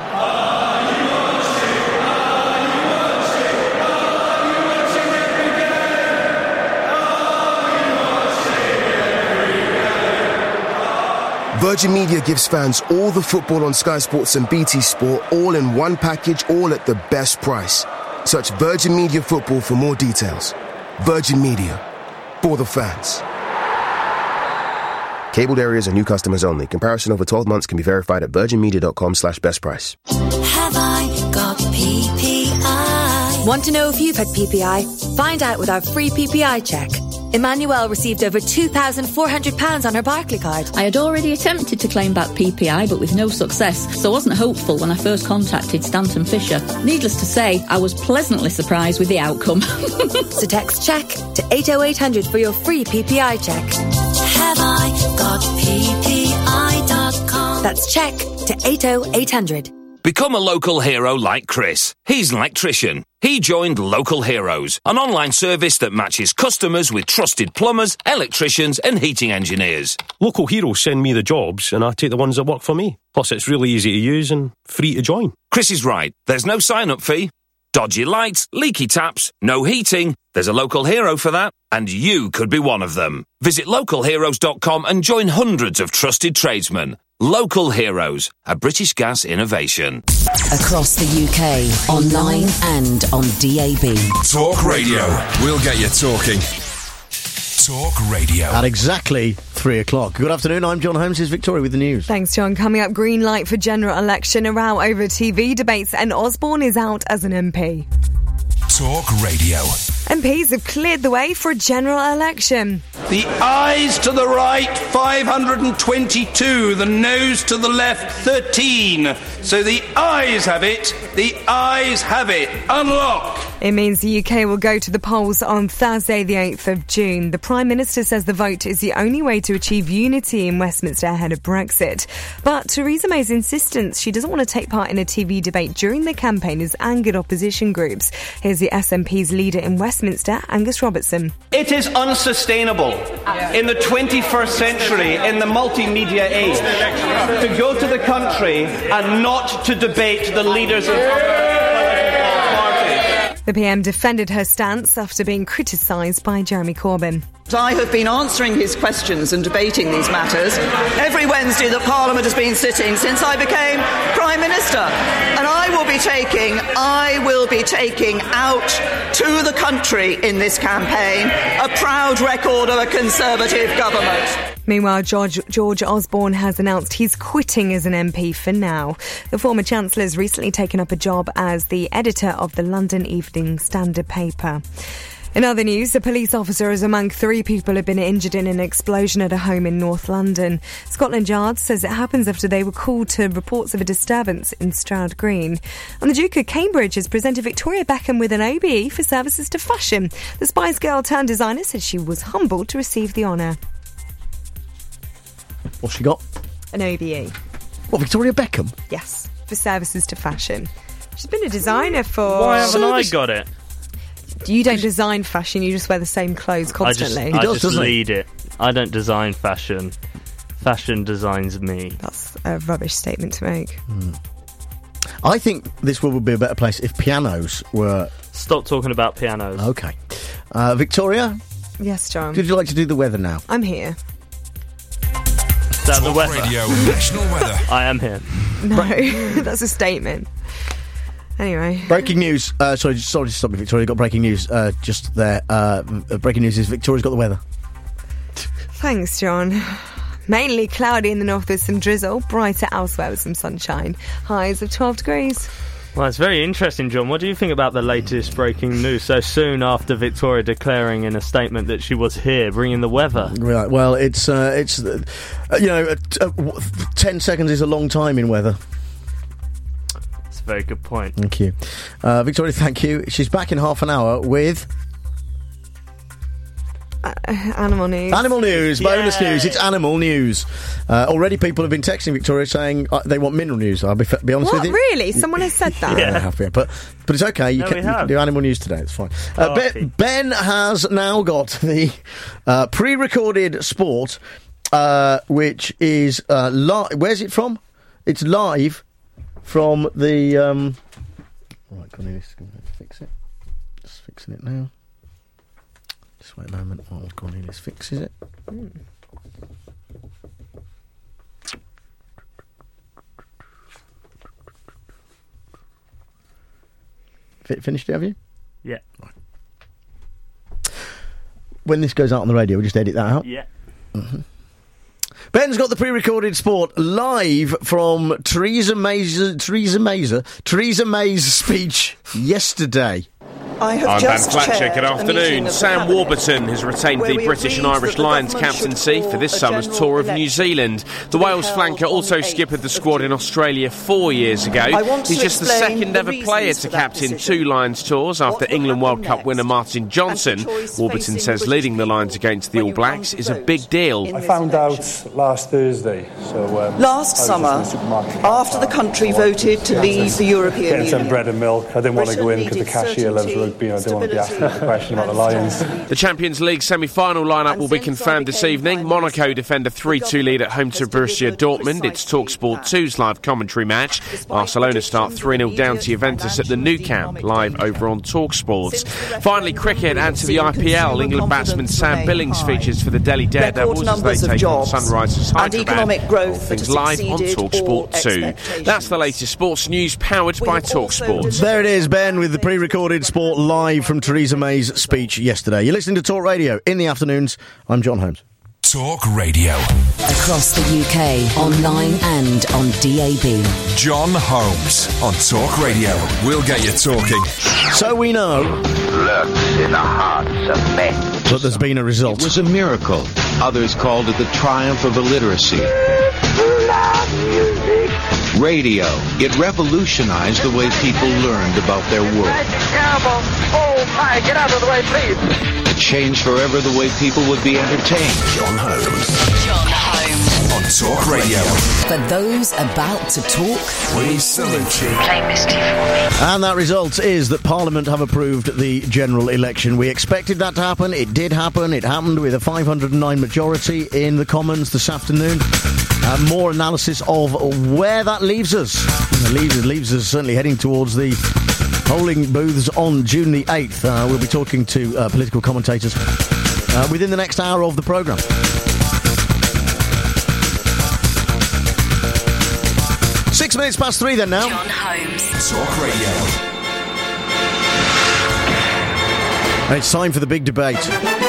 Virgin Media gives fans all the football on Sky Sports and BT Sport all in one package, all at the best price. Search Virgin Media Football for more details. Virgin Media. For the fans. Cabled areas are new customers only. Comparison over 12 months can be verified at virginmedia.com/best price. Have I got PPI? Want to know if you've had PPI? Find out with our free PPI check. Emmanuelle received over £2,400 on her Barclaycard. I had already attempted to claim back PPI, but with no success, so I wasn't hopeful when I first contacted Stanton Fisher. Needless to say, I was pleasantly surprised with the outcome. So text check to 80800 for your free PPI check. Have I got PPI.com? That's check to 80800. Become a local hero like Chris. He's an electrician. He joined Local Heroes, an online service that matches customers with trusted plumbers, electricians and heating engineers. Local Heroes send me the jobs and I take the ones that work for me. Plus it's really easy to use and free to join. Chris is right. There's no sign-up fee. Dodgy lights, leaky taps, no heating. There's a local hero for that, and you could be one of them. Visit localheroes.com and join hundreds of trusted tradesmen. Local Heroes, a British Gas innovation. Across the UK, online and on DAB. Talk Radio. We'll get you talking. Talk Radio. At exactly 3 o'clock. Good afternoon, I'm John Holmes. Here's Victoria with the news. Thanks, John. Coming up, green light for general election, a row over TV debates, and Osborne is out as an MP. Talk Radio. MPs have cleared the way for a general election. The ayes to the right, 522. The noes to the left, 13. So the ayes have it. The ayes have it. Unlock. It means the UK will go to the polls on Thursday, the 8th of June. The Prime Minister says the vote is the only way to achieve unity in Westminster ahead of Brexit. But Theresa May's insistence she doesn't want to take part in a TV debate during the campaign has angered opposition groups. Here's the SNP's leader in Westminster, Angus Robertson. It is unsustainable in the 21st century, in the multimedia age, to go to the country and not to debate the leaders of The PM defended her stance after being criticised by Jeremy Corbyn. I have been answering his questions and debating these matters every Wednesday that Parliament has been sitting since I became Prime Minister. And I will be taking out to the country in this campaign a proud record of a Conservative government. Meanwhile, George Osborne has announced he's quitting as an MP for now. The former Chancellor has recently taken up a job as the editor of the London Evening Standard paper. In other news, a police officer is among 3 people who have been injured in an explosion at a home in North London. Scotland Yard says it happens after they were called to reports of a disturbance in Stroud Green. And the Duke of Cambridge has presented Victoria Beckham with an OBE for services to fashion. The Spice Girl turned designer said she was humbled to receive the honour. What's she got? An OBE. What, Victoria Beckham? Yes, for services to fashion. She's been a designer for... Why haven't I got it? You don't design fashion, you just wear the same clothes constantly. I just lead it. I don't design fashion. Fashion designs me. That's a rubbish statement to make. I think this world would be a better place if pianos were... Stop talking about pianos. Okay. Victoria? Yes, John? Would you like to do the weather now? I'm here. Is that the weather? Radio, national weather. I am here. No, that's a statement. Anyway. Breaking news. Sorry to stop you, Victoria. Got breaking news just there. Breaking news is Victoria's got the weather. Thanks, John. Mainly cloudy in the north with some drizzle. Brighter elsewhere with some sunshine. Highs of 12 degrees. Well, it's very interesting, John. What do you think about the latest breaking news so soon after Victoria declaring in a statement that she was here, bringing the weather? Right. Well, it's 10 seconds is a long time in weather. Very good point. Thank you. Victoria, thank you. She's back in half an hour with... Animal news. Animal news, bonus news. It's animal news. Already people have been texting Victoria saying they want mineral news. I'll be honest with you. Really? Someone has said that? Yeah, but it's okay. You can do animal news today. It's fine. Ben has now got the pre-recorded sport, which is live. Where's it from? It's live from the... Right, Cornelius, going to fix it. Just fixing it now. Just wait a moment while Cornelius fixes it. Finished it, have you? Yeah. Right. When this goes out on the radio, we'll just edit that out. Yeah. Mm-hmm. Ben's got the pre-recorded sport live from Theresa May's speech yesterday. I'm Ben Fletcher, good afternoon. Sam Warburton has retained the British and Irish Lions captaincy for this summer's tour of New Zealand. The Wales flanker also skippered the squad in Australia 4 years ago. He's just the second ever player to captain 2 Lions tours after England World Cup winner Martin Johnson. Warburton says leading the Lions against the All Blacks is a big deal. I found out last Thursday. Last summer, after the country voted to leave the European Union. Getting some bread and milk. I didn't want to go in because the cashier loves rugby. don't want to be asking the question about the Lions. The Champions League semi-final lineup will be confirmed this evening. Monaco defend a 3-2 lead at home to Borussia Dortmund. It's TalkSport 2's live commentary match. Barcelona start 3-0 down to Juventus at the Nou Camp, live over on TalkSport. Finally, cricket, and to the IPL. England batsman Sam Billings features for the Delhi Daredevils as they take on Sunrisers Hyderabad. All things live on TalkSport 2. That's the latest sports news powered by TalkSport. There it is, Ben, with the pre-recorded sport live from Theresa May's speech yesterday. You're listening to Talk Radio in the afternoons. I'm John Holmes. Talk Radio. Across the UK, online and on DAB. John Holmes on Talk Radio. We'll get you talking. So we know lurks in the hearts of men. But there's been a result. It was a miracle. Others called it the triumph of illiteracy. Radio. It revolutionized the way people learned about their world. Oh my, get out of the way, please. It changed forever the way people would be entertained. John Holmes on Talk Radio. For those about to talk, we salute you. Play Misty for me. And that result is that Parliament have approved the general election. We expected that to happen. It did happen. It happened with a 509 majority in the Commons this afternoon. More analysis of where that leaves us. It leaves us certainly heading towards the polling booths on June the 8th. We'll be talking to political commentators within the next hour of the programme. Six minutes past 3 then now. John Holmes. Talk Radio. And it's time for the big debate.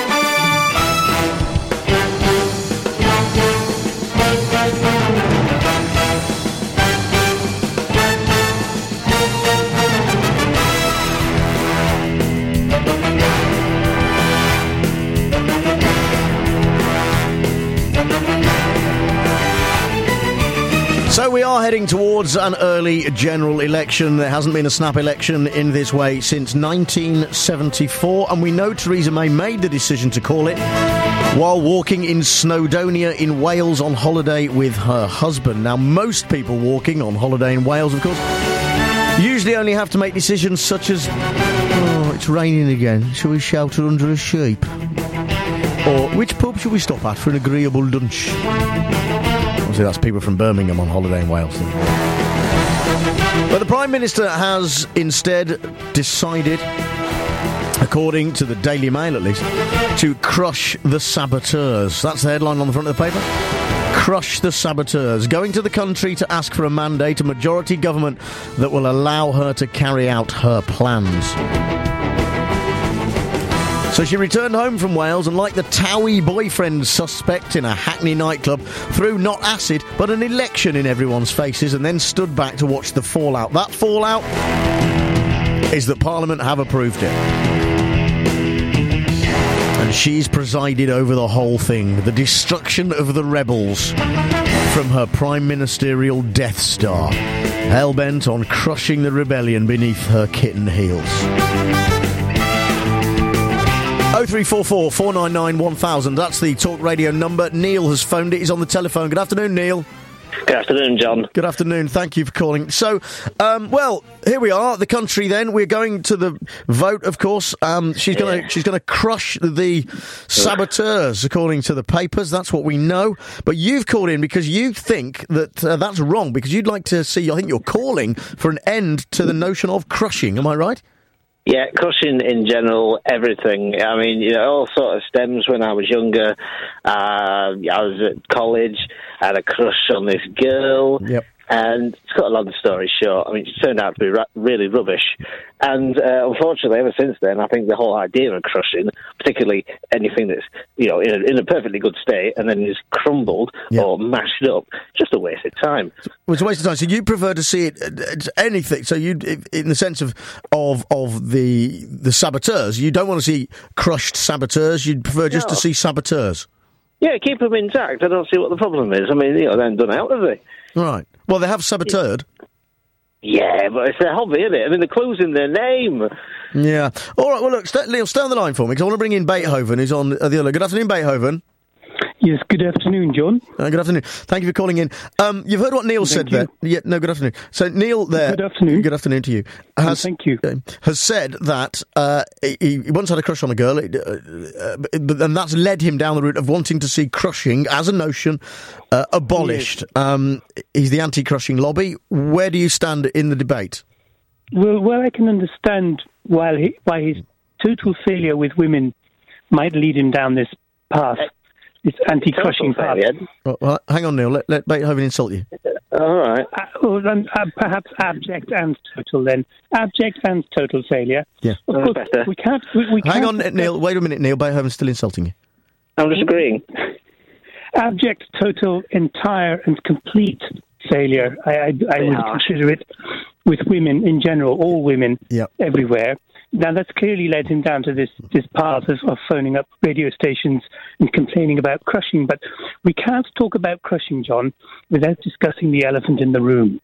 So we are heading towards an early general election. There hasn't been a snap election in this way since 1974, and we know Theresa May made the decision to call it while walking in Snowdonia in Wales on holiday with her husband. Now, most people walking on holiday in Wales, of course, usually only have to make decisions such as, oh, it's raining again, shall we shelter under a sheep? Or, which pub shall we stop at for an agreeable lunch? Obviously, that's people from Birmingham on holiday in Wales. But the Prime Minister has instead decided, according to the Daily Mail at least, to crush the saboteurs. That's the headline on the front of the paper. Crush the saboteurs. Going to the country to ask for a mandate, a majority government that will allow her to carry out her plans. So she returned home from Wales and, like the Towie boyfriend suspect in a Hackney nightclub, threw not acid but an election in everyone's faces and then stood back to watch the fallout. That fallout is that Parliament have approved it. And she's presided over the whole thing, the destruction of the rebels from her prime ministerial Death Star, hell-bent on crushing the rebellion beneath her kitten heels. 0344 499 1000. That's the Talk Radio number. Neil has phoned it. He's on the telephone. Good afternoon, Neil. Good afternoon, John. Good afternoon. Thank you for calling. So, well, here we are. The country. Then we're going to the vote. Of course, she's going to crush the saboteurs, according to the papers. That's what we know. But you've called in because you think that that's wrong. Because you'd like to see. I think you're calling for an end to the notion of crushing. Am I right? Yeah, crushing in general, everything. I mean, you know, it all sort of stems when I was younger. I was at college, I had a crush on this girl. Yep. And to cut a long story short, I mean, it turned out to be really rubbish. And unfortunately, ever since then, I think the whole idea of crushing, particularly anything that's, you know, in a perfectly good state and then is crumbled or mashed up, just a waste of time. Well, it's a waste of time. So you prefer to see it anything. So you, in the sense of the saboteurs, you don't want to see crushed saboteurs. You'd prefer just to see saboteurs. Yeah, keep them intact. I don't see what the problem is. I mean, you know, they haven't done out, have they? Right. Well, they have saboteured. Yeah, but it's their hobby, isn't it? I mean, the clue's in their name. Yeah. All right, well, look, Neil, stay on the line for me, because I want to bring in Beethoven, who's on the other. Good afternoon, Beethoven. Yes, good afternoon, John. Good afternoon. Thank you for calling in. You've heard what Neil said there. Yeah, no, good afternoon. So Neil there... Good afternoon. Good afternoon to you. Thank you. Has said that he once had a crush on a girl, and that's led him down the route of wanting to see crushing as a notion abolished. Yes. He's the anti-crushing lobby. Where do you stand in the debate? Well, I can understand why his total failure with women might lead him down this path. It's anti-crushing path. Well, hang on, Neil. Let Beethoven insult you. All right. Perhaps abject and total then. Abject and total failure. Yeah. Of course, we can't... Hang on, Neil. Wait a minute, Neil. Beethoven's still insulting you. I'm just agreeing. Abject, total, entire and complete failure. I would consider it with women in general, all women, everywhere. Now, that's clearly led him down to this path of phoning up radio stations and complaining about crushing. But we can't talk about crushing, John, without discussing the elephant in the room.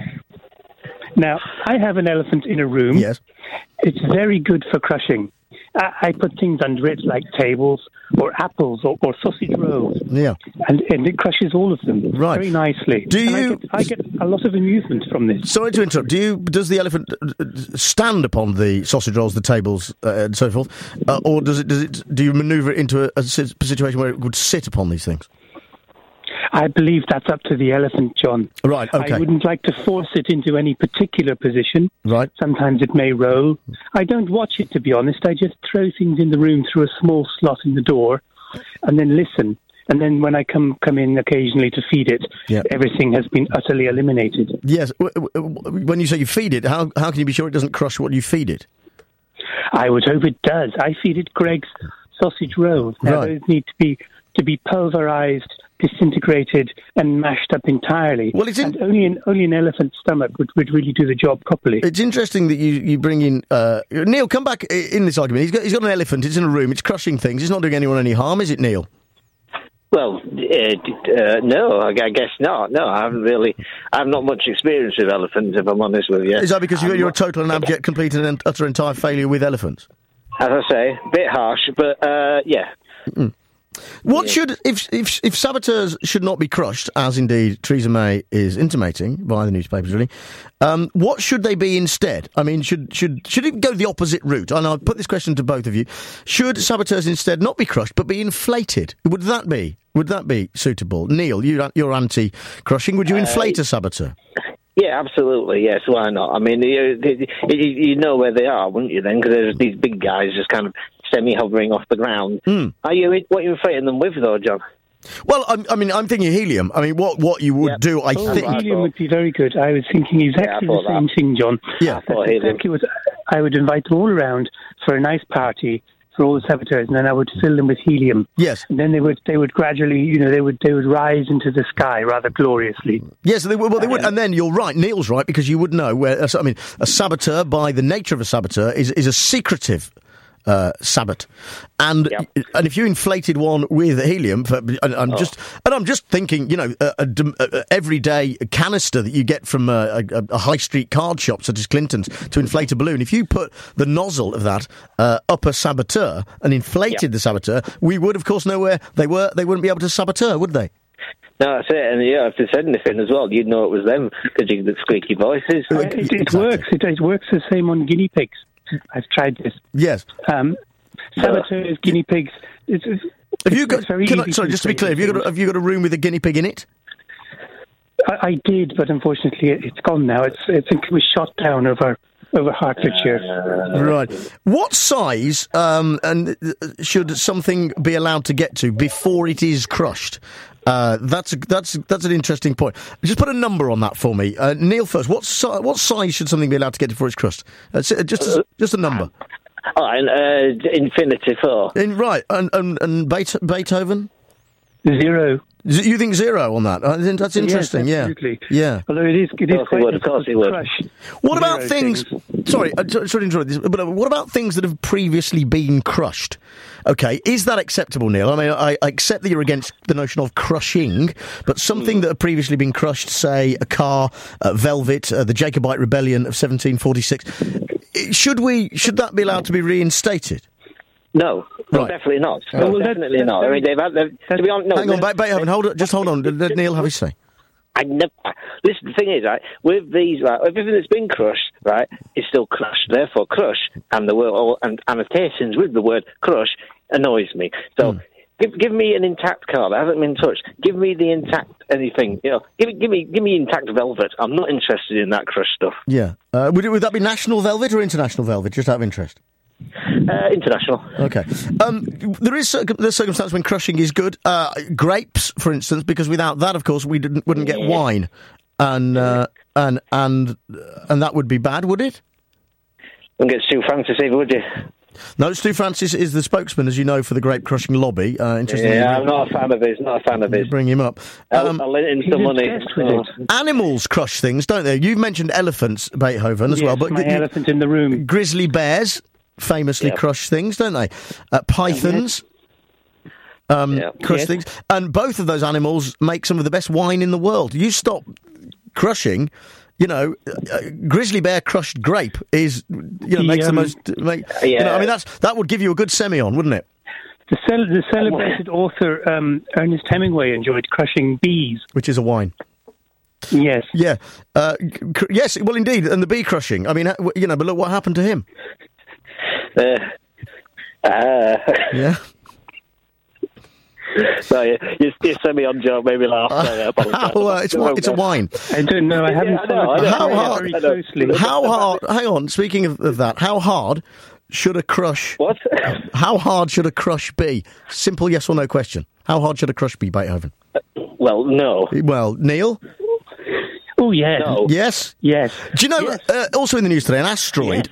Now, I have an elephant in a room. Yes. It's very good for crushing. I put things under it like tables or apples or sausage rolls. Yeah. And it crushes all of them very nicely. I get a lot of amusement from this. Sorry to interrupt. Does the elephant stand upon the sausage rolls, the tables, and so forth, or do you manoeuvre it into a situation where it would sit upon these things? I believe that's up to the elephant, John. Right, okay. I wouldn't like to force it into any particular position. Right. Sometimes it may roll. I don't watch it, to be honest. I just throw things in the room through a small slot in the door and then listen. And then when I come in occasionally to feed it, everything has been utterly eliminated. Yes. When you say you feed it, how can you be sure it doesn't crush what you feed it? I would hope it does. I feed it Greg's sausage rolls. Now, those need to be pulverised, disintegrated and mashed up entirely. Well, and only an elephant's stomach would really do the job properly. It's interesting that you bring in... Neil, come back in this argument. He's got an elephant, it's in a room, it's crushing things, it's not doing anyone any harm, is it, Neil? Well, no, I guess not. No, I have not much experience with elephants, if I'm honest with you. Is that because you're a total and abject, complete and utter entire failure with elephants? As I say, a bit harsh, but yeah. Mm. What should, if saboteurs should not be crushed, as indeed Theresa May is intimating via the newspapers, really, what should they be instead? I mean, should it go the opposite route? And I'll put this question to both of you. Should saboteurs instead not be crushed, but be inflated? Would that be suitable? Neil, you're anti-crushing. Would you inflate a saboteur? Yeah, absolutely. Yes, why not? I mean, you know where they are, wouldn't you? Then, because there's these big guys just kind of semi-hovering off the ground. Mm. What are you inflating them with, though, John? Well, I'm thinking helium. I mean, what you would do, I think... Helium would be very good. I was thinking exactly the same thing, John. Yeah. That's exactly what I would invite them all around for a nice party for all the saboteurs, and then I would fill them with helium. Yes. And then they would gradually, they would rise into the sky rather gloriously. Yes, they would. Well, they would. And then you're right. Neil's right, because you would know where. I mean, a saboteur, by the nature of a saboteur, is a secretive sabot, and if you inflated one with helium, I'm just thinking, a everyday canister that you get from a high street card shop such as Clinton's to inflate a balloon. If you put the nozzle of that up a saboteur and inflated the saboteur, we would of course know where they were. They wouldn't be able to saboteur, would they? No, that's it. And if they said anything as well, you'd know it was them because you get the squeaky voices. It works. It works the same on guinea pigs. I've tried this. Yes. Saboteurs, guinea pigs. Have you got? Sorry, just to be clear, have you got a room with a guinea pig in it? I did, but unfortunately, it's gone now. I think it was shot down over Hertfordshire. Right. What size and should something be allowed to get to before it is crushed? That's an interesting point. Just put a number on that for me, Neil. First, what size should something be allowed to get before it's crushed? Just a number. Infinity 4. Right, and Beethoven? 0. You think 0 on that? That's interesting. Yes, absolutely. Yeah. Although it is quite difficult to crush. What about things? Sorry to interrupt this. But what about things that have previously been crushed? Okay, is that acceptable, Neil? I mean, I accept that you're against the notion of crushing, but something that had previously been crushed, say a car, Velvet, the Jacobite Rebellion of 1746, should that be allowed to be reinstated? No, definitely not. No, definitely not. I mean, to be honest, no. Hang on, Beethoven, hold on. Let Neil have his say. I never. Listen, the thing is, right, with these, right, everything that's been crushed, right, is still crushed. Therefore, crush and the word and annotations with the word crush annoys me. So, give me an intact car that hasn't been touched. Give me the intact anything. You know, give me intact velvet. I'm not interested in that crushed stuff. Yeah. Would that be national velvet or international velvet? Just out of interest. International. Okay. There is circumstance when crushing is good. Grapes, for instance, because without that, of course, we wouldn't get wine, and that would be bad, would it? Wouldn't get Stu Francis either, would you? No, Stu Francis is the spokesman, as you know, for the grape crushing lobby. Interestingly, I'm not a fan of his. Not a fan of his. Bring him up. I'll lend him some money. Animals crush things, don't they? You've mentioned elephants, Beethoven, as well. But my elephant in the room. Grizzly bears famously crush things, don't they? Pythons crush things. And both of those animals make some of the best wine in the world. You stop crushing, grizzly bear crushed grape is, makes the most... I mean, that would give you a good semi-on, wouldn't it? The celebrated author Ernest Hemingway enjoyed crushing bees. Which is a wine. Yes. Yeah. Yes, well, indeed, and the bee crushing. I mean, but look what happened to him. Yeah. Sorry, your semi-on joke made me laugh. It's a wine. I don't know. I haven't followed very closely. How hard? Hang on. Speaking of that, how hard should a crush? What? How hard should a crush be? Simple yes or no question. How hard should a crush be, Beethoven? Well, no. Well, Neil. Oh, yes. No. Yes? Yes. Do you know, also in the news today, an asteroid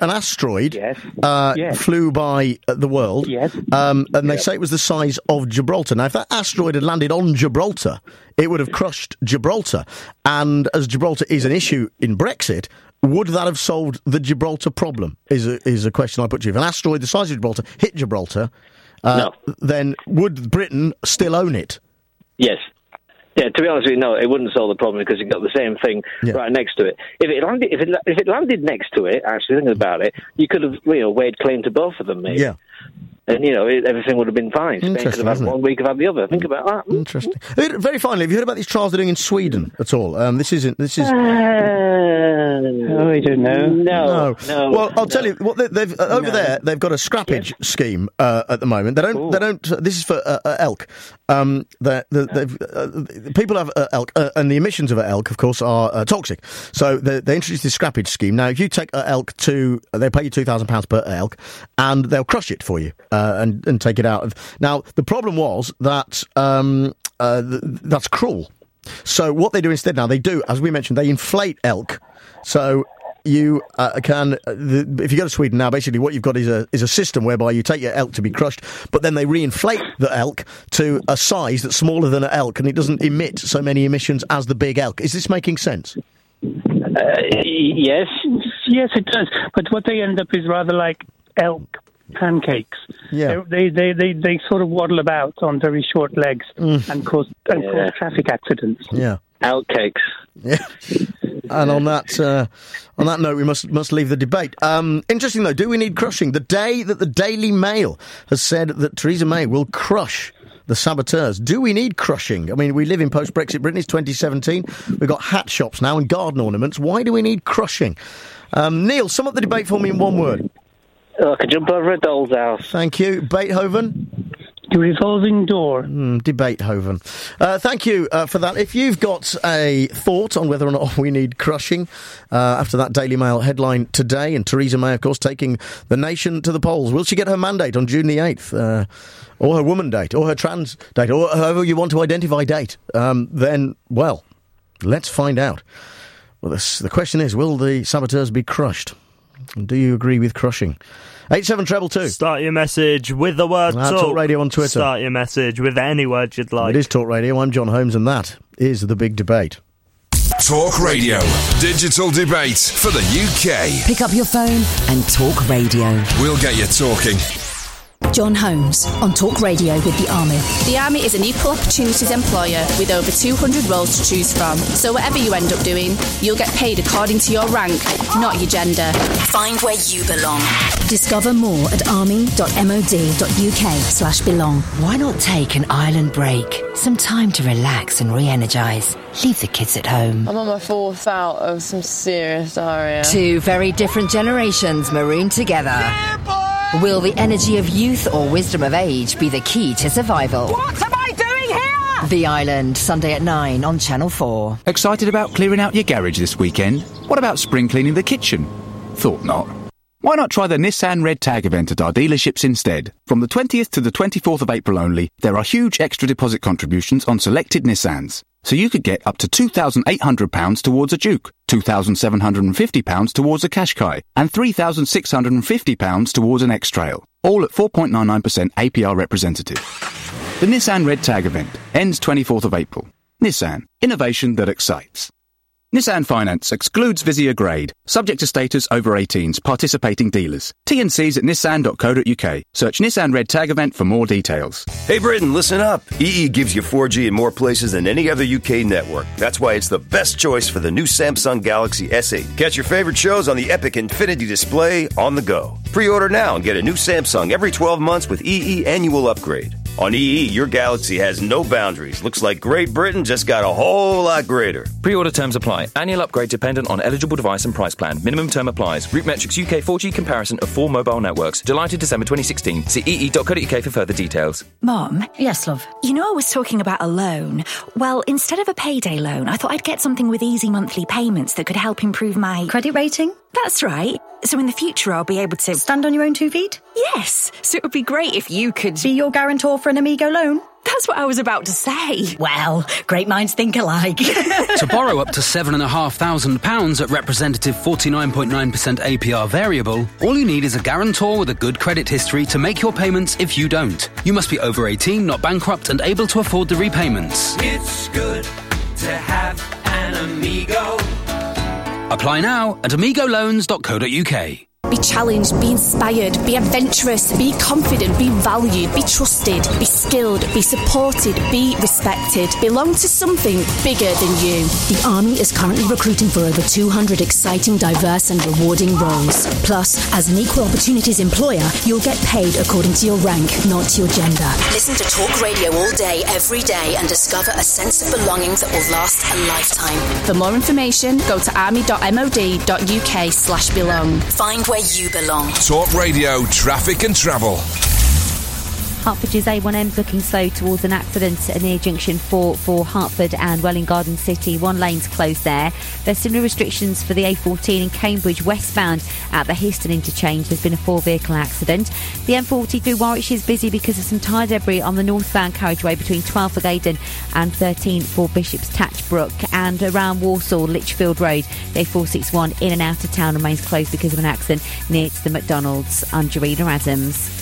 flew by the world, and they say it was the size of Gibraltar. Now, if that asteroid had landed on Gibraltar, it would have crushed Gibraltar. And as Gibraltar is an issue in Brexit, would that have solved the Gibraltar problem, is a question I put to you. If an asteroid the size of Gibraltar hit Gibraltar, then would Britain still own it? Yes. Yeah, to be honest with you, no, it wouldn't solve the problem because you've got the same thing right next to it. If it landed next to it, actually thinking about it, you could have weighed claim to both of them, maybe. Yeah. And, everything would have been fine. Spain could have had one, we could have the other. Think about that. Interesting. Very finally, have you heard about these trials they're doing in Sweden at all? This is... I don't know. No. Well, I'll tell you, what they've over there, they've got a scrappage scheme at the moment. They don't. This is for elk. People have elk, and the emissions of an elk, of course, are toxic. So they introduced this scrappage scheme. Now, if you take an elk they pay you £2,000 per elk, and they'll crush it for you and take it out. Now, the problem was that that's cruel. So what they do instead now, as we mentioned, they inflate elk. So you can, if you go to Sweden now, basically what you've got is a system whereby you take your elk to be crushed, but then they reinflate the elk to a size that's smaller than an elk, and it doesn't emit so many emissions as the big elk. Is this making sense? Yes. Yes, it does. But what they end up is rather like elk pancakes. Yeah. They sort of waddle about on very short legs and cause traffic accidents. Yeah. Elk cakes. Yeah. And on that note, we must leave the debate. Interesting though, do we need crushing? The day that the Daily Mail has said that Theresa May will crush the saboteurs. Do we need crushing? I mean, we live in post-Brexit Britain. It's 2017. We've got hat shops now and garden ornaments. Why do we need crushing? Neil, sum up the debate for me in one word. I could jump over a doll's house. Thank you. Beethoven? The revolving door. Debate-hoven. Thank you for that. If you've got a thought on whether or not we need crushing after that Daily Mail headline today, and Theresa May, of course, taking the nation to the polls, will she get her mandate on June the 8th? Or her woman date, or her trans date, or however you want to identify date? Then, well, let's find out. Well, the question is, will the saboteurs be crushed? And do you agree with crushing? 87222. Start your message with the word Talk Radio on Twitter. Start your message with any word you'd like. It is Talk Radio. I'm John Holmes, and that is the big debate. Talk Radio. Digital debate for the UK. Pick up your phone and Talk Radio. We'll get you talking. John Holmes on Talk Radio with the Army. The Army is an equal opportunities employer with over 200 roles to choose from. So whatever you end up doing, you'll get paid according to your rank, not your gender. Find where you belong. Discover more at army.mod.uk/belong. Why not take an island break? Some time to relax and re-energise. Leave the kids at home. I'm on my 4th bout of some serious diarrhoea. Two very different generations marooned together. Will the energy of youth or wisdom of age be the key to survival? What am I doing here? The Island, Sunday at 9 on Channel 4. Excited about clearing out your garage this weekend? What about spring cleaning the kitchen? Thought not. Why not try the Nissan Red Tag event at our dealerships instead? From the 20th to the 24th of April only, there are huge extra deposit contributions on selected Nissans. So you could get up to £2,800 towards a Juke, £2,750 towards a Qashqai, and £3,650 towards an X-Trail. All at 4.99% APR representative. The Nissan Red Tag event ends 24th of April. Nissan. Innovation that excites. Nissan Finance excludes Vizia Grade. Subject to status over 18s. Participating dealers. T&Cs at nissan.co.uk. Search Nissan Red Tag event for more details. Hey Britain, listen up. EE gives you 4G in more places than any other UK network. That's why it's the best choice for the new Samsung Galaxy S8. Catch your favorite shows on the Epic Infinity display on the go. Pre-order now and get a new Samsung every 12 months with EE annual upgrade. On EE, your Galaxy has no boundaries. Looks like Great Britain just got a whole lot greater. Pre-order terms apply. Annual upgrade dependent on eligible device and price plan. Minimum term applies. RootMetrics UK 4G comparison of 4 mobile networks. July to December 2016. See ee.co.uk for further details. Mom? Yes, love? You know I was talking about a loan. Well, instead of a payday loan, I thought I'd get something with easy monthly payments that could help improve my... credit rating? That's right. So in the future I'll be able to... stand on your own 2 feet? Yes. So it would be great if you could... be your guarantor for an Amigo loan? That's what I was about to say. Well, great minds think alike. To borrow up to £7,500 at representative 49.9% APR variable, all you need is a guarantor with a good credit history to make your payments if you don't. You must be over 18, not bankrupt, and able to afford the repayments. It's good to have an Amigo. Apply now at amigoloans.co.uk. Be challenged, be inspired, be adventurous, be confident, be valued, be trusted, be skilled, be supported, be respected. Belong to something bigger than you. The Army is currently recruiting for over 200 exciting, diverse and rewarding roles. Plus, as an equal opportunities employer, you'll get paid according to your rank, not your gender. Listen to Talk Radio all day, every day, and discover a sense of belonging that will last a lifetime. For more information, go to army.mod.uk/belong. Find where you belong. Talk Radio, traffic and travel. Hertfordshire's A1M's looking slow towards an accident near Junction 4 for Hertford and Welwyn Garden City. One lane's closed there. There's similar restrictions for the A14 in Cambridge westbound at the Histon interchange. There's been a 4-vehicle accident. The M40 through Warwickshire is busy because of some tyre debris on the northbound carriageway between 12 for Gaydon and 13 for Bishop's Tatchbrook. And around Walsall, Lichfield Road, the A461 in and out of town remains closed because of an accident near to the McDonald's. I'm Jarena Adams.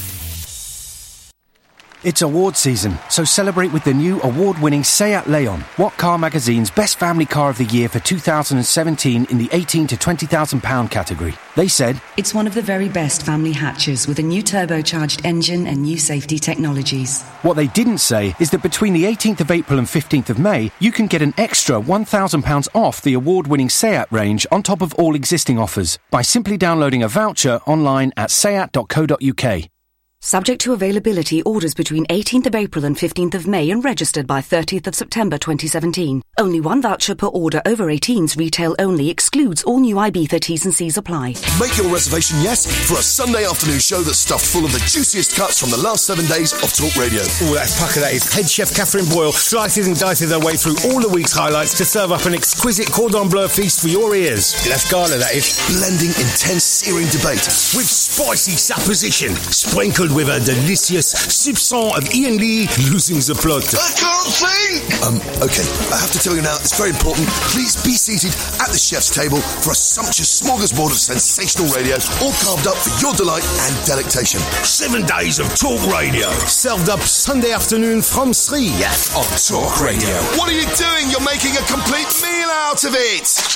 It's award season, so celebrate with the new award-winning Seat Leon, What Car Magazine's Best Family Car of the Year for 2017 in the £18,000 to £20,000 category. They said, "It's one of the very best family hatches with a new turbocharged engine and new safety technologies." What they didn't say is that between the 18th of April and 15th of May, you can get an extra £1,000 off the award-winning Seat range on top of all existing offers by simply downloading a voucher online at seat.co.uk. Subject to availability, orders between 18th of April and 15th of May and registered by 30th of September 2017. Only one voucher per order over 18s, retail only, excludes all new Ibiza T's and C's apply. Make your reservation, yes, for a Sunday afternoon show that's stuffed full of the juiciest cuts from the last 7 days of Talk Radio. Oh, that's pucker, that is. Head chef Catherine Boyle slices and dices her way through all the week's highlights to serve up an exquisite cordon bleu feast for your ears. That's Gala, that is. Blending intense searing debate with spicy supposition, sprinkled with a delicious soupçon of Ian Lee losing the plot. I can't think! Okay, I have to tell you now, it's very important. Please be seated at the chef's table for a sumptuous smorgasbord of sensational radio, all carved up for your delight and delectation. 7 days of Talk Radio, served up Sunday afternoon from 3 on Talk Radio. What are you doing? You're making a complete meal out of it!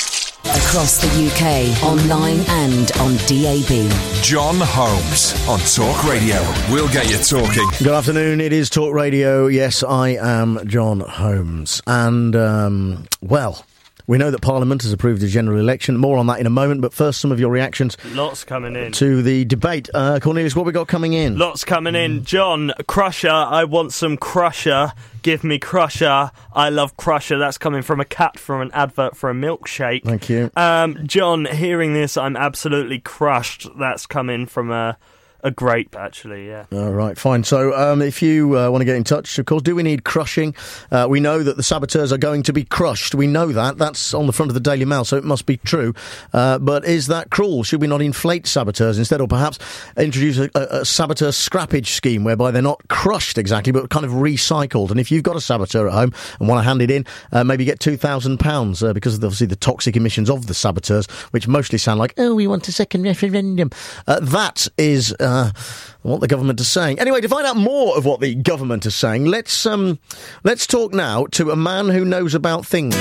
Across the UK, online and on DAB. John Holmes on Talk Radio. We'll get you talking. Good afternoon, it is Talk Radio. Yes, I am John Holmes. And, we know that Parliament has approved a general election. More on that in a moment, but first, some of your reactions. Lots coming in. To the debate. Cornelius, what we got coming in? Lots coming in. John, Crusher, I want some Crusher. Give me Crusher. I love Crusher. That's coming from a cat from an advert for a milkshake. Thank you. John, hearing this, I'm absolutely crushed. That's coming from a grape, actually, yeah. All right, fine. So if you want to get in touch, of course, do we need crushing? We know that the saboteurs are going to be crushed. We know that. That's on the front of the Daily Mail, so it must be true. But is that cruel? Should we not inflate saboteurs instead, or perhaps introduce a saboteur scrappage scheme whereby they're not crushed exactly, but kind of recycled? And if you've got a saboteur at home and want to hand it in, maybe get £2,000 because of obviously the toxic emissions of the saboteurs, which mostly sound like, oh, we want a second referendum. That is what the government is saying. Anyway, to find out more of what the government is saying, let's talk now to a man who knows about things.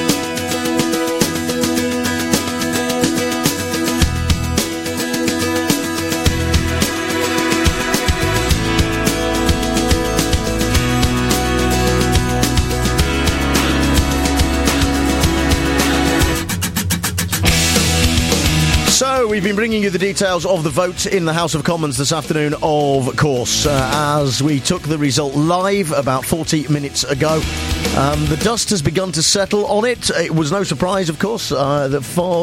So, we've been bringing you the details of the vote in the House of Commons this afternoon, of course, as we took the result live about 40 minutes ago. The dust has begun to settle on it. It was no surprise, of course, that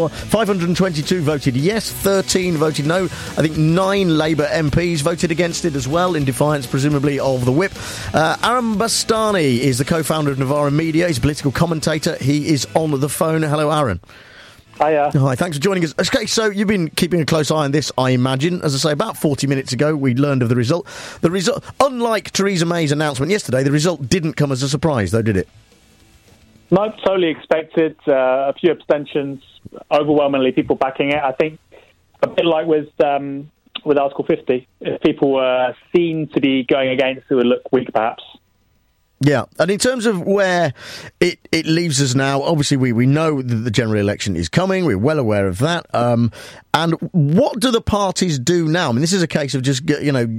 522 voted yes, 13 voted no. I think 9 Labour MPs voted against it as well, in defiance, presumably, of the whip. Aaron Bastani is the co-founder of Novara Media. He's a political commentator. He is on the phone. Hello, Aaron. Hiya. Hi, thanks for joining us. Okay, so you've been keeping a close eye on this, I imagine. As I say, about 40 minutes ago, we learned of the result. The result, unlike Theresa May's announcement yesterday, the result didn't come as a surprise, though, did it? No, totally expected. A few abstentions, overwhelmingly people backing it. I think a bit like with Article 50, if people were seen to be going against, it would look weak, perhaps. Yeah, and in terms of where it leaves us now, obviously we know that the general election is coming. We're well aware of that. And what do the parties do now? I mean, this is a case of just,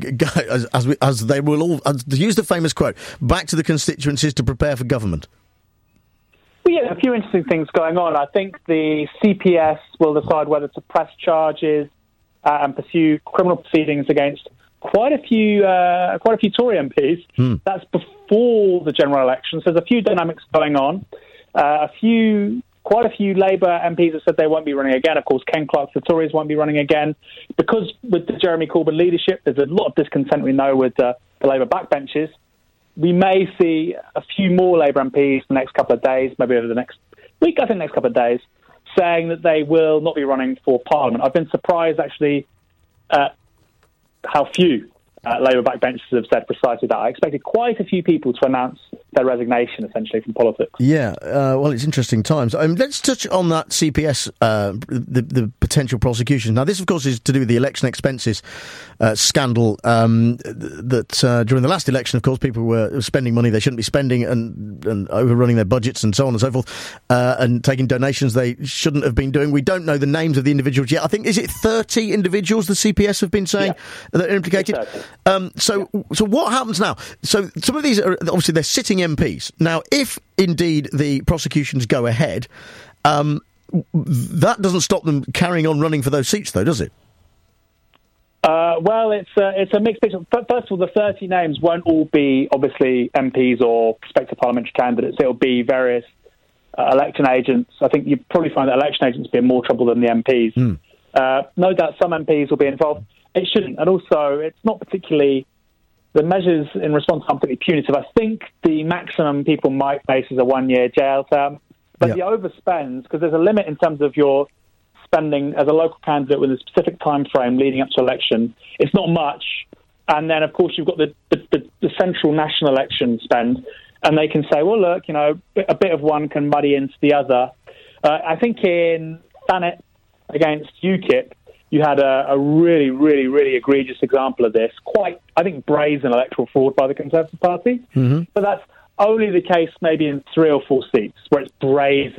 as they will all, to use the famous quote, back to the constituencies to prepare for government. Well, yeah, a few interesting things going on. I think the CPS will decide whether to press charges and pursue criminal proceedings against quite a few Tory MPs. That's before the general election. So there's a few dynamics going on. Quite a few Labour MPs have said they won't be running again. Of course, Ken Clarke, the Tories, won't be running again. Because with the Jeremy Corbyn leadership, there's a lot of discontent, we know, with the Labour backbenchers. We may see a few more Labour MPs the next couple of days, maybe over the next week, I think next couple of days, saying that they will not be running for Parliament. I've been surprised, actually, at how few Labour backbenchers have said precisely that. I expected quite a few people to announce their resignation, essentially, from politics. Yeah, well, it's interesting times. Let's touch on that CPS, the potential prosecution. Now, this, of course, is to do with the election expenses scandal that during the last election, of course, people were spending money they shouldn't be spending and overrunning their budgets and so on and so forth, and taking donations they shouldn't have been doing. We don't know the names of the individuals yet. I think, is it 30 individuals the CPS have been saying that are implicated? So what happens now? So some of these are, obviously, they're sitting MPs. Now, if indeed the prosecutions go ahead, that doesn't stop them carrying on running for those seats, though, does it? Well, it's a mixed picture. First of all, the 30 names won't all be, obviously, MPs or prospective parliamentary candidates. It'll be various election agents. I think you probably find that election agents be in more trouble than the MPs. No doubt some MPs will be involved. It shouldn't. And also, it's not particularly... The measures in response aren't particularly punitive. I think the maximum people might face is a 1-year jail term. But the overspends, because there's a limit in terms of your spending as a local candidate with a specific time frame leading up to election, it's not much. And then, of course, you've got the central national election spend, and they can say, well, look, a bit of one can muddy into the other. I think in Thanet against UKIP, you had a really, really, really egregious example of this. Quite, I think, brazen electoral fraud by the Conservative Party. But that's only the case maybe in 3 or 4 seats where it's brazen.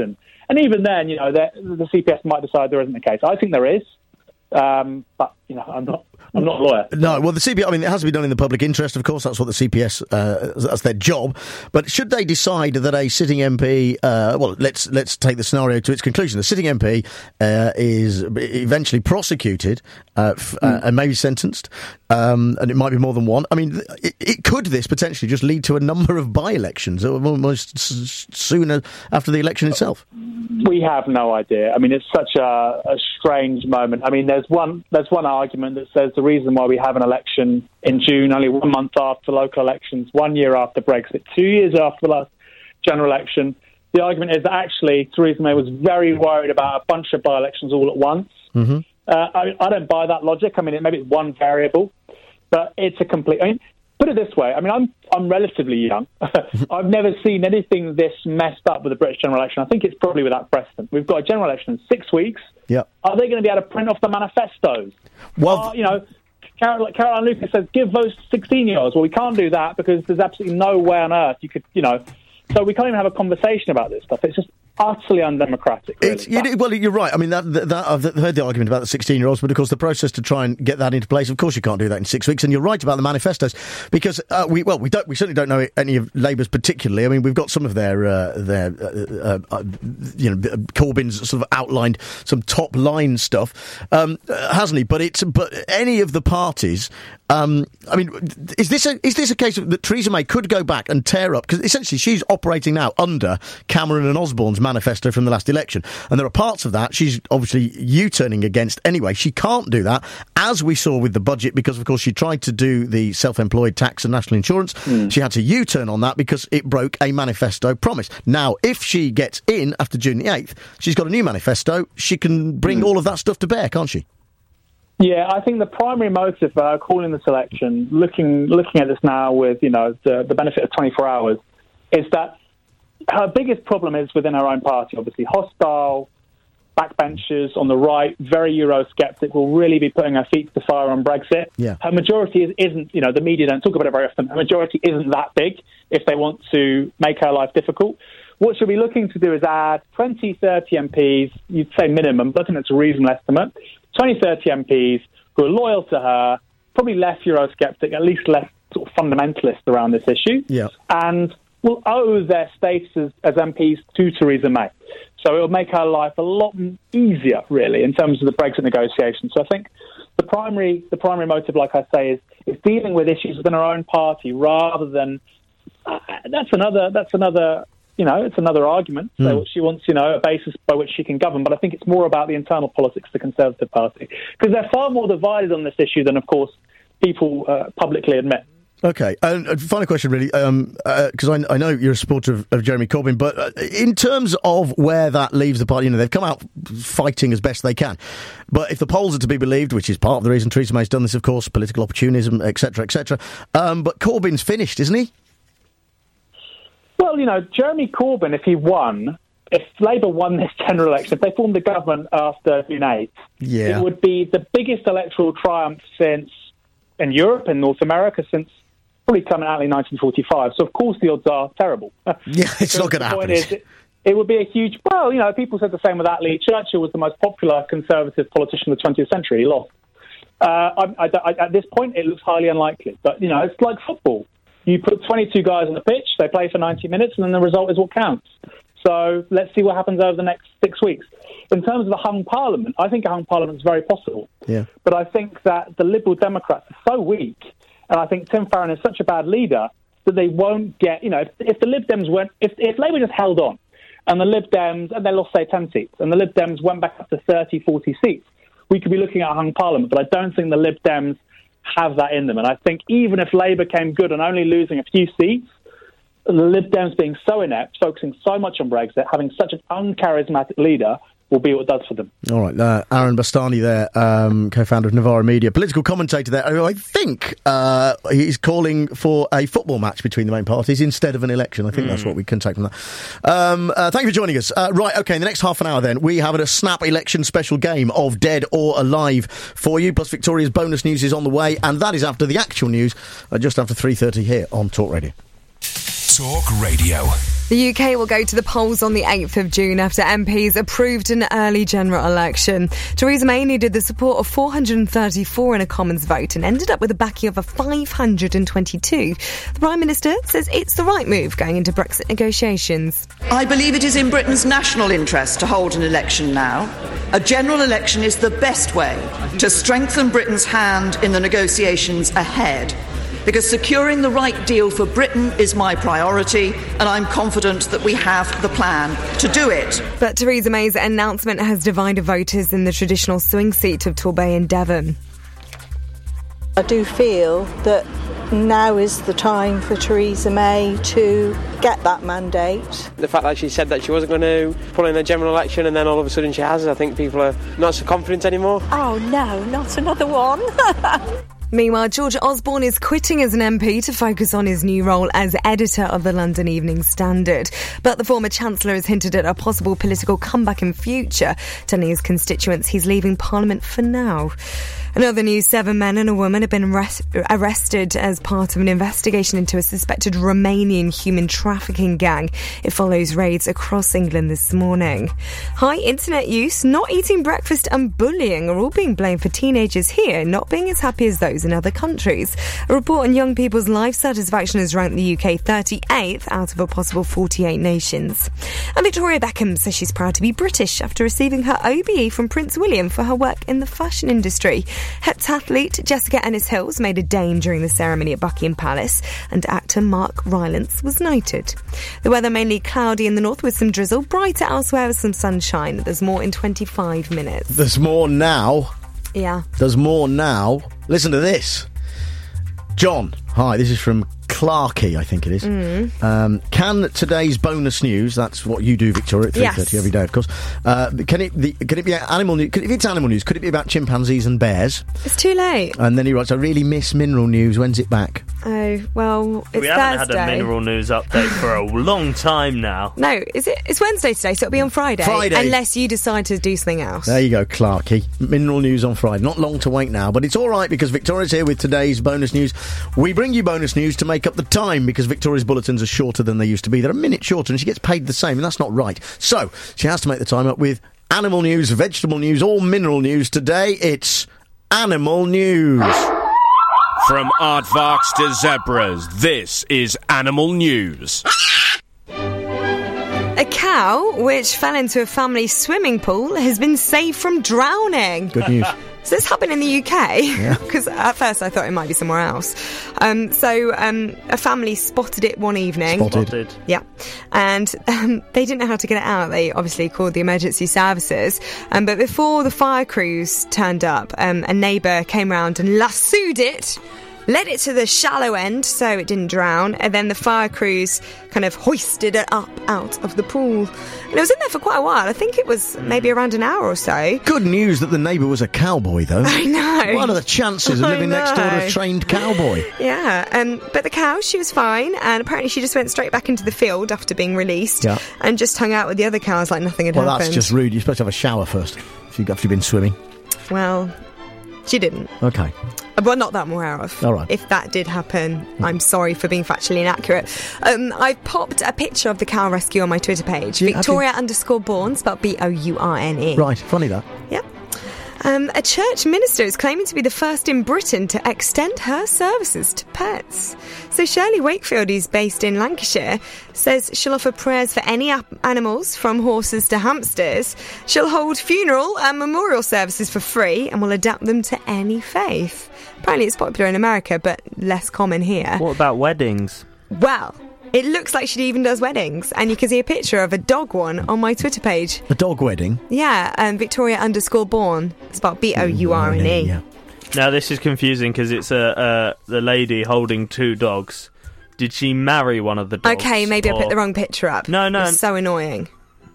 And even then, the CPS might decide there isn't the case. I think there is. But, I'm not a lawyer. No, well, the CPS, it has to be done in the public interest, of course. That's what the CPS, that's their job. But should they decide that a sitting MP, let's take the scenario to its conclusion. The sitting MP is eventually prosecuted and maybe sentenced, and it might be more than one. Could this potentially just lead to a number of by-elections almost sooner after the election itself? We have no idea. It's such a strange moment. There's one argument that says the reason why we have an election in June, only 1 month after local elections, 1 year after Brexit, 2 years after the last general election, the argument is that actually Theresa May was very worried about a bunch of by-elections all at once. Mm-hmm. I don't buy that logic. Maybe it's one variable, but it's a complete... put it this way. I'm relatively young. I've never seen anything this messed up with the British general election. I think it's probably without precedent. We've got a general election in 6 weeks. Yeah. Are they going to be able to print off the manifestos? Well, Caroline Lucas says, give votes to 16-year-olds. Well, we can't do that because there's absolutely no way on earth you could, So we can't even have a conversation about this stuff. It's just utterly undemocratic, really. Well, you're right. That I've heard the argument about the 16-year-olds, but of course the process to try and get that into place, of course you can't do that in 6 weeks. And you're right about the manifestos, because we certainly don't know any of Labour's particularly. We've got some of their Corbyn's sort of outlined some top line stuff, hasn't he? But any of the parties. Is this a case of that Theresa May could go back and tear up, because essentially she's operating now under Cameron and Osborne's manifesto from the last election, and there are parts of that she's obviously U-turning against anyway. She can't do that, as we saw with the budget, because of course she tried to do the self-employed tax and national insurance. She had to U-turn on that because it broke a manifesto promise. Now, if she gets in after June the 8th, she's got a new manifesto. She can bring all of that stuff to bear, can't she? Yeah, I think the primary motive for her calling this election, looking at this now with the benefit of 24 hours, is that her biggest problem is within her own party. Obviously, hostile backbenchers on the right, very Eurosceptic, will really be putting her feet to the fire on Brexit. Yeah. Her majority isn't. The media don't talk about it very often. Her majority isn't that big if they want to make her life difficult. What she'll be looking to do is add 20, 30 MPs, you'd say minimum, but I think it's a reasonable estimate, 20, 30 MPs who are loyal to her, probably less Eurosceptic, at least less sort of fundamentalist around this issue, and will owe their status as MPs to Theresa May. So it'll make her life a lot easier, really, in terms of the Brexit negotiations. So I think the primary motive, like I say, is dealing with issues within her own party rather than that's another. It's another argument. So she wants, a basis by which she can govern. But I think it's more about the internal politics of the Conservative Party, because they're far more divided on this issue than, of course, people publicly admit. Okay, and final question, really, because I know you're a supporter of Jeremy Corbyn, but in terms of where that leaves the party, they've come out fighting as best they can. But if the polls are to be believed, which is part of the reason Theresa May's done this, of course, political opportunism, etc., etc., but Corbyn's finished, isn't he? Well, Jeremy Corbyn, if Labour won this general election, if they formed a government after June 8th, it would be the biggest electoral triumph in Europe and North America since probably coming out in 1945. So, of course, the odds are terrible. Yeah, it's not going to happen. It would be a huge... Well, people said the same with Attlee. Churchill was the most popular Conservative politician of the 20th century. He lost. At this point, it looks highly unlikely. But, it's like football. You put 22 guys on the pitch, they play for 90 minutes, and then the result is what counts. So let's see what happens over the next 6 weeks. In terms of a hung parliament, I think a hung parliament is very possible. Yeah. But I think that the Liberal Democrats are so weak, and I think Tim Farron is such a bad leader, that they won't get, if the Lib Dems weren't, if Labour just held on, and the Lib Dems, and they lost, say, 10 seats, and the Lib Dems went back up to 30, 40 seats, we could be looking at a hung parliament. But I don't think the Lib Dems have that in them. And I think even if Labour came good and only losing a few seats, the Lib Dems being so inept, focusing so much on Brexit, having such an uncharismatic leader, will be what it does for them. All right, Aaron Bastani there, co-founder of Novara Media, political commentator there. I think he's calling for a football match between the main parties instead of an election. I think that's what we can take from that. Thank you for joining us. Right, OK, in the next half an hour then, we have a Snap election special game of Dead or Alive for you, plus Victoria's bonus news is on the way, and that is after the actual news, just after 3:30 here on Talk Radio. Talk Radio. The UK will go to the polls on the 8th of June after MPs approved an early general election. Theresa May needed the support of 434 in a Commons vote and ended up with a backing of 522. The Prime Minister says it's the right move going into Brexit negotiations. I believe it is in Britain's national interest to hold an election now. A general election is the best way to strengthen Britain's hand in the negotiations ahead. Because securing the right deal for Britain is my priority, and I'm confident that we have the plan to do it. But Theresa May's announcement has divided voters in the traditional swing seat of Torbay in Devon. I do feel that now is the time for Theresa May to get that mandate. The fact that she said that she wasn't going to pull in a general election and then all of a sudden she has, I think people are not so confident anymore. Oh no, not another one. Meanwhile, George Osborne is quitting as an MP to focus on his new role as editor of the London Evening Standard. But the former Chancellor has hinted at a possible political comeback in future, telling his constituents he's leaving Parliament for now. In other news, 7 men and a woman have been arrested as part of an investigation into a suspected Romanian human trafficking gang. It follows raids across England this morning. High internet use, not eating breakfast and bullying are all being blamed for teenagers here not being as happy as those in other countries. A report on young people's life satisfaction has ranked the UK 38th out of a possible 48 nations. And Victoria Beckham says she's proud to be British after receiving her OBE from Prince William for her work in the fashion industry. Heptathlete Jessica Ennis-Hills made a dame during the ceremony at Buckingham Palace, and actor Mark Rylance was knighted. The weather mainly cloudy in the north with some drizzle, brighter elsewhere with some sunshine. There's more in 25 minutes. There's more now. Yeah. There's more now. Listen to this. John, hi, this is from Clarkey, I think it is. Can today's bonus news, that's what you do, Victoria, at 3:30 every day, of course. Can it be animal news? If it's animal news, could it be about chimpanzees and bears? It's too late. And then he writes, I really miss mineral news. When's it back? Oh, well, it's Thursday. We haven't had a mineral news update for a long time now. No, it's Wednesday today, so it'll be on Friday. Unless you decide to do something else. There you go, Clarkey. Mineral news on Friday. Not long to wait now, but it's all right because Victoria's here with today's bonus news. We bring you bonus news to make up the time because Victoria's bulletins are shorter than they used to be. They're a minute shorter and she gets paid the same, and that's not right. So, she has to make the time up with animal news, vegetable news, or mineral news. Today, it's animal news. From aardvarks to zebras, this is Animal News. A cow, which fell into a family swimming pool, has been saved from drowning. Good news. So this happened in the UK, because at first I thought it might be somewhere else. A family spotted it one evening. Spotted. Yeah. And they didn't know how to get it out. They obviously called the emergency services. But before the fire crews turned up, a neighbour came round and lassoed it, led it to the shallow end so it didn't drown, and then the fire crews kind of hoisted it up out of the pool. And it was in there for quite a while. I think it was maybe around an hour or so. Good news that the neighbour was a cowboy, though. I know. What are the chances of living next door to a trained cowboy? Yeah, but the cow, she was fine, and apparently she just went straight back into the field after being released and just hung out with the other cows like nothing had happened. Well, that's just rude. You're supposed to have a shower first after you've been swimming. Well, she didn't. Okay. Well, not that I'm aware of. All right. If that did happen, I'm sorry for being factually inaccurate. I've popped a picture of the cow rescue on my Twitter page. Victoria_Bourne, spelled Bourne. Right, funny that. Yep. A church minister is claiming to be the first in Britain to extend her services to pets. So Shirley Wakefield, who's based in Lancashire, says she'll offer prayers for any animals, from horses to hamsters. She'll hold funeral and memorial services for free and will adapt them to any faith. Apparently it's popular in America, but less common here. What about weddings? Well, it looks like she even does weddings, and you can see a picture of a dog one on my Twitter page. A dog wedding? Yeah, Victoria_Bourne. It's about Bourne. Yeah. Now this is confusing because it's the lady holding two dogs. Did she marry one of the dogs? Okay, maybe I put the wrong picture up. No. It's so annoying.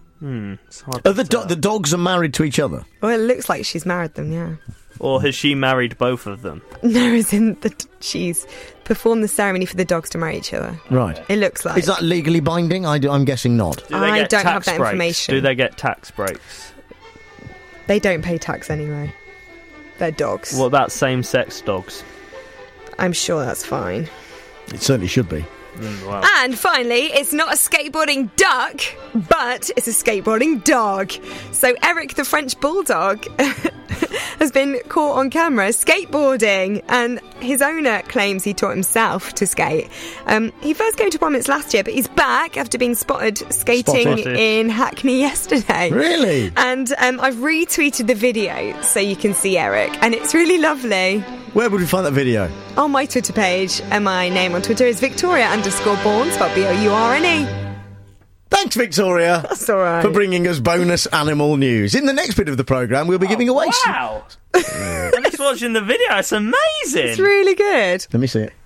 The dogs are married to each other? Well, it looks like she's married them, yeah. Or has she married both of them? No, as in she's performed the ceremony for the dogs to marry each other. Right. It looks like. Is that legally binding? I'm guessing not. I don't have that information. Do they get tax breaks? They don't pay tax anyway. They're dogs. What about same-sex dogs? I'm sure that's fine. It certainly should be. Wow. And finally, it's not a skateboarding duck, but it's a skateboarding dog. So Eric the French Bulldog has been caught on camera skateboarding, and his owner claims he taught himself to skate. He first came to prominence last year, but he's back after being spotted skating in Hackney yesterday. Really? And I've retweeted the video so you can see Eric, and it's really lovely. Where would we find that video? On my Twitter page, and my name on Twitter is Victoria_Bourne, spelled Bourne. Thanks, Victoria. That's all right. For bringing us bonus animal news. In the next bit of the programme, we'll be giving away some... Wow! I'm just watching the video. It's amazing. It's really good. Let me see it.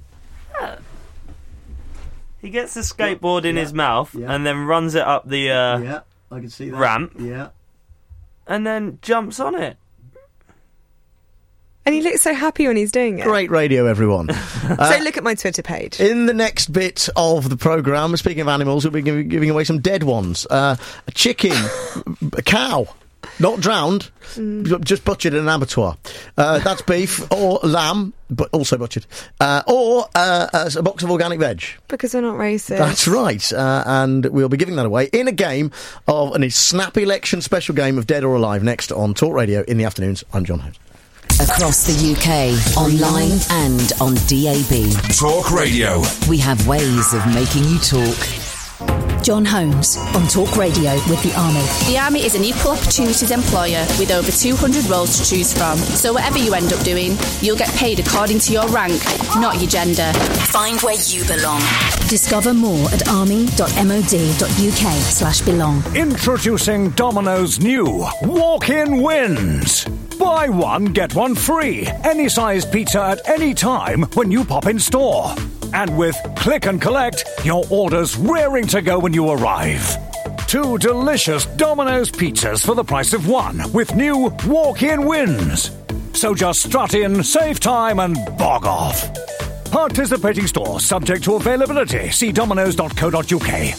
He gets the skateboard in his mouth and then runs it up the I can see that. ramp. Yeah. And then jumps on it. And he looks so happy when he's doing it. Great radio, everyone. So look at my Twitter page. In the next bit of the programme, speaking of animals, we'll be giving away some dead ones. A chicken, a cow, not drowned, just butchered in an abattoir. That's beef or lamb, but also butchered. Or a box of organic veg. Because we're not racist. That's right. And we'll be giving that away in a game of a snap election special game of Dead or Alive next on Talk Radio in the afternoons. I'm John Holmes. Across the UK, online and on DAB. Talk Radio. We have ways of making you talk. John Holmes on Talk Radio with the Army. The Army is an equal opportunities employer with over 200 roles to choose from. So whatever you end up doing, you'll get paid according to your rank, not your gender. Find where you belong. Discover more at army.mod.uk/belong. Introducing Domino's new Walk-In Wins. Buy one, get one free. Any size pizza at any time when you pop in store. And with Click and Collect, your order's raring to go when you arrive. 2 delicious Domino's pizzas for the price of one with new Walk-In Wins. So just strut in, save time and bog off. Participating stores subject to availability. See dominos.co.uk.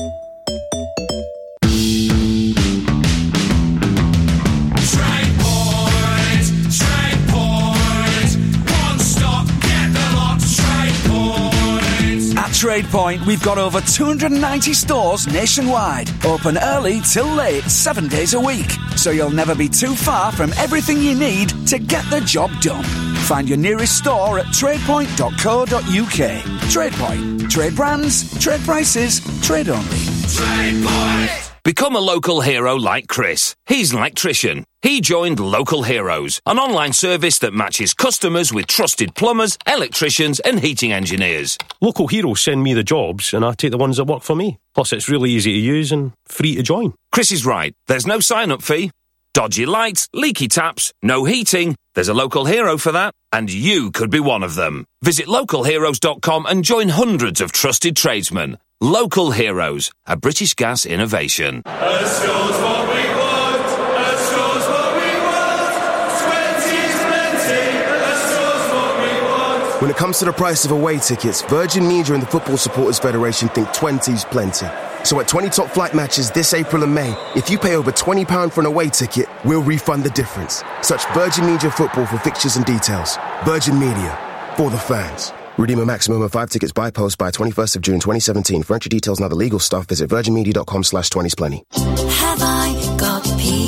TradePoint, we've got over 290 stores nationwide. Open early till late, 7 days a week. So you'll never be too far from everything you need to get the job done. Find your nearest store at tradepoint.co.uk. TradePoint. Trade brands, trade prices, trade only. TradePoint! Become a local hero like Chris. He's an electrician. He joined Local Heroes, an online service that matches customers with trusted plumbers, electricians and heating engineers. Local Heroes send me the jobs and I take the ones that work for me. Plus it's really easy to use and free to join. Chris is right. There's no sign-up fee. Dodgy lights, leaky taps, no heating. There's a local hero for that, and you could be one of them. Visit localheroes.com and join hundreds of trusted tradesmen. Local Heroes, a British Gas innovation. Assure's what we want. Assure's what we want. 20's plenty. Assure's what we want. When it comes to the price of away tickets, Virgin Media and the Football Supporters Federation think 20's plenty. So at 20 top flight matches this April and May, if you pay over £20 for an away ticket, we'll refund the difference. Search Virgin Media Football for fixtures and details. Virgin Media, for the fans. Redeem a maximum of 5 tickets by post by 21st of June 2017. For entry details and other legal stuff, visit virginmedia.com/20splenty. Have I got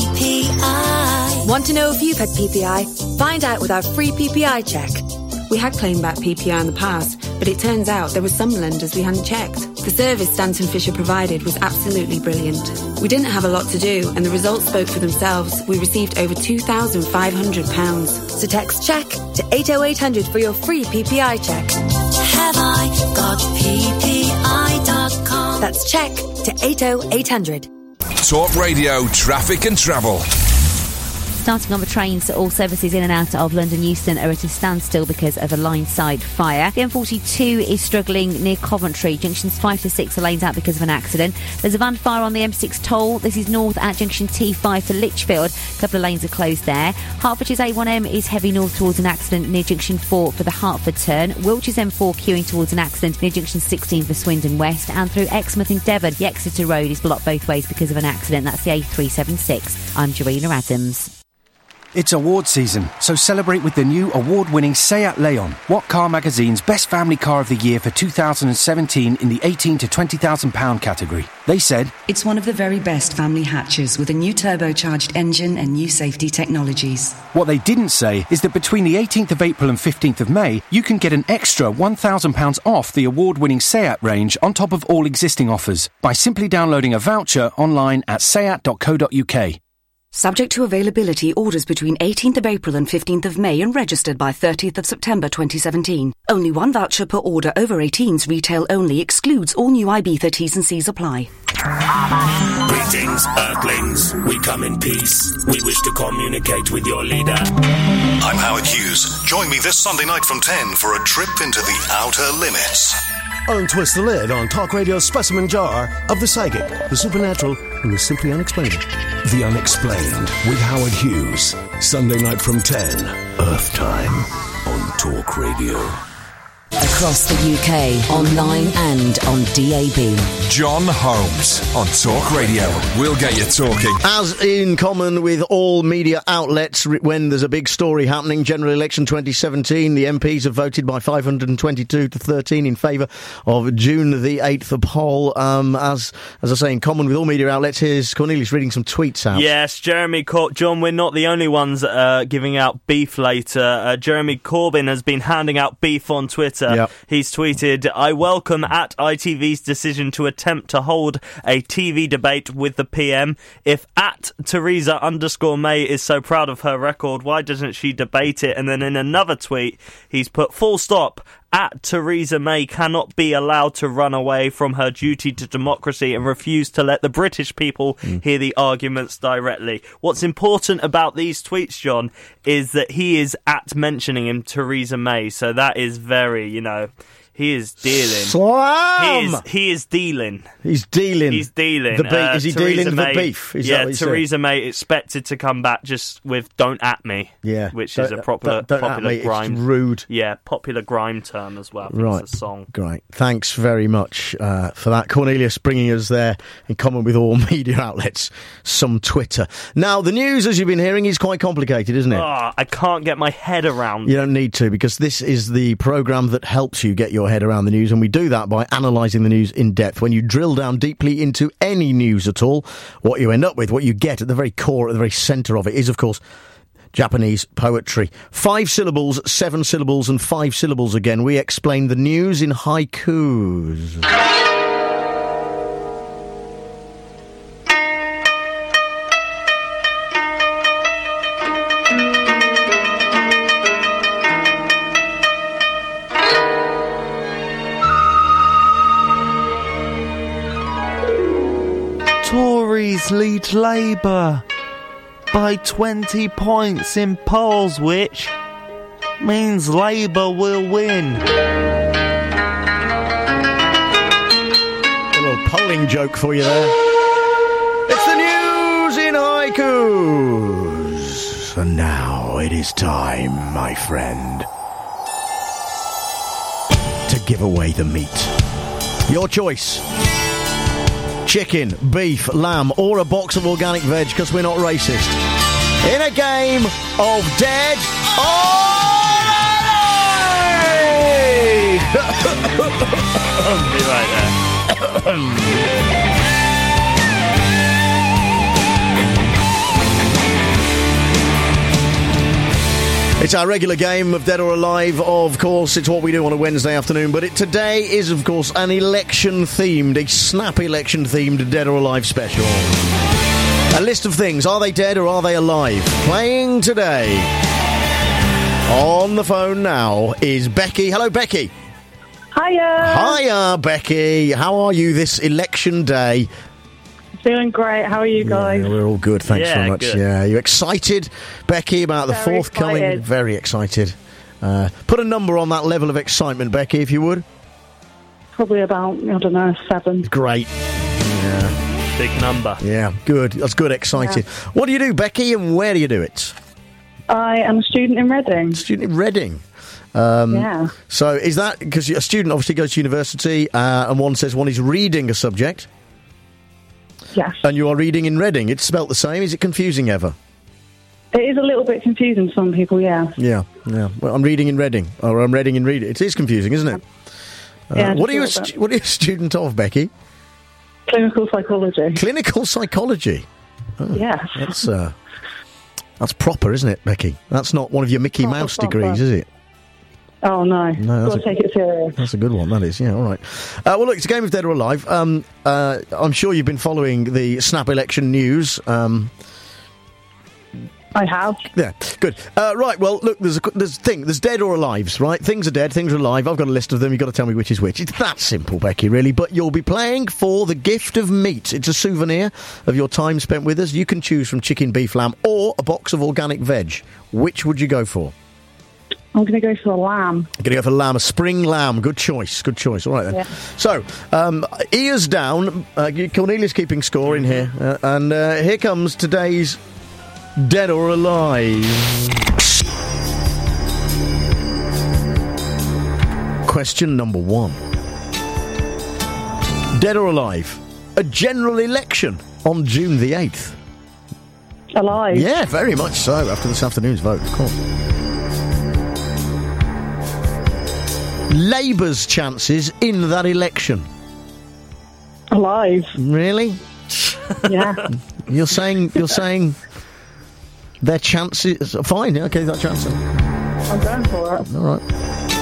PPI? Want to know if you've had PPI? Find out with our free PPI check. We had claimed back PPI in the past, but it turns out there were some lenders we hadn't checked. The service Stanton Fisher provided was absolutely brilliant. We didn't have a lot to do, and the results spoke for themselves. We received over £2,500. So text check to 80800 for your free PPI check. Have I got PPI.com? That's check to 80800. Talk Radio, traffic and travel. Starting on the trains, all services in and out of London Euston are at a standstill because of a line-side fire. The M42 is struggling near Coventry. Junctions 5 to 6 are lanes out because of an accident. There's a van fire on the M6 toll. This is north at junction T5 for Lichfield. A couple of lanes are closed there. Hertfordshire's A1M is heavy north towards an accident near junction 4 for the Hertford turn. Wiltshire's M4 queuing towards an accident near junction 16 for Swindon West. And through Exmouth in Devon, the Exeter Road is blocked both ways because of an accident. That's the A376. I'm Jarena Adams. It's award season, so celebrate with the new award-winning Seat Leon, What Car Magazine's best family car of the year for 2017 in the £18,000 to £20,000 category. They said, It's one of the very best family hatches with a new turbocharged engine and new safety technologies. What they didn't say is that between the 18th of April and 15th of May, you can get an extra £1,000 off the award-winning Seat range on top of all existing offers by simply downloading a voucher online at seat.co.uk. Subject to availability, orders between 18th of April and 15th of May and registered by 30th of September 2017. Only one voucher per order over 18s, retail only, excludes all new Ibiza T's and C's apply. Greetings, Earthlings. We come in peace. We wish to communicate with your leader. I'm Howard Hughes. Join me this Sunday night from 10 for a trip into the outer limits. Untwist the lid on Talk Radio's specimen jar of the psychic, the supernatural, and the simply unexplainable. The Unexplained with Howard Hughes. Sunday night from 10. Earth time on Talk Radio. Across the UK, online and on DAB. John Holmes on Talk Radio. We'll get you talking. As in common with all media outlets, when there's a big story happening, General Election 2017, the MPs have voted by 522 to 13 in favour of June the 8th poll. As I say, in common with all media outlets, here's Cornelius reading some tweets out. Yes, John, we're not the only ones giving out beef later. Jeremy Corbyn has been handing out beef on Twitter. Yep. He's tweeted, I welcome at ITV's decision to attempt to hold a TV debate with the PM. If at Theresa_May is so proud of her record, why doesn't she debate it? And then in another tweet, he's put full stop. At Theresa May cannot be allowed to run away from her duty to democracy and refuse to let the British people hear the arguments directly. What's important about these tweets, John, is that he is at mentioning him Theresa May, so that is very, he is dealing. Slam! He is dealing. He's dealing. He's dealing. Is he Theresa dealing May, the beef? Is yeah, that what he Theresa May expected to come back just with "Don't at me," which is a popular grime. It's rude. Yeah, popular grime term as well. I think it's a song. Great. Thanks very much for that, Cornelius, bringing us there in common with all media outlets some Twitter. Now, the news, as you've been hearing, is quite complicated, isn't it? I can't get my head around. You don't need to, because this is the programme that helps you get your head around the news, and we do that by analysing the news in depth. When you drill down deeply into any news at all, what you end up with, what you get at the very core, at the very centre of it, is, of course, Japanese poetry. 5 syllables, 7 syllables, and 5 syllables again. We explain the news in haikus. Tories lead Labour by 20 points in polls, which means Labour will win. A little polling joke for you there. It's the news in haikus. And now it is time, my friend, to give away the meat. Your choice. Chicken, beef, lamb, or a box of organic veg, because we're not racist. In a game of Dead or Alive! Be right there. It's our regular game of Dead or Alive, of course. It's what we do on a Wednesday afternoon, but today is, of course, an election-themed, a snap election-themed Dead or Alive special. A list of things. Are they dead or are they alive? Playing today. On the phone now is Becky. Hello, Becky. Hiya. Hiya, Becky. How are you this election day? Doing great. How are you guys? Yeah, we're all good. Thanks very much. Good. Yeah, you excited, Becky, about the Very forthcoming? excited. Very excited. Put a number on that level of excitement, Becky, if you would. Probably about, 7. Great. Yeah. Big number. Yeah, good. That's good. Excited. Yeah. What do you do, Becky, and where do you do it? I am a student in Reading. Student in Reading. Yeah. So is that because a student obviously goes to university, and one says one is reading a subject? Yes. And you are reading in Reading. It's spelt the same. Is it confusing ever? It is a little bit confusing to some people, yeah. Yeah. Well, I'm reading in Reading, or I'm reading in Reading. It is confusing, isn't it? Yeah, what are you a student of, Becky? Clinical psychology. Clinical psychology? Oh, yes. That's proper, isn't it, Becky? That's not one of your Mickey Mouse degrees, is it? Oh, no. No, Got to take it serious. That's a good one, that is. Yeah, all right. Well, look, it's a game of Dead or Alive. I'm sure you've been following the Snap election news. I have. Yeah, good. Right, well, look, there's dead or alives, right? Things are dead, things are alive. I've got a list of them. You've got to tell me which is which. It's that simple, Becky, really. But you'll be playing for the gift of meat. It's a souvenir of your time spent with us. You can choose from chicken, beef, lamb, or a box of organic veg. Which would you go for? I'm going to go for a lamb. I'm going to go for lamb, a spring lamb. Good choice. All right, then. Yeah. So, ears down. Cornelia's keeping score in here. And here comes today's Dead or Alive. Question number 1. Dead or alive? A general election on June the 8th. Alive. Yeah, very much so, after this afternoon's vote, of course. Labour's chances in that election. Alive. Really? Yeah. You're saying their chances... Fine, yeah, okay, that chance. I'm going for it. All right.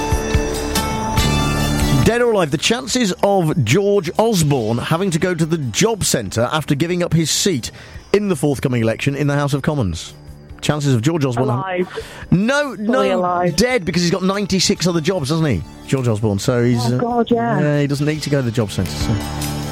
Dead or alive, the chances of George Osborne having to go to the job centre after giving up his seat in the forthcoming election in the House of Commons. Chances of George Osborne... Alive. No, alive. Dead, because he's got 96 other jobs, doesn't he, George Osborne? So he's... Oh, God, yeah. He doesn't need to go to the job centre, so...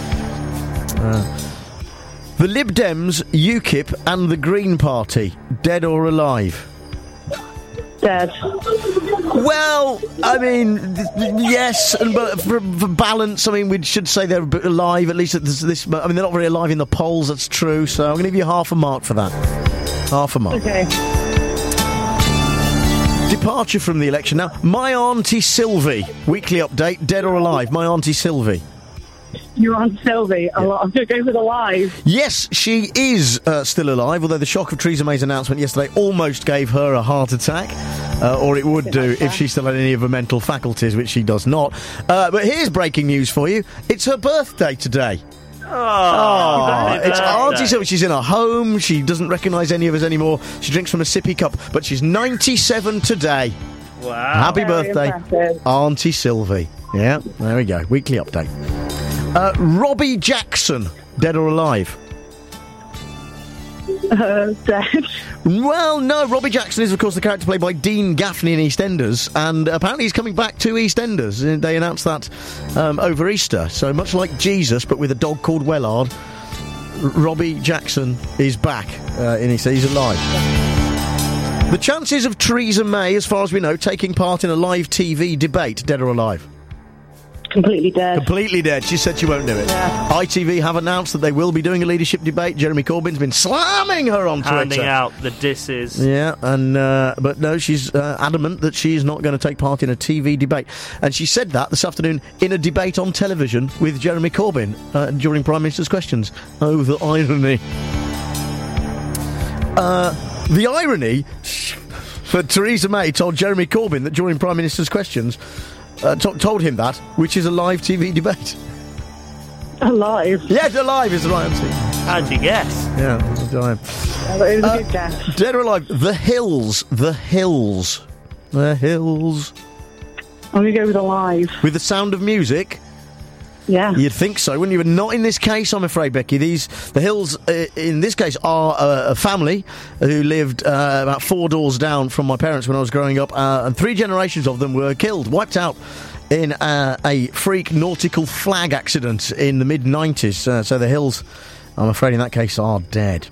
the Lib Dems, UKIP and the Green Party, dead or alive? Dead. Well, I mean, yes, but for balance, I mean, we should say they're a bit alive, at least at this. I mean, they're not very alive in the polls, that's true, so I'm going to give you half a mark for that. Half a mark. Okay. Departure from the election. Now, my Auntie Sylvie, weekly update, dead or alive? My Auntie Sylvie. Your Aunt Sylvie, I'm going to go with alive. Yes, she is still alive, although the shock of Theresa May's announcement yesterday almost gave her a heart attack, or it would do if she still had any of her mental faculties, which she does not. But here's breaking news for you. It's her birthday today. Oh, it's Auntie Sylvie. She's in her home. She doesn't recognise any of us anymore. She drinks from a sippy cup, but she's 97 today. Wow. Happy birthday, impressive. Auntie Sylvie. Yeah, there we go. Weekly update. Robbie Jackson, dead or alive? Dead. Well, no, Robbie Jackson is, of course, the character played by Dean Gaffney in EastEnders, and apparently he's coming back to EastEnders. They announced that over Easter. So much like Jesus, but with a dog called Wellard, Robbie Jackson is back in EastEnders. He's alive. The chances of Theresa May, as far as we know, taking part in a live TV debate, dead or alive? Completely dead. Completely dead. She said she won't do it. Yeah. ITV have announced that they will be doing a leadership debate. Jeremy Corbyn's been slamming her on Twitter. Handing out the disses. Yeah, and but no, she's adamant that she's not going to take part in a TV debate. And she said that this afternoon in a debate on television with Jeremy Corbyn during Prime Minister's Questions. Oh, the irony. The irony for Theresa May told Jeremy Corbyn that during Prime Minister's Questions... told him that, which is a live TV debate. Alive? Yes, alive is the right answer. How'd you guess? Yeah, that's right. It was a good guess. Dead or alive? The Hills. The Hills. The Hills. I'm going to go with alive. With The Sound of Music? Yeah. You'd think so, wouldn't you? But not in this case, I'm afraid, Becky. The Hills, in this case, are a family who lived about 4 doors down from my parents when I was growing up, and 3 generations of them were killed, wiped out in a freak nautical flag accident in the mid-90s. So the Hills, I'm afraid, in that case, are dead.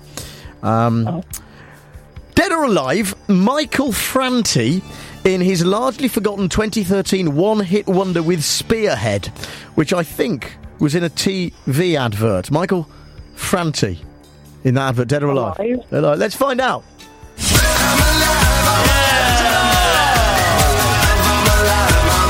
Dead or alive, Michael Franti, in his largely forgotten 2013 one-hit wonder with Spearhead, which I think was in a TV advert. Michael Franti in that advert, dead or alive? Alive. Let's find out.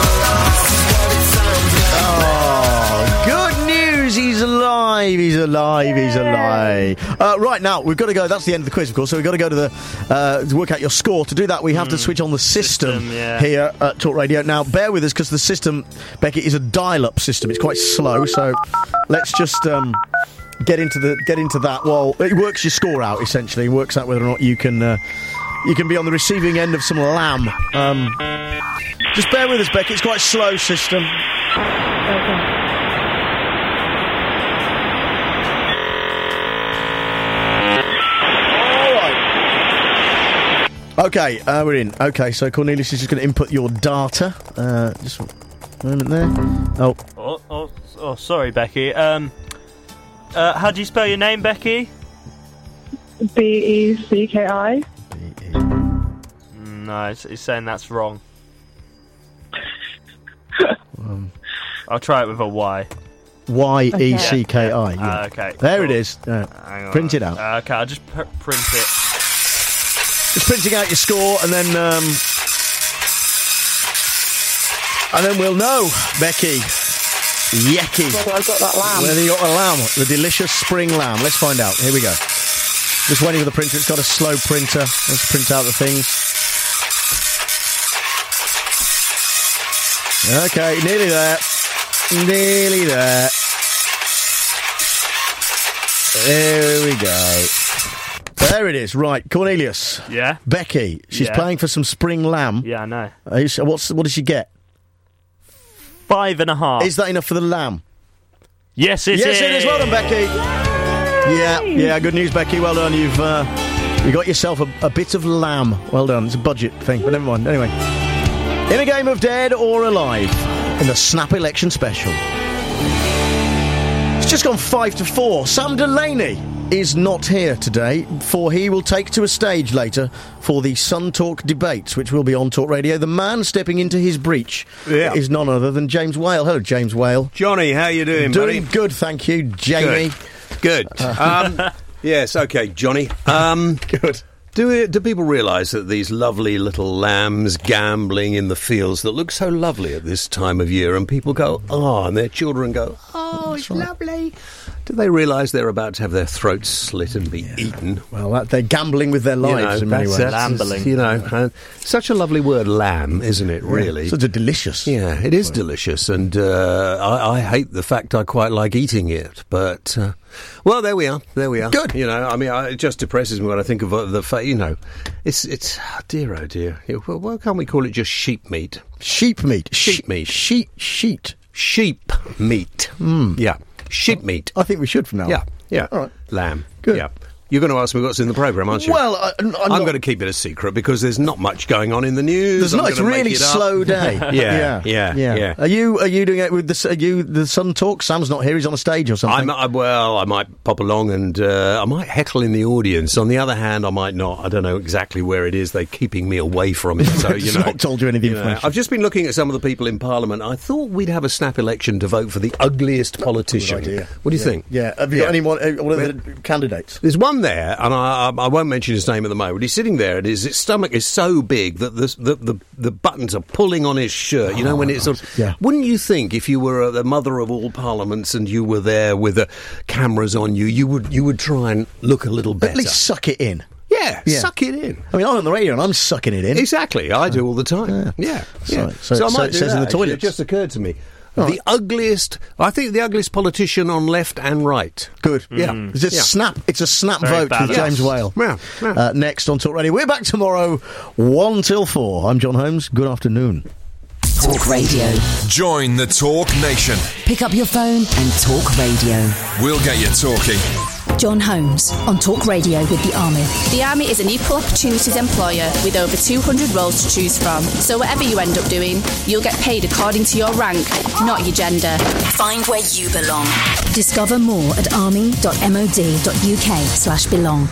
Oh, good news, he's alive. alive. He's alive. Right, now, we've got to go. That's the end of the quiz, of course, so we've got to go to to work out your score. To do that, we have to switch on the system here at Talk Radio. Now, bear with us, because the system, Becky, is a dial-up system. It's quite slow, so let's just get into that. Well, it works your score out, essentially. It works out whether or not you can be on the receiving end of some lamb. Just bear with us, Becky. It's quite a slow system. Okay, we're in. Okay, so Cornelius is just going to input your data. Just a moment there. Oh, sorry, Becky. How do you spell your name, Becky? Becki. No, it's saying that's wrong. I'll try it with a Y. Yecki. Okay. There it is. Print it out. Okay, I'll just print it. Just printing out your score, and then we'll know, Becky. Yecki. Whether I've got that lamb. Whether you got the lamb, the delicious spring lamb. Let's find out. Here we go. Just waiting for the printer. It's got a slow printer. Let's print out the things. Okay, nearly there. Nearly there. There we go. There it is. Right, Cornelius. Yeah? Becky. She's playing for some spring lamb. Yeah, I know. What does she get? 5.5. Is that enough for the lamb? Yes, it is. Yes, it is. Well done, Becky. Yeah. Good news, Becky. Well done. You got yourself a bit of lamb. Well done. It's a budget thing, but never mind. Anyway, in a game of Dead or Alive, in the Snap Election Special, it's just gone 5-4. Sam Delaney is not here today, for he will take to a stage later for the Sun Talk debates, which will be on Talk Radio. The man stepping into his breach is none other than James Whale. Hello, James Whale. Johnny, how you doing, buddy? buddy? Good, thank you, Jamie. Good. Yes, okay, Johnny. Good. Do people realise that these lovely little lambs gambling in the fields that look so lovely at this time of year, and people go, and their children go, it's lovely. Do they realise they're about to have their throats slit and be eaten? Well, they're gambling with their lives in many ways. Lambling. Such a lovely word, lamb, isn't it, really? Such a delicious. Yeah, it is delicious, and I hate the fact I quite like eating it, but... well, there we are. Good. It just depresses me when I think of the fact, it's dear, oh dear. Well, why can't we call it just sheep meat? Sheep meat. Sheep meat. Sheep meat. Yeah. Sheep meat. I think we should from now on. Yeah. All right. Lamb. Good. Yeah. You're going to ask me what's in the programme, aren't you? Well, I'm going to keep it a secret because there's not much going on in the news. There's not. It's a really slow day. Yeah. Are you doing it with the Sun Talk? Sam's not here. He's on a stage or something. I might pop along and I might heckle in the audience. On the other hand, I might not. I don't know exactly where it is. They're keeping me away from it. So not told you any of the information. I've just been looking at some of the people in Parliament. I thought we'd have a snap election to vote for the ugliest politician. Good idea. What do you think? Yeah. Have you got anyone? What are the candidates? There's one there, and I won't mention his name at the moment. He's sitting there, and his stomach is so big that the buttons are pulling on his shirt. When it's sort of, wouldn't you think if you were the mother of all parliaments and you were there with the cameras on you, you would try and look a little better? At least suck it in. Yeah, suck it in. I mean, I'm on the radio and I'm sucking it in. Exactly, I do all the time. Yeah. So I might do that. In the toilet. It just occurred to me. The ugliest, I think the ugliest politician on left and right. Good. Yeah. It's a snap Very vote with James Whale. Yeah. Next on Talk Radio. We're back tomorrow, 1 till 4. I'm John Holmes. Good afternoon. Talk Radio. Join the Talk Nation. Pick up your phone and talk radio. We'll get you talking. John Holmes on Talk Radio with the Army. The Army is an equal opportunities employer with over 200 roles to choose from. So whatever you end up doing, you'll get paid according to your rank, not your gender. Find where you belong. Discover more at army.mod.uk/belong.